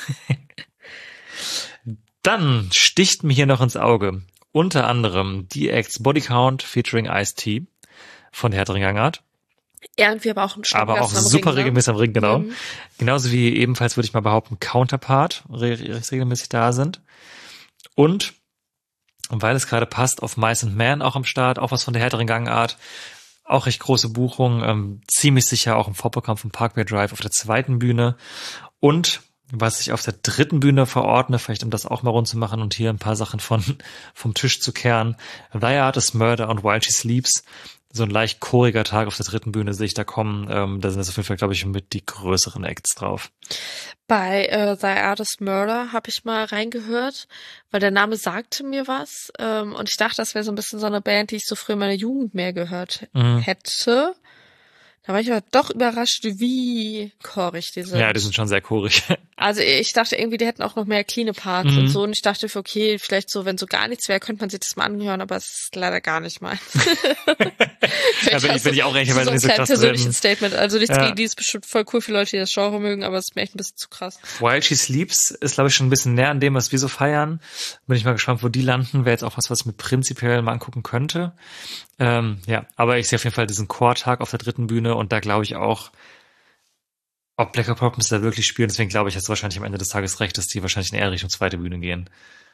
Speaker 5: Dann sticht mir hier noch ins Auge unter anderem die Acts Body Count featuring Ice-T von Härtering Gangart.
Speaker 6: Irgendwie aber auch ein
Speaker 5: Aber auch
Speaker 6: Stammgast am
Speaker 5: super
Speaker 6: Ring, ne?
Speaker 5: regelmäßig am Ring, genau.
Speaker 6: Mhm.
Speaker 5: Genauso wie ebenfalls, würde ich mal behaupten, Counterpart re re regelmäßig da sind. Und, weil es gerade passt, auf Mice and Man auch am Start, auch was von der härteren Gangart, auch recht große Buchung, ähm, ziemlich sicher auch im Vorprogramm von Parkway Drive auf der zweiten Bühne. Und was ich auf der dritten Bühne verordne, vielleicht um das auch mal rund zu machen und hier ein paar Sachen von vom Tisch zu kehren, Thy Art is Murder und While She Sleeps, so ein leicht choriger Tag auf der dritten Bühne sehe ich da kommen. Ähm, da sind jetzt auf jeden Fall, glaube ich, mit die größeren Acts drauf.
Speaker 6: Bei äh, Thy Art is Murder habe ich mal reingehört, weil der Name sagte mir was. Ähm, und ich dachte, das wäre so ein bisschen so eine Band, die ich so früher in meiner Jugend mehr gehört
Speaker 5: Mhm.
Speaker 6: hätte. Da war ich aber doch überrascht, wie chorig die sind.
Speaker 5: Ja, die sind schon sehr chorig.
Speaker 6: Also ich dachte irgendwie, die hätten auch noch mehr cleane Parts
Speaker 5: Mhm.
Speaker 6: und so. Und ich dachte, okay, vielleicht so, wenn so gar nichts wäre, könnte man sich das mal anhören, aber es ist leider gar nicht meins.
Speaker 5: Da bin ich, bin ich auch ehrlicherweise
Speaker 6: so
Speaker 5: nicht so
Speaker 6: ein
Speaker 5: krass
Speaker 6: persönliches
Speaker 5: drin.
Speaker 6: Statement. Also nichts
Speaker 5: Ja.
Speaker 6: gegen die, ist bestimmt voll cool für Leute, die das Genre mögen, aber es ist mir echt ein bisschen zu krass.
Speaker 5: While She Sleeps ist, glaube ich, schon ein bisschen näher an dem, was wir so feiern. Bin ich mal gespannt, wo die landen. Wäre jetzt auch was, was ich mir prinzipiell mal angucken könnte. Ähm, ja, aber ich sehe auf jeden Fall diesen Chortag auf der dritten Bühne und da glaube ich auch, ob Blackout Problems da wirklich spielen. Deswegen glaube ich, hast du wahrscheinlich am Ende des Tages recht, dass die wahrscheinlich eher Richtung zweite Bühne gehen.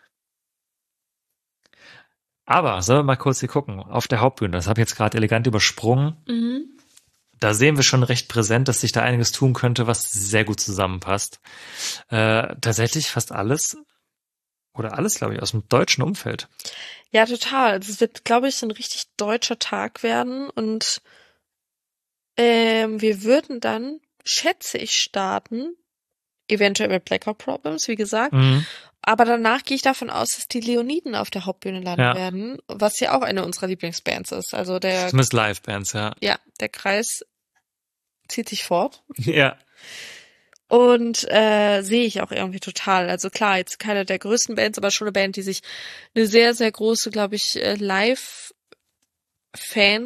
Speaker 5: Aber sollen wir mal kurz hier gucken. Auf der Hauptbühne, das habe ich jetzt gerade elegant übersprungen.
Speaker 6: Mhm.
Speaker 5: Da sehen wir schon recht präsent, dass sich da einiges tun könnte, was sehr gut zusammenpasst. Äh, tatsächlich fast alles oder alles, glaube ich, aus dem deutschen Umfeld.
Speaker 6: Ja, total. Also es wird, glaube ich, ein richtig deutscher Tag werden und ähm, wir würden dann, schätze ich, starten, eventuell mit Blackout Problems, wie gesagt,
Speaker 5: Mhm.
Speaker 6: aber danach gehe ich davon aus, dass die Leoniden auf der Hauptbühne landen
Speaker 5: Ja.
Speaker 6: werden, was ja auch eine unserer Lieblingsbands ist. Also der,
Speaker 5: Zumindest Live-Bands, ja.
Speaker 6: ja, der Kreis zieht sich fort.
Speaker 5: Ja.
Speaker 6: Und äh, sehe ich auch irgendwie total. Also klar, jetzt keine der größten Bands, aber schon eine Band, die sich eine sehr, sehr große, glaube ich, äh, Live-Fan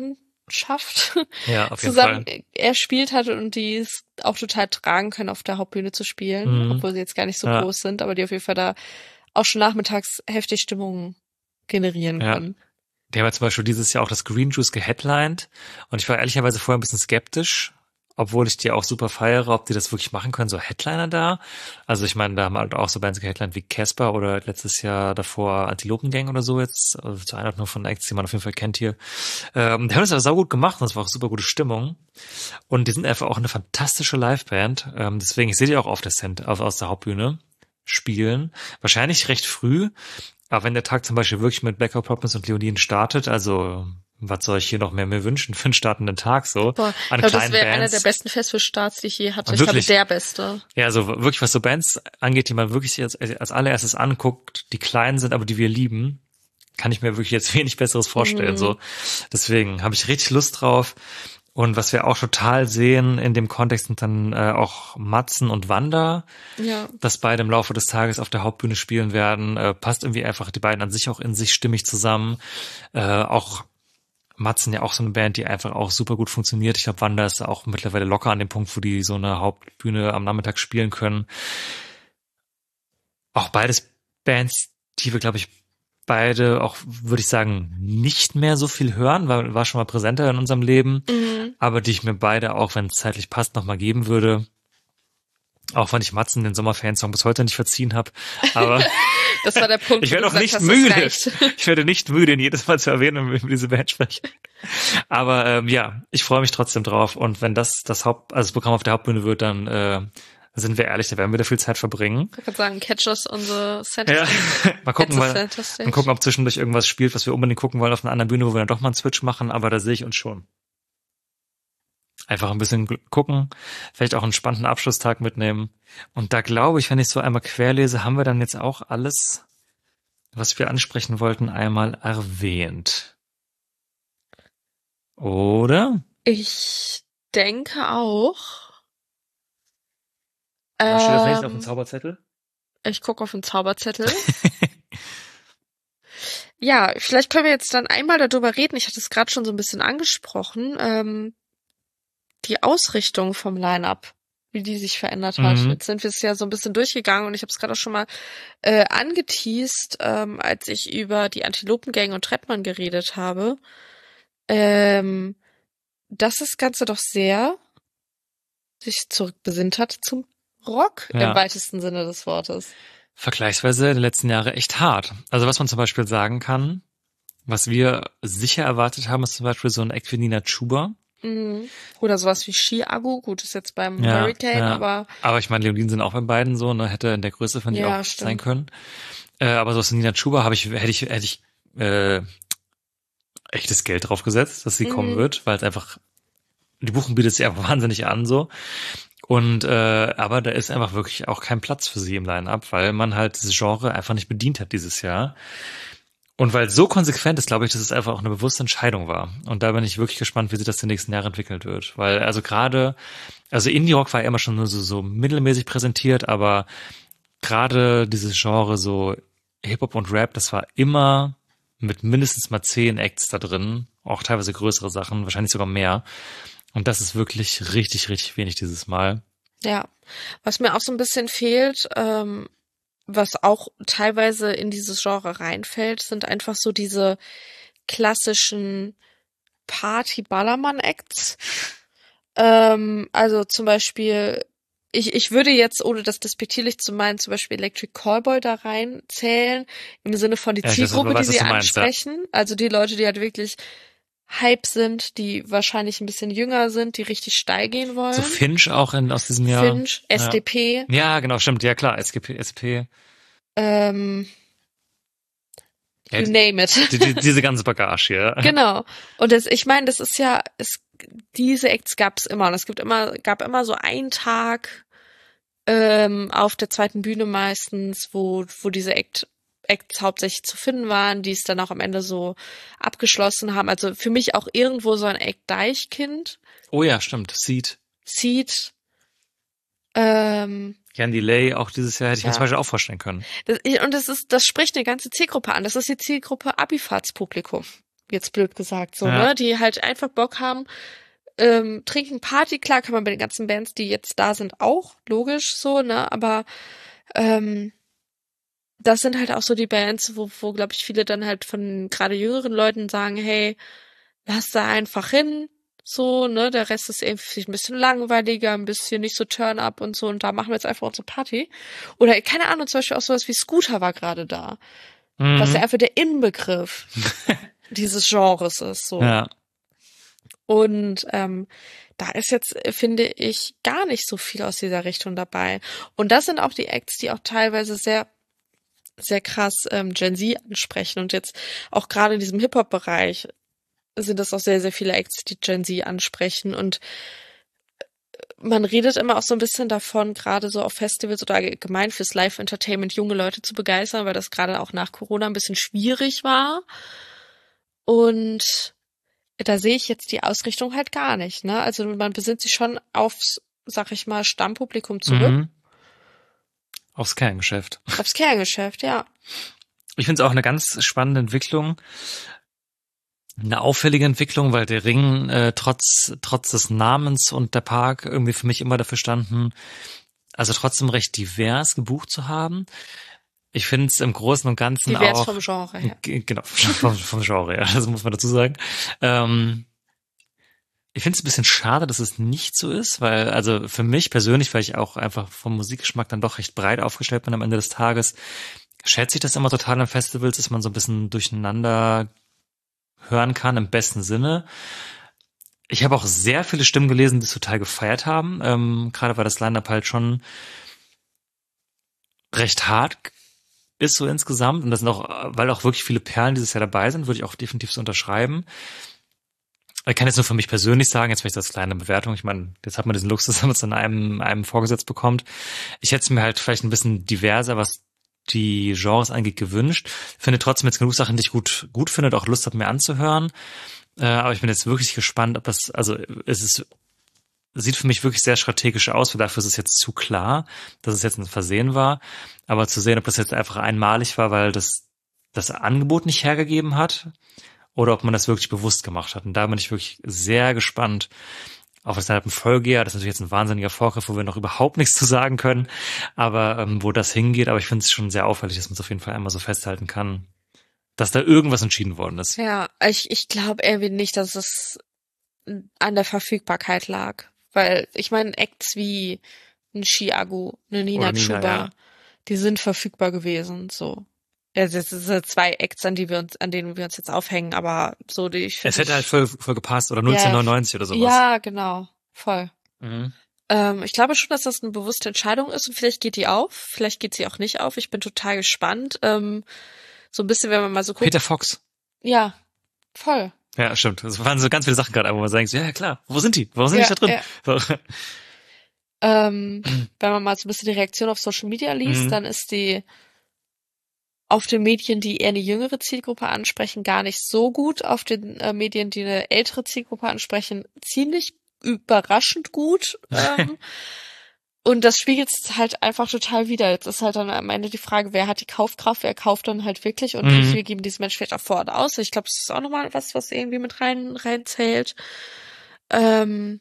Speaker 5: ja, auf jeden
Speaker 6: zusammen
Speaker 5: Fall.
Speaker 6: er spielt hat und die es auch total tragen können, auf der Hauptbühne zu spielen,
Speaker 5: Mhm.
Speaker 6: obwohl sie jetzt gar nicht so
Speaker 5: Ja.
Speaker 6: groß sind, aber die auf jeden Fall da auch schon nachmittags heftig Stimmung generieren
Speaker 5: Ja.
Speaker 6: können.
Speaker 5: Die haben ja zum Beispiel dieses Jahr auch das Green Juice geheadlined und ich war ehrlicherweise vorher ein bisschen skeptisch, obwohl ich die auch super feiere, ob die das wirklich machen können, so Headliner da. Also ich meine, da haben halt auch so Bands geheadlined wie Casper oder letztes Jahr davor Antilopengang oder so jetzt, also zur Einordnung von Acts, die man auf jeden Fall kennt hier. Ähm, die haben das aber saugut gemacht und es war auch super gute Stimmung und die sind einfach auch eine fantastische Liveband, ähm, deswegen, ich sehe die auch auf der Cent, auf, aus der Hauptbühne spielen, wahrscheinlich recht früh, aber wenn der Tag zum Beispiel wirklich mit Black Hawk Problems und Leoniden startet, also was soll ich hier noch mehr mir wünschen für einen startenden Tag so?
Speaker 6: Boah,
Speaker 5: An
Speaker 6: ich glaube, das
Speaker 5: kleinen
Speaker 6: wäre einer
Speaker 5: Bands.
Speaker 6: der besten Festivalstarts, die ich je hatte. Ich
Speaker 5: Wirklich?
Speaker 6: glaube, der beste.
Speaker 5: Ja, also wirklich, was so Bands angeht, die man wirklich als, als allererstes anguckt, die klein sind, aber die wir lieben, kann ich mir wirklich jetzt wenig Besseres vorstellen.
Speaker 6: Mhm.
Speaker 5: So, deswegen habe ich richtig Lust drauf. Und was wir auch total sehen in dem Kontext sind dann äh, auch Matzen und Wanda,
Speaker 6: Ja.
Speaker 5: dass beide im Laufe des Tages auf der Hauptbühne spielen werden. Äh, passt irgendwie einfach die beiden an sich auch in sich stimmig zusammen. Äh, auch Matzen ja auch so eine Band, die einfach auch super gut funktioniert. Ich glaube, Wanda ist auch mittlerweile locker an dem Punkt, wo die so eine Hauptbühne am Nachmittag spielen können. Auch beides Bands, die wir, glaube ich, beide auch, würde ich sagen, nicht mehr so viel hören, weil war schon mal präsenter in unserem Leben,
Speaker 6: Mhm.
Speaker 5: aber die ich mir beide auch, wenn es zeitlich passt, nochmal geben würde. Auch wenn ich Matzen den Sommerfansong bis heute nicht verziehen habe. Aber
Speaker 6: Das war der Punkt,
Speaker 5: ich
Speaker 6: wo
Speaker 5: werde
Speaker 6: du
Speaker 5: auch nicht
Speaker 6: gesagt hast,
Speaker 5: müde.
Speaker 6: das reicht.
Speaker 5: Ich werde nicht müde, ihn jedes Mal zu erwähnen, wenn wir über diese Band sprechen. Aber ähm, ja, ich freue mich trotzdem drauf. Und wenn das das Haupt, also das Programm auf der Hauptbühne wird, dann äh, sind wir ehrlich, da werden wir da viel Zeit verbringen.
Speaker 6: Ich würde sagen, catch us on the center
Speaker 5: Ja,
Speaker 6: stage.
Speaker 5: mal gucken,
Speaker 6: Catch us
Speaker 5: mal,
Speaker 6: center stage.
Speaker 5: mal gucken, ob zwischendurch irgendwas spielt, was wir unbedingt gucken wollen auf einer anderen Bühne, wo wir dann doch mal einen Switch machen. Aber da sehe ich uns schon. Einfach ein bisschen gucken, vielleicht auch einen spannenden Abschlusstag mitnehmen. Und da glaube ich, wenn ich so einmal querlese, haben wir dann jetzt auch alles, was wir ansprechen wollten, einmal erwähnt. Oder?
Speaker 6: Ich denke auch.
Speaker 5: Was steht das nächste auf dem
Speaker 6: Ähm,
Speaker 5: Zauberzettel?
Speaker 6: ich gucke auf den Zauberzettel. Ja, vielleicht können wir jetzt dann einmal darüber reden. Ich hatte es gerade schon so ein bisschen angesprochen. Ähm, die Ausrichtung vom Line-Up, wie die sich verändert hat.
Speaker 5: Mhm.
Speaker 6: Jetzt sind wir es ja so ein bisschen durchgegangen und ich habe es gerade auch schon mal äh, angeteast, ähm, als ich über die Antilopengang und Trettmann geredet habe. Ähm, dass das Ganze doch sehr sich zurückbesinnt hat zum Rock
Speaker 5: Ja.
Speaker 6: im weitesten Sinne des Wortes.
Speaker 5: Vergleichsweise in den letzten Jahren echt hart. Also was man zum Beispiel sagen kann, was wir sicher erwartet haben, ist zum Beispiel so ein Act wie Nina Chuba.
Speaker 6: Mhm. Oder sowas wie Ski-Agu, gut, ist jetzt beim
Speaker 5: Ja,
Speaker 6: Hurricane,
Speaker 5: ja.
Speaker 6: aber
Speaker 5: Aber ich meine, Leoniden sind auch bei beiden so, ne, hätte in der Größe von die
Speaker 6: Ja,
Speaker 5: auch
Speaker 6: stimmt.
Speaker 5: sein können. Äh, aber so aus Nina Chuba habe ich, hätte ich, hätte ich äh, echtes Geld drauf gesetzt, dass sie
Speaker 6: Mhm.
Speaker 5: kommen wird, weil es einfach, die Buchung bietet sich einfach wahnsinnig an so. Und äh, aber da ist einfach wirklich auch kein Platz für sie im Line-Up, weil man halt dieses Genre einfach nicht bedient hat dieses Jahr. Und weil es so konsequent ist, glaube ich, dass es einfach auch eine bewusste Entscheidung war. Und da bin ich wirklich gespannt, wie sich das die nächsten Jahre entwickelt wird. Weil also gerade, also Indie-Rock war ja immer schon nur so, so mittelmäßig präsentiert, aber gerade dieses Genre so Hip-Hop und Rap, das war immer mit mindestens mal zehn Acts da drin, auch teilweise größere Sachen, wahrscheinlich sogar mehr. Und das ist wirklich richtig, richtig wenig dieses Mal.
Speaker 6: ja. Was mir auch so ein bisschen fehlt, ähm, was auch teilweise in dieses Genre reinfällt, sind einfach so diese klassischen Party-Ballermann-Acts. Ähm, also zum Beispiel, ich, ich würde jetzt, ohne das despektierlich zu meinen, zum Beispiel Electric Callboy da reinzählen, im Sinne von die
Speaker 5: Ja, ich weiß,
Speaker 6: Zielgruppe,
Speaker 5: aber weiß,
Speaker 6: die
Speaker 5: was
Speaker 6: sie
Speaker 5: du meinst, ja.
Speaker 6: ansprechen. Also die Leute, die halt wirklich Hype sind, die wahrscheinlich ein bisschen jünger sind, die richtig steil gehen wollen.
Speaker 5: So Finch auch in, aus diesem Jahr.
Speaker 6: Finch, S D P,
Speaker 5: Ja, genau, stimmt. Ja, klar, S G P, S P.
Speaker 6: ähm,
Speaker 5: Ja,
Speaker 6: you name it.
Speaker 5: die, die, diese ganze Bagage hier.
Speaker 6: Genau. Und das, ich meine, das ist ja, es, diese Acts gab es immer. Und es gibt immer, gab immer so einen Tag ähm, auf der zweiten Bühne meistens, wo, wo diese Act, Acts hauptsächlich zu finden waren, die es dann auch am Ende so abgeschlossen haben. Also für mich auch irgendwo so ein Act Deichkind,
Speaker 5: Oh ja, stimmt. Seed.
Speaker 6: Seed, ähm,
Speaker 5: Jan Delay, auch dieses Jahr hätte ich mir
Speaker 6: Ja.
Speaker 5: zum Beispiel auch vorstellen können.
Speaker 6: das, und das ist, das spricht eine ganze Zielgruppe an. Das ist die Zielgruppe Abifahrtspublikum. jetzt blöd gesagt, so,
Speaker 5: Ja.
Speaker 6: ne, die halt einfach Bock haben, ähm, trinken Party, klar kann man bei den ganzen Bands, die jetzt da sind, auch, logisch so, ne, aber ähm, das sind halt auch so die Bands, wo, wo glaube ich, viele dann halt von gerade jüngeren Leuten sagen, hey, lass da einfach hin, so, ne, der Rest ist irgendwie ein bisschen langweiliger, ein bisschen nicht so Turn-up und so, und da machen wir jetzt einfach unsere Party. Oder, keine Ahnung, zum Beispiel auch sowas wie Scooter war gerade da,
Speaker 5: Mhm.
Speaker 6: was ja einfach der Inbegriff dieses Genres ist, so.
Speaker 5: Ja.
Speaker 6: Und ähm, da ist jetzt, äh, finde ich, gar nicht so viel aus dieser Richtung dabei. Und das sind auch die Acts, die auch teilweise sehr, sehr krass ähm, Gen Z ansprechen. Und jetzt auch gerade in diesem Hip-Hop-Bereich sind das auch sehr, sehr viele Acts, die Gen Z ansprechen. Und man redet immer auch so ein bisschen davon, gerade so auf Festivals oder allgemein fürs Live-Entertainment junge Leute zu begeistern, weil das gerade auch nach Corona ein bisschen schwierig war. Und da sehe ich jetzt die Ausrichtung halt gar nicht, ne? Also man besinnt sich schon aufs, sag ich mal, Stammpublikum zurück.
Speaker 5: Mhm. Aufs Kerngeschäft.
Speaker 6: Aufs Kerngeschäft, ja.
Speaker 5: Ich finde es auch eine ganz spannende Entwicklung, eine auffällige Entwicklung, weil der Ring äh, trotz trotz des Namens und der Park irgendwie für mich immer dafür standen, also trotzdem recht divers gebucht zu haben. Ich finde es im Großen und Ganzen
Speaker 6: Divers
Speaker 5: auch
Speaker 6: vom Genre her.
Speaker 5: G- genau vom, vom Genre, ja, das muss man dazu sagen. Ähm, ich finde es ein bisschen schade, dass es nicht so ist, weil also für mich persönlich, weil ich auch einfach vom Musikgeschmack dann doch recht breit aufgestellt bin am Ende des Tages, schätze ich das immer total an Festivals, dass man so ein bisschen durcheinander hören kann, im besten Sinne. Ich habe auch sehr viele Stimmen gelesen, die es total gefeiert haben. Ähm, gerade weil das Line-Up halt schon recht hart ist so insgesamt. Und das sind auch, weil auch wirklich viele Perlen dieses Jahr dabei sind, würde ich auch definitiv so unterschreiben. Ich kann jetzt nur für mich persönlich sagen, jetzt vielleicht als kleine Bewertung, ich meine, jetzt hat man diesen Luxus, dass man es in einem, einem vorgesetzt bekommt. Ich hätte es mir halt vielleicht ein bisschen diverser, was die Genres angeht, gewünscht. Finde trotzdem jetzt genug Sachen, die ich gut, gut finde und auch Lust habe, mir anzuhören. Äh, aber ich bin jetzt wirklich gespannt, ob das, also es ist, sieht für mich wirklich sehr strategisch aus, weil dafür ist es jetzt zu klar, dass es jetzt ein Versehen war. Aber zu sehen, ob das jetzt einfach einmalig war, weil das, das Angebot nicht hergegeben hat, oder ob man das wirklich bewusst gemacht hat. Und da bin ich wirklich sehr gespannt auf das halt ein Folgejahr. Das ist natürlich jetzt ein wahnsinniger Vorgriff, wo wir noch überhaupt nichts zu sagen können, aber ähm, wo das hingeht. Aber ich finde es schon sehr auffällig, dass man es auf jeden Fall einmal so festhalten kann, dass da irgendwas entschieden worden ist.
Speaker 6: Ja, ich, ich glaube irgendwie nicht, dass es an der Verfügbarkeit lag. Weil, ich meine, Acts wie ein Chiago, eine Nina,
Speaker 5: Oder Nina,
Speaker 6: Chuba,
Speaker 5: ja.
Speaker 6: die sind verfügbar gewesen, so. Ja, das sind zwei Acts, an die wir uns, an denen wir uns jetzt aufhängen, aber so die ich
Speaker 5: Es hätte halt voll, voll gepasst oder neunzehnhundertneunundneunzig
Speaker 6: ja,
Speaker 5: oder sowas.
Speaker 6: Ja, genau, voll.
Speaker 5: Mhm.
Speaker 6: Ähm, ich glaube schon, dass das eine bewusste Entscheidung ist und vielleicht geht die auf, vielleicht geht sie auch nicht auf. Ich bin total gespannt. Ähm, so ein bisschen, wenn man mal so guckt.
Speaker 5: Peter Fox.
Speaker 6: Ja, voll.
Speaker 5: Ja, stimmt. Das waren so ganz viele Sachen gerade, wo man sagt, so, ja klar, wo sind die? Warum sind
Speaker 6: Ja,
Speaker 5: die da drin?
Speaker 6: ja.
Speaker 5: So.
Speaker 6: Ähm, wenn man mal so ein bisschen die Reaktion auf Social Media liest,
Speaker 5: Mhm.
Speaker 6: dann ist die auf den Medien, die eher eine jüngere Zielgruppe ansprechen, gar nicht so gut. Auf den äh, Medien, die eine ältere Zielgruppe ansprechen, ziemlich überraschend gut. Ähm, und das spiegelt es halt einfach total wider. Jetzt ist halt dann am Ende die Frage, wer hat die Kaufkraft, wer kauft dann halt wirklich und
Speaker 5: Mhm.
Speaker 6: wie viel geben diese Menschen vielleicht auch vor Ort aus. Ich glaube, das ist auch nochmal was, was irgendwie mit rein reinzählt. Ähm,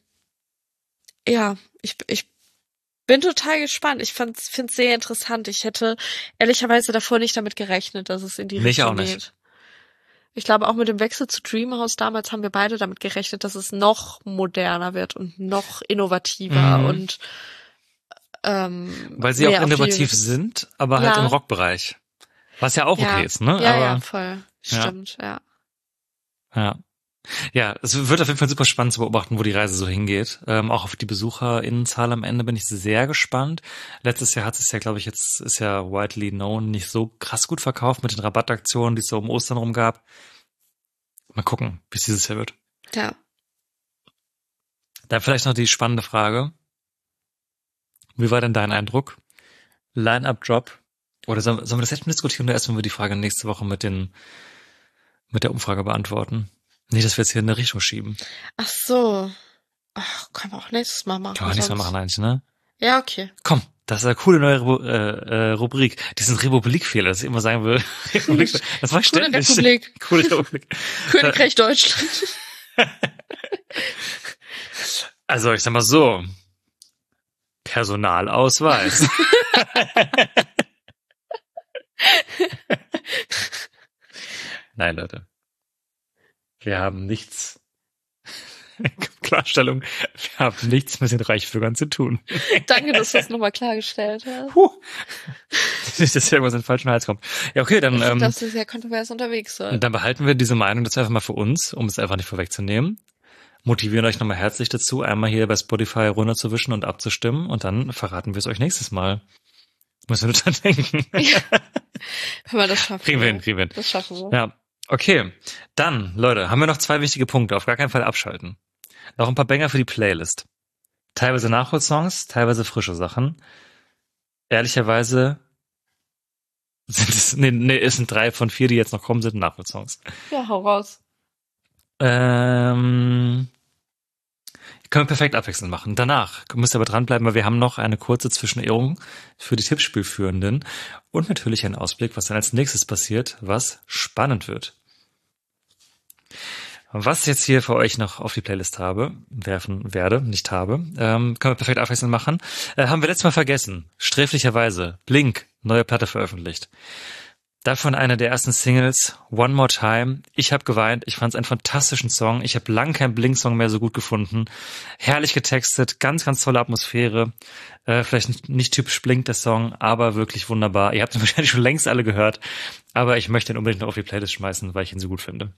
Speaker 6: ja, ich, ich bin total gespannt. Ich finde es sehr interessant. Ich hätte ehrlicherweise davor nicht damit gerechnet, dass es in die
Speaker 5: Mich
Speaker 6: Richtung
Speaker 5: auch nicht.
Speaker 6: geht. Ich glaube, auch mit dem Wechsel zu Dreamhouse damals haben wir beide damit gerechnet, dass es noch moderner wird und noch innovativer
Speaker 5: Mhm.
Speaker 6: und ähm,
Speaker 5: Weil sie
Speaker 6: mehr
Speaker 5: auch
Speaker 6: auf die-
Speaker 5: innovativ sind, aber halt
Speaker 6: Ja.
Speaker 5: im Rockbereich. Was ja auch
Speaker 6: ja.
Speaker 5: okay ist, ne?
Speaker 6: Ja,
Speaker 5: aber,
Speaker 6: ja, voll.
Speaker 5: Ja.
Speaker 6: Stimmt, ja.
Speaker 5: Ja. Ja, es wird auf jeden Fall super spannend zu beobachten, wo die Reise so hingeht. Ähm, auch auf die BesucherInnenzahl am Ende bin ich sehr gespannt. Letztes Jahr hat es ja, glaube ich, jetzt ist ja widely known nicht so krass gut verkauft mit den Rabattaktionen, die es so um Ostern rum gab. Mal gucken, wie es dieses Jahr wird.
Speaker 6: Ja.
Speaker 5: Dann vielleicht noch die spannende Frage. Wie war denn dein Eindruck? Line-Up-Drop? Oder sollen, sollen wir das jetzt mal diskutieren oder erst, wenn wir die Frage nächste Woche mit den mit der Umfrage beantworten? Nee, dass wir jetzt hier in eine Richtung schieben.
Speaker 6: Ach so. Ach, können wir auch nächstes Mal machen.
Speaker 5: Kann man nächstes Mal
Speaker 6: sonst.
Speaker 5: machen eigentlich, ne?
Speaker 6: Ja, okay.
Speaker 5: Komm, Das ist eine coole neue Ru- äh, Rubrik. Diesen Republikfehler, dass ich immer sagen will. Republik, das war ständig.
Speaker 6: Coole Republik.
Speaker 5: Coole Republik.
Speaker 6: Königreich Deutschland.
Speaker 5: Also ich sag mal so. Personalausweis. Nein, Leute. Wir haben nichts. Klarstellung, wir haben nichts mit den Reichsbürgern zu tun.
Speaker 6: Danke, dass du das nochmal klargestellt hast.
Speaker 5: Puh. Nicht, dass hier irgendwas in den falschen Hals kommt. Ja, okay, dann, ähm,
Speaker 6: das ist ja kontrovers unterwegs. So.
Speaker 5: dann behalten wir diese Meinung jetzt einfach mal für uns, um es einfach nicht vorwegzunehmen. Motivieren euch nochmal herzlich dazu, einmal hier bei Spotify runterzuwischen und abzustimmen und dann verraten wir es euch nächstes Mal. Müssen wir nur dran denken.
Speaker 6: Ja. Wenn wir das schaffen.
Speaker 5: Kriegen wir hin, kriegen wir hin.
Speaker 6: Das schaffen wir.
Speaker 5: Ja, okay. Dann, Leute, haben wir noch zwei wichtige Punkte. Auf gar keinen Fall abschalten. Noch ein paar Banger für die Playlist. Teilweise Nachholsongs, teilweise frische Sachen. Ehrlicherweise sind es, nee, nee, es sind drei von vier, die jetzt noch kommen, sind Nachholsongs.
Speaker 6: Ja, hau raus.
Speaker 5: Ähm, können wir perfekt abwechselnd machen. Danach müsst ihr aber dranbleiben, weil wir haben noch eine kurze Zwischenehrung für die Tippspielführenden und natürlich einen Ausblick, was dann als nächstes passiert, was spannend wird. Was ich jetzt hier für euch noch auf die Playlist habe, werfen werde, nicht habe, ähm, können wir perfekt abwechselnd machen. Äh, haben wir letztes Mal vergessen. Sträflicherweise. Blink, neue Platte veröffentlicht. Davon eine der ersten Singles, One More Time. Ich habe geweint. Ich fand es einen fantastischen Song. Ich habe lang keinen Blink-Song mehr so gut gefunden. Herrlich getextet, ganz, ganz tolle Atmosphäre. Äh, vielleicht nicht typisch Blink, der Song, aber wirklich wunderbar. Ihr habt ihn wahrscheinlich schon längst alle gehört, aber ich möchte ihn unbedingt noch auf die Playlist schmeißen, weil ich ihn so gut finde.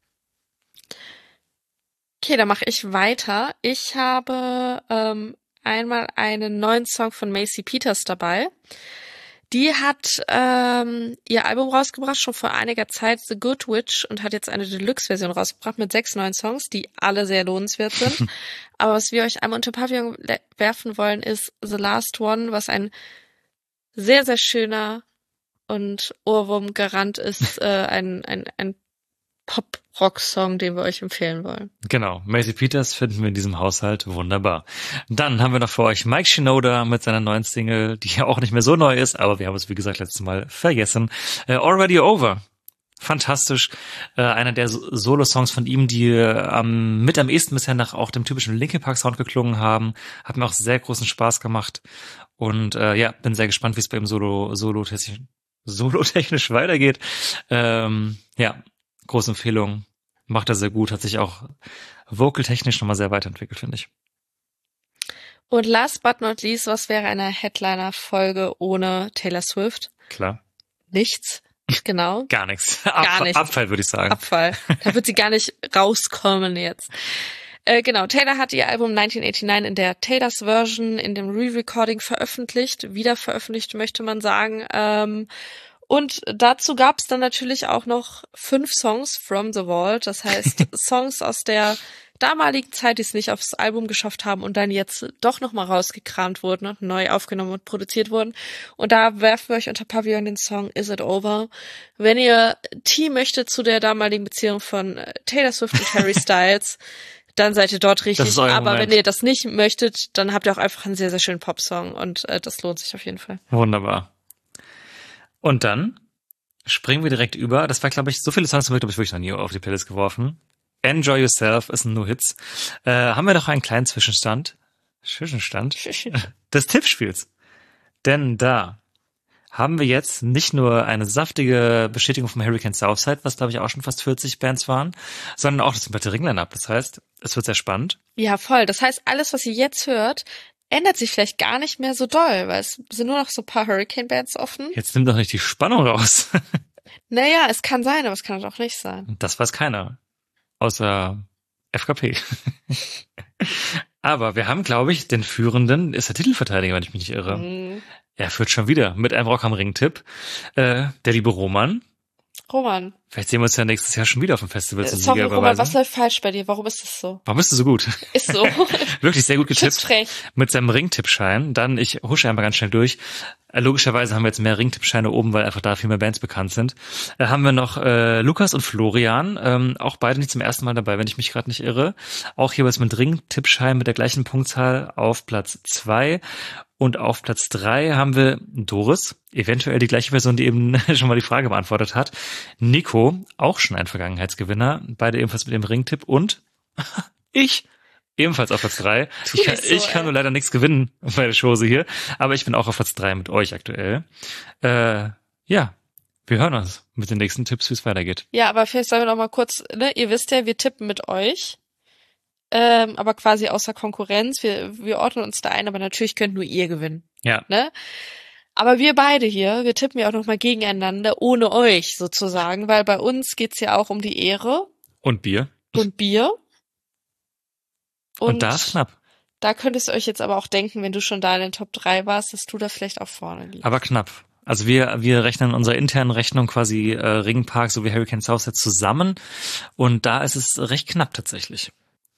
Speaker 6: Okay, dann mache ich weiter. Ich habe ähm, einmal einen neuen Song von Macy Peters dabei. Die hat ähm, ihr Album rausgebracht, schon vor einiger Zeit, The Good Witch, und hat jetzt eine Deluxe-Version rausgebracht mit sechs neuen Songs, die alle sehr lohnenswert sind. Aber was wir euch einmal unter Pavillon le- werfen wollen, ist The Last One, was ein sehr, sehr schöner und Ohrwurm-Garant ist, äh, ein, ein, ein Pop-Rock-Song, den wir euch empfehlen wollen.
Speaker 5: Genau, Macy Peters finden wir in diesem Haushalt wunderbar. Dann haben wir noch für euch Mike Shinoda mit seiner neuen Single, die ja auch nicht mehr so neu ist, aber wir haben es, wie gesagt, letztes Mal vergessen. Äh, Already Over. Fantastisch. Äh, einer der so- Solo-Songs von ihm, die ähm, mit am ehesten bisher nach auch dem typischen Linkin Park Sound geklungen haben. Hat mir auch sehr großen Spaß gemacht. Und äh, ja, bin sehr gespannt, wie es bei ihm solo, solo-technisch, solo-technisch weitergeht. Ähm, ja, große Empfehlung. Macht er sehr gut. Hat sich auch vocal-technisch nochmal sehr weiterentwickelt, finde ich.
Speaker 6: Und last but not least, was wäre eine Headliner-Folge ohne Taylor Swift?
Speaker 5: Klar.
Speaker 6: Nichts. Genau.
Speaker 5: Gar nichts.
Speaker 6: Gar
Speaker 5: Ab-
Speaker 6: nichts.
Speaker 5: Abfall, würde ich sagen.
Speaker 6: Abfall. Da wird sie gar nicht rauskommen jetzt. Äh, genau, Taylor hat ihr Album neunzehnhundertneunundachtzig in der Taylors Version, in dem Re-Recording veröffentlicht, wieder veröffentlicht, möchte man sagen. Ähm, und dazu gab es dann natürlich auch noch fünf Songs from the Vault, das heißt Songs aus der damaligen Zeit, die es nicht aufs Album geschafft haben und dann jetzt doch nochmal rausgekramt wurden und neu aufgenommen und produziert wurden. Und da werfen wir euch unter Pavillon den Song Is It Over. Wenn ihr Tea möchtet zu der damaligen Beziehung von Taylor Swift und Harry Styles, dann seid ihr dort richtig.
Speaker 5: Das ist euer
Speaker 6: Aber
Speaker 5: Moment.
Speaker 6: wenn ihr das nicht möchtet, dann habt ihr auch einfach einen sehr, sehr schönen Popsong und äh, das lohnt sich auf jeden Fall.
Speaker 5: Wunderbar. Und dann springen wir direkt über. Das war, glaube ich, so viele Songs haben wir, glaube ich, wirklich noch nie auf die Playlist geworfen. Enjoy Yourself ist ein No-Hits. Äh, haben wir noch einen kleinen Zwischenstand, Zwischenstand des Tippspiels. Denn da haben wir jetzt nicht nur eine saftige Bestätigung vom Hurricane Southside, was, glaube ich, auch schon fast vierzig Bands waren, sondern auch das komplette Ring-Line-Up. Das heißt, es wird sehr spannend.
Speaker 6: Ja, voll. Das heißt, alles, was ihr jetzt hört, ändert sich vielleicht gar nicht mehr so doll, weil es sind nur noch so ein paar Hurricane-Bands offen.
Speaker 5: Jetzt nimmt doch nicht die Spannung raus.
Speaker 6: Naja, es kann sein, aber es kann auch nicht sein.
Speaker 5: Das weiß keiner. Außer F K P. Aber wir haben, glaube ich, den führenden, ist der Titelverteidiger, wenn ich mich nicht irre.
Speaker 6: Mhm.
Speaker 5: Er führt schon wieder mit einem Rock am Ring-Tipp. Äh, der liebe Roman.
Speaker 6: Roman.
Speaker 5: Vielleicht sehen wir uns ja nächstes Jahr schon wieder auf dem Festival
Speaker 6: Äh,
Speaker 5: zum
Speaker 6: Sorry,
Speaker 5: Sieger
Speaker 6: Roman, was
Speaker 5: überweisen.
Speaker 6: läuft falsch bei dir? Warum ist das so?
Speaker 5: Warum bist du so gut?
Speaker 6: Ist so.
Speaker 5: Wirklich sehr gut getippt.
Speaker 6: frech.
Speaker 5: Mit seinem Ring-Tippschein. Dann, ich husche einmal ganz schnell durch. Äh, logischerweise haben wir jetzt mehr Ring-Tippscheine oben, weil einfach da viel mehr Bands bekannt sind. Äh, haben wir noch äh, Lukas und Florian. Ähm, auch beide nicht zum ersten Mal dabei, wenn ich mich gerade nicht irre. Auch jeweils mit Ring-Tippschein mit der gleichen Punktzahl auf Platz zwei. Und auf Platz drei haben wir Doris, eventuell die gleiche Person, die eben schon mal die Frage beantwortet hat. Nico, auch schon ein Vergangenheitsgewinner, beide ebenfalls mit dem Ringtipp. Und ich, ebenfalls auf Platz drei. Ich kann, so, ich kann nur leider nichts gewinnen bei der Chose hier, aber ich bin auch auf Platz drei mit euch aktuell. Äh, ja, wir hören uns mit den nächsten Tipps, wie es weitergeht.
Speaker 6: Ja, aber vielleicht sagen wir noch mal kurz, ne, ihr wisst ja, wir tippen mit euch. Ähm, aber quasi außer Konkurrenz. Wir, wir ordnen uns da ein, aber natürlich könnt nur ihr gewinnen.
Speaker 5: Ja.
Speaker 6: Ne? Aber wir beide hier, wir tippen ja auch nochmal gegeneinander, ohne euch sozusagen, weil bei uns geht's ja auch um die Ehre.
Speaker 5: Und Bier.
Speaker 6: Und Bier.
Speaker 5: Und, Und da ist knapp.
Speaker 6: Da könntest ihr euch jetzt aber auch denken, wenn du schon da in den Top drei warst, dass du da vielleicht auch vorne liegst.
Speaker 5: Aber knapp. Also wir wir rechnen in unserer internen Rechnung quasi äh, Ringpark sowie Hurricane Southside zusammen. Und da ist es recht knapp tatsächlich.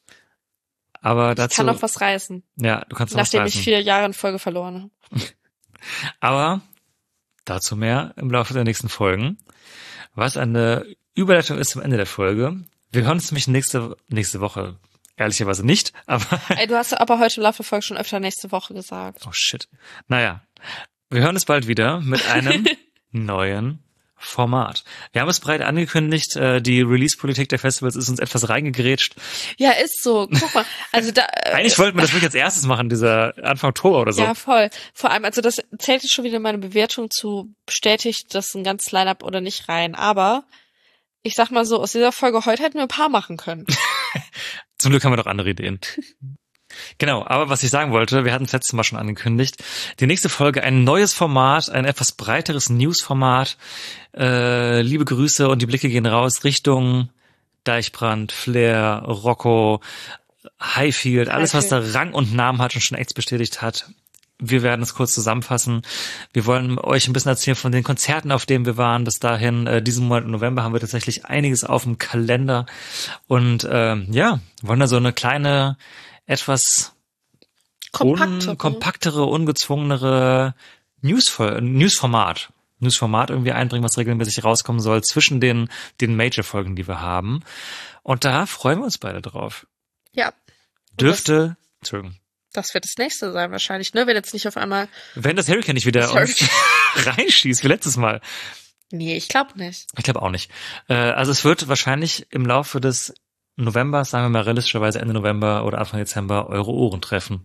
Speaker 5: Aber dazu,
Speaker 6: ich kann noch was reißen.
Speaker 5: Ja, du kannst noch was reißen.
Speaker 6: Nachdem ich vier Jahre in Folge verloren habe.
Speaker 5: Aber dazu mehr im Laufe der nächsten Folgen. Was eine Überleitung ist zum Ende der Folge. Wir hören uns nämlich nächste nächste Woche. Ehrlicherweise nicht, aber...
Speaker 6: Ey, du hast aber heute im Laufe der Folge schon öfter nächste Woche gesagt.
Speaker 5: Oh shit. Naja, wir hören uns bald wieder mit einem neuen Format. Wir haben es breit angekündigt, äh, die Release-Politik der Festivals ist uns etwas reingegrätscht.
Speaker 6: Ja, ist so. Guck mal. Also da, äh,
Speaker 5: Eigentlich wollten wir das wirklich als erstes machen, dieser Anfang Oktober oder so.
Speaker 6: Ja, voll. Vor allem, also das zählt jetzt schon wieder meine Bewertung zu, bestätigt das ein ganzes Line-Up oder nicht rein. Aber ich sag mal so, aus dieser Folge heute hätten wir ein paar machen können.
Speaker 5: Zum Glück haben wir doch andere Ideen. Genau, aber was ich sagen wollte, wir hatten es letztes Mal schon angekündigt, die nächste Folge ein neues Format, ein etwas breiteres News-Format. Äh, liebe Grüße und die Blicke gehen raus Richtung Deichbrand, Flair, Rocco, Highfield, alles was da Rang und Namen hat und schon Acts bestätigt hat. Wir werden es kurz zusammenfassen. Wir wollen euch ein bisschen erzählen von den Konzerten, auf denen wir waren. Bis dahin, äh, diesen Monat im November haben wir tatsächlich einiges auf dem Kalender. Und äh, ja, wollen da so eine kleine, etwas
Speaker 6: kompaktere,
Speaker 5: un- kompaktere ungezwungenere Newsfol- Newsformat. Newsformat irgendwie einbringen, was regelmäßig rauskommen soll zwischen den, den Major-Folgen, die wir haben. Und da freuen wir uns beide drauf.
Speaker 6: Ja.
Speaker 5: Dürfte, Entschuldigung.
Speaker 6: Das wird das nächste sein wahrscheinlich, ne? Wenn jetzt nicht auf einmal...
Speaker 5: Wenn das Hurricane nicht wieder uns reinschießt, wie letztes Mal.
Speaker 6: Nee, ich glaube nicht.
Speaker 5: Ich glaube auch nicht. Äh, also es wird wahrscheinlich im Laufe des Novembers, sagen wir mal realistischerweise Ende November oder Anfang Dezember, eure Ohren treffen.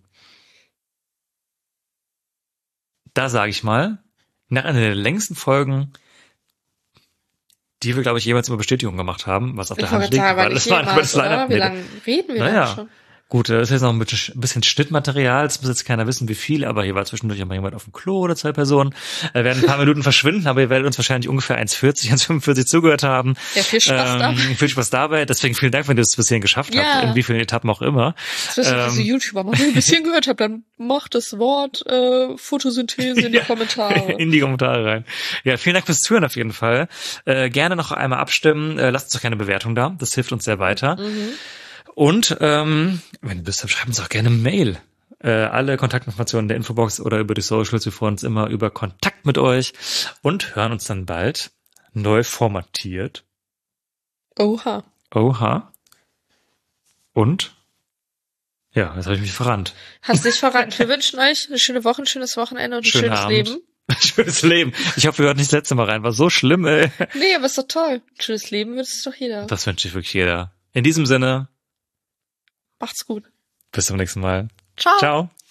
Speaker 5: Da sage ich mal, nach einer der längsten Folgen, die wir, glaube ich, jeweils über Bestätigung gemacht haben, was auf der Hand liegt, weil es war das Line-Up.
Speaker 6: Wie lange reden wir
Speaker 5: naja.
Speaker 6: denn schon?
Speaker 5: Gut, das ist jetzt noch ein bisschen Schnittmaterial, es muss jetzt keiner wissen, wie viel, aber hier war zwischendurch immer jemand auf dem Klo oder zwei Personen. Wir werden ein paar Minuten verschwinden, aber ihr werdet uns wahrscheinlich ungefähr eins vierzig, eins fünfundvierzig zugehört haben.
Speaker 6: Ja, viel Spaß
Speaker 5: ähm,
Speaker 6: dabei.
Speaker 5: Viel Spaß dabei, deswegen vielen Dank, wenn ihr es bis hierhin geschafft
Speaker 6: ja.
Speaker 5: habt, in wie vielen Etappen auch immer.
Speaker 6: Das wissen ähm, diese YouTuber, wenn ihr ein bisschen gehört habt, dann macht das Wort äh, Photosynthese in die ja, Kommentare.
Speaker 5: In die Kommentare rein. Ja, vielen Dank fürs Zuhören auf jeden Fall. Äh, gerne noch einmal abstimmen, äh, lasst uns doch keine Bewertung da, das hilft uns sehr weiter.
Speaker 6: Mhm.
Speaker 5: Und ähm, wenn du bist, dann schreib uns auch gerne eine Mail. Äh, alle Kontaktinformationen in der Infobox oder über die Socials. Wir freuen uns immer über Kontakt mit euch und hören uns dann bald neu formatiert.
Speaker 6: Oha.
Speaker 5: Oha. Und? Ja, jetzt habe ich mich verrannt.
Speaker 6: Hast dich verrannt. Wir wünschen euch eine schöne Woche, ein schönes Wochenende und ein
Speaker 5: Schönen
Speaker 6: schönes
Speaker 5: Abend.
Speaker 6: Leben.
Speaker 5: Schönes Leben. Ich hoffe, ihr hört nicht das letzte Mal rein. War so schlimm, ey.
Speaker 6: Nee, aber ist doch toll. Ein schönes Leben wünscht es doch jeder.
Speaker 5: Das wünscht sich wirklich jeder. In diesem Sinne.
Speaker 6: Macht's gut.
Speaker 5: Bis zum nächsten Mal.
Speaker 6: Ciao.
Speaker 5: Ciao.